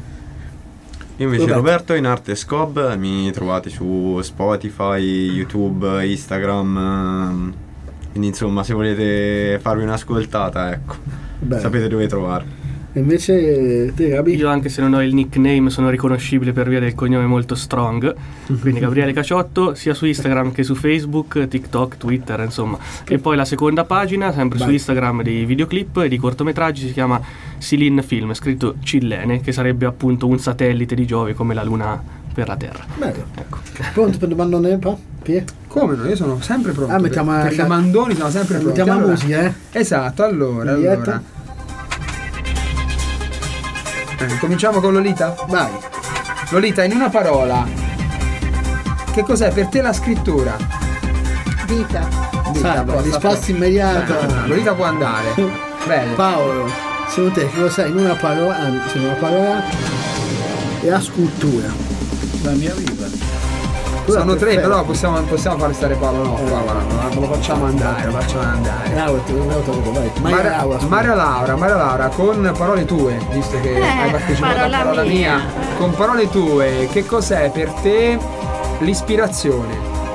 Io invece Roberto. Roberto in arte Scob, mi trovate su Spotify, YouTube, Instagram, ehm, quindi insomma se volete farvi un'ascoltata, ecco, Beh. sapete dove trovarmi. E invece te, Gabi? Io, anche se non ho il nickname, sono riconoscibile per via del cognome molto strong, quindi Gabriele Caciotto, sia su Instagram che su Facebook, TikTok, Twitter, insomma. E poi la seconda pagina, sempre Vai. su Instagram, di videoclip e di cortometraggi, si chiama Silin Film, scritto Cillene, che sarebbe appunto un satellite di Giove come la Luna per la Terra. Bello. Ecco. Pronto per domandone? Pa? Pie? come no, io sono sempre pronto. Ah, mettiamo per, a- per i domandoni sono sempre pronto. Mettiamo la Allora, musica, eh? Esatto, allora, In diretta? allora. Eh, cominciamo con Lolita? Vai. Lolita, in una parola, che cos'è per te la scrittura? Vita. Vita, Salva, posso- risposta immediata. Ah, Lolita può andare. Bene. Paolo, secondo te che lo sai in una parola, anzi in una parola, è la scultura. La mia vita. Sono tre, Perfetto. però possiamo, possiamo far stare Paolo. No, qua, guarda, no, lo facciamo andare, lo facciamo andare. Laura, te lo trovo, vai. Maria Maria Laura, scusa. Maria Laura, Maria Laura, con parole tue, visto che Eh, hai partecipato a parola parola mia. mia, con parole tue, che cos'è per te l'ispirazione?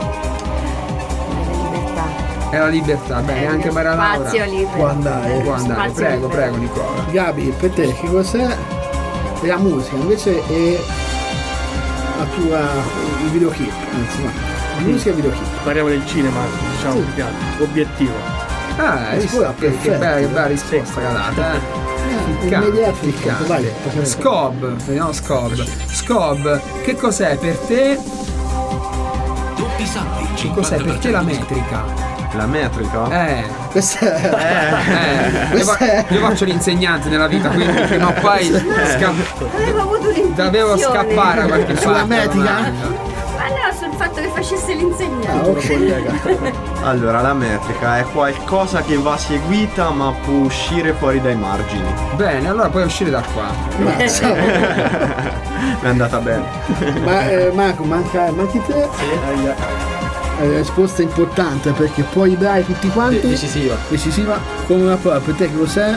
La libertà. È la libertà, bene, Eh, anche Maria Laura Spazio libero. Può andare. può andare, Spazio prego, libero. prego Nicola. Gabi, per te che cos'è? È la musica, invece è la tua, il videoclip, anzi no, la musica e il videoclip. Parliamo del cinema, diciamo, Sì. più che altro. Obiettivo. Ah, hai visto? scusa, che, che perfetto. bella, che bella risposta che ha dato, eh. immediato ficcante. vai, vai. Scob, vediamo Scob. Scob, che cos'è per te? Tutti santi, Che cos'è per te la metrica? La metrica? Eh, Questa è... eh, io, fa- io faccio l'insegnante nella vita, quindi prima o poi sca- Avevo avuto un'intuizione. dovevo scappare a qualche Sulla parte. metrica? ormai. Ma no, sul fatto che facesse l'insegnante. Ah, ok. Allora, la metrica è qualcosa che va seguita ma può uscire fuori dai margini. Bene, allora puoi uscire da qua. Ma, Mi è andata bene. ma eh, Marco, manca, manchi te? Aia. Eh, risposta importante perché poi dai tutti quanti. Decisiva. Decisiva come una prova. Per te che cos'è?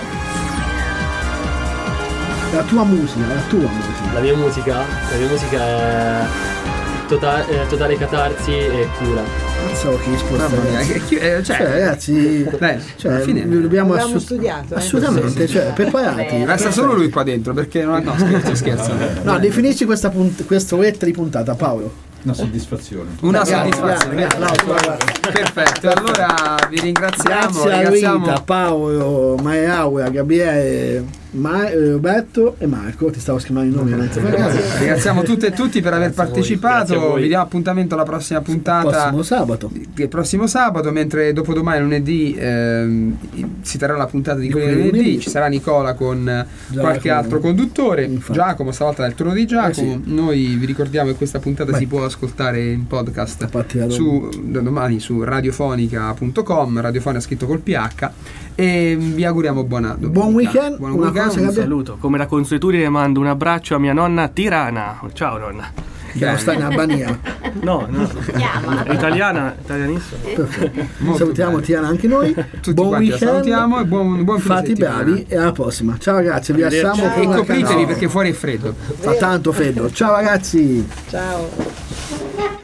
La tua musica, la tua musica. La mia musica, la mia musica è tota- eh, totale catarsi e cura. Non so che risposta. Mamma mia, ragazzi. che- che- eh, cioè, Cioè, ragazzi, Beh, cioè, alla fine dobbiamo Abbiamo assu- studiato, eh. assolutamente, cioè, preparati. resta solo lui qua dentro perché non no, scherzo, scherzo. No, definisci questa punt- questa oretta di puntata, Paolo. Una soddisfazione. Una Grazie, soddisfazione. grazie, grazie, no, guarda. Perfetto, allora vi ringraziamo. Grazie a ringraziamo Rita, Paolo, Maria Aura, Gabriele, Ma- eh, Roberto e Marco. Ti stavo scrivendo i nomi, non ti fai caso. ringraziamo tutte e tutti per aver Grazie a voi, grazie a partecipato. voi. Vi diamo appuntamento alla prossima puntata. Prossimo sabato. Il prossimo sabato, mentre dopodomani lunedì ehm, si terrà la puntata di Di quelli quelli lunedì. lunedì. Ci sarà Nicola con eh, Giacomo. qualche altro conduttore. Infatti. Giacomo, stavolta è il turno di Giacomo. Eh sì. Noi vi ricordiamo che questa puntata Beh. si può ascoltare in podcast A parte la su, da domani su radiofonica punto com, radiofonica scritto col P H, e vi auguriamo buona domenica. Buon weekend. Buon Una weekend. cosa che Un abbia- saluto, come da consuetudine mando un abbraccio a mia nonna Tirana. Ciao nonna. che non sta in Albania. No, no. Chiama. È italiana, italianissima. Perfetto. Salutiamo Tiana anche noi. Tutti Buon quanti la weekend. salutiamo e buon, buon fine Fate settimana. bravi e alla prossima. Ciao ragazzi, vi Arrivederci. lasciamo E con una copritevi canzone. perché fuori è freddo. Fa tanto freddo. Ciao ragazzi. Ciao.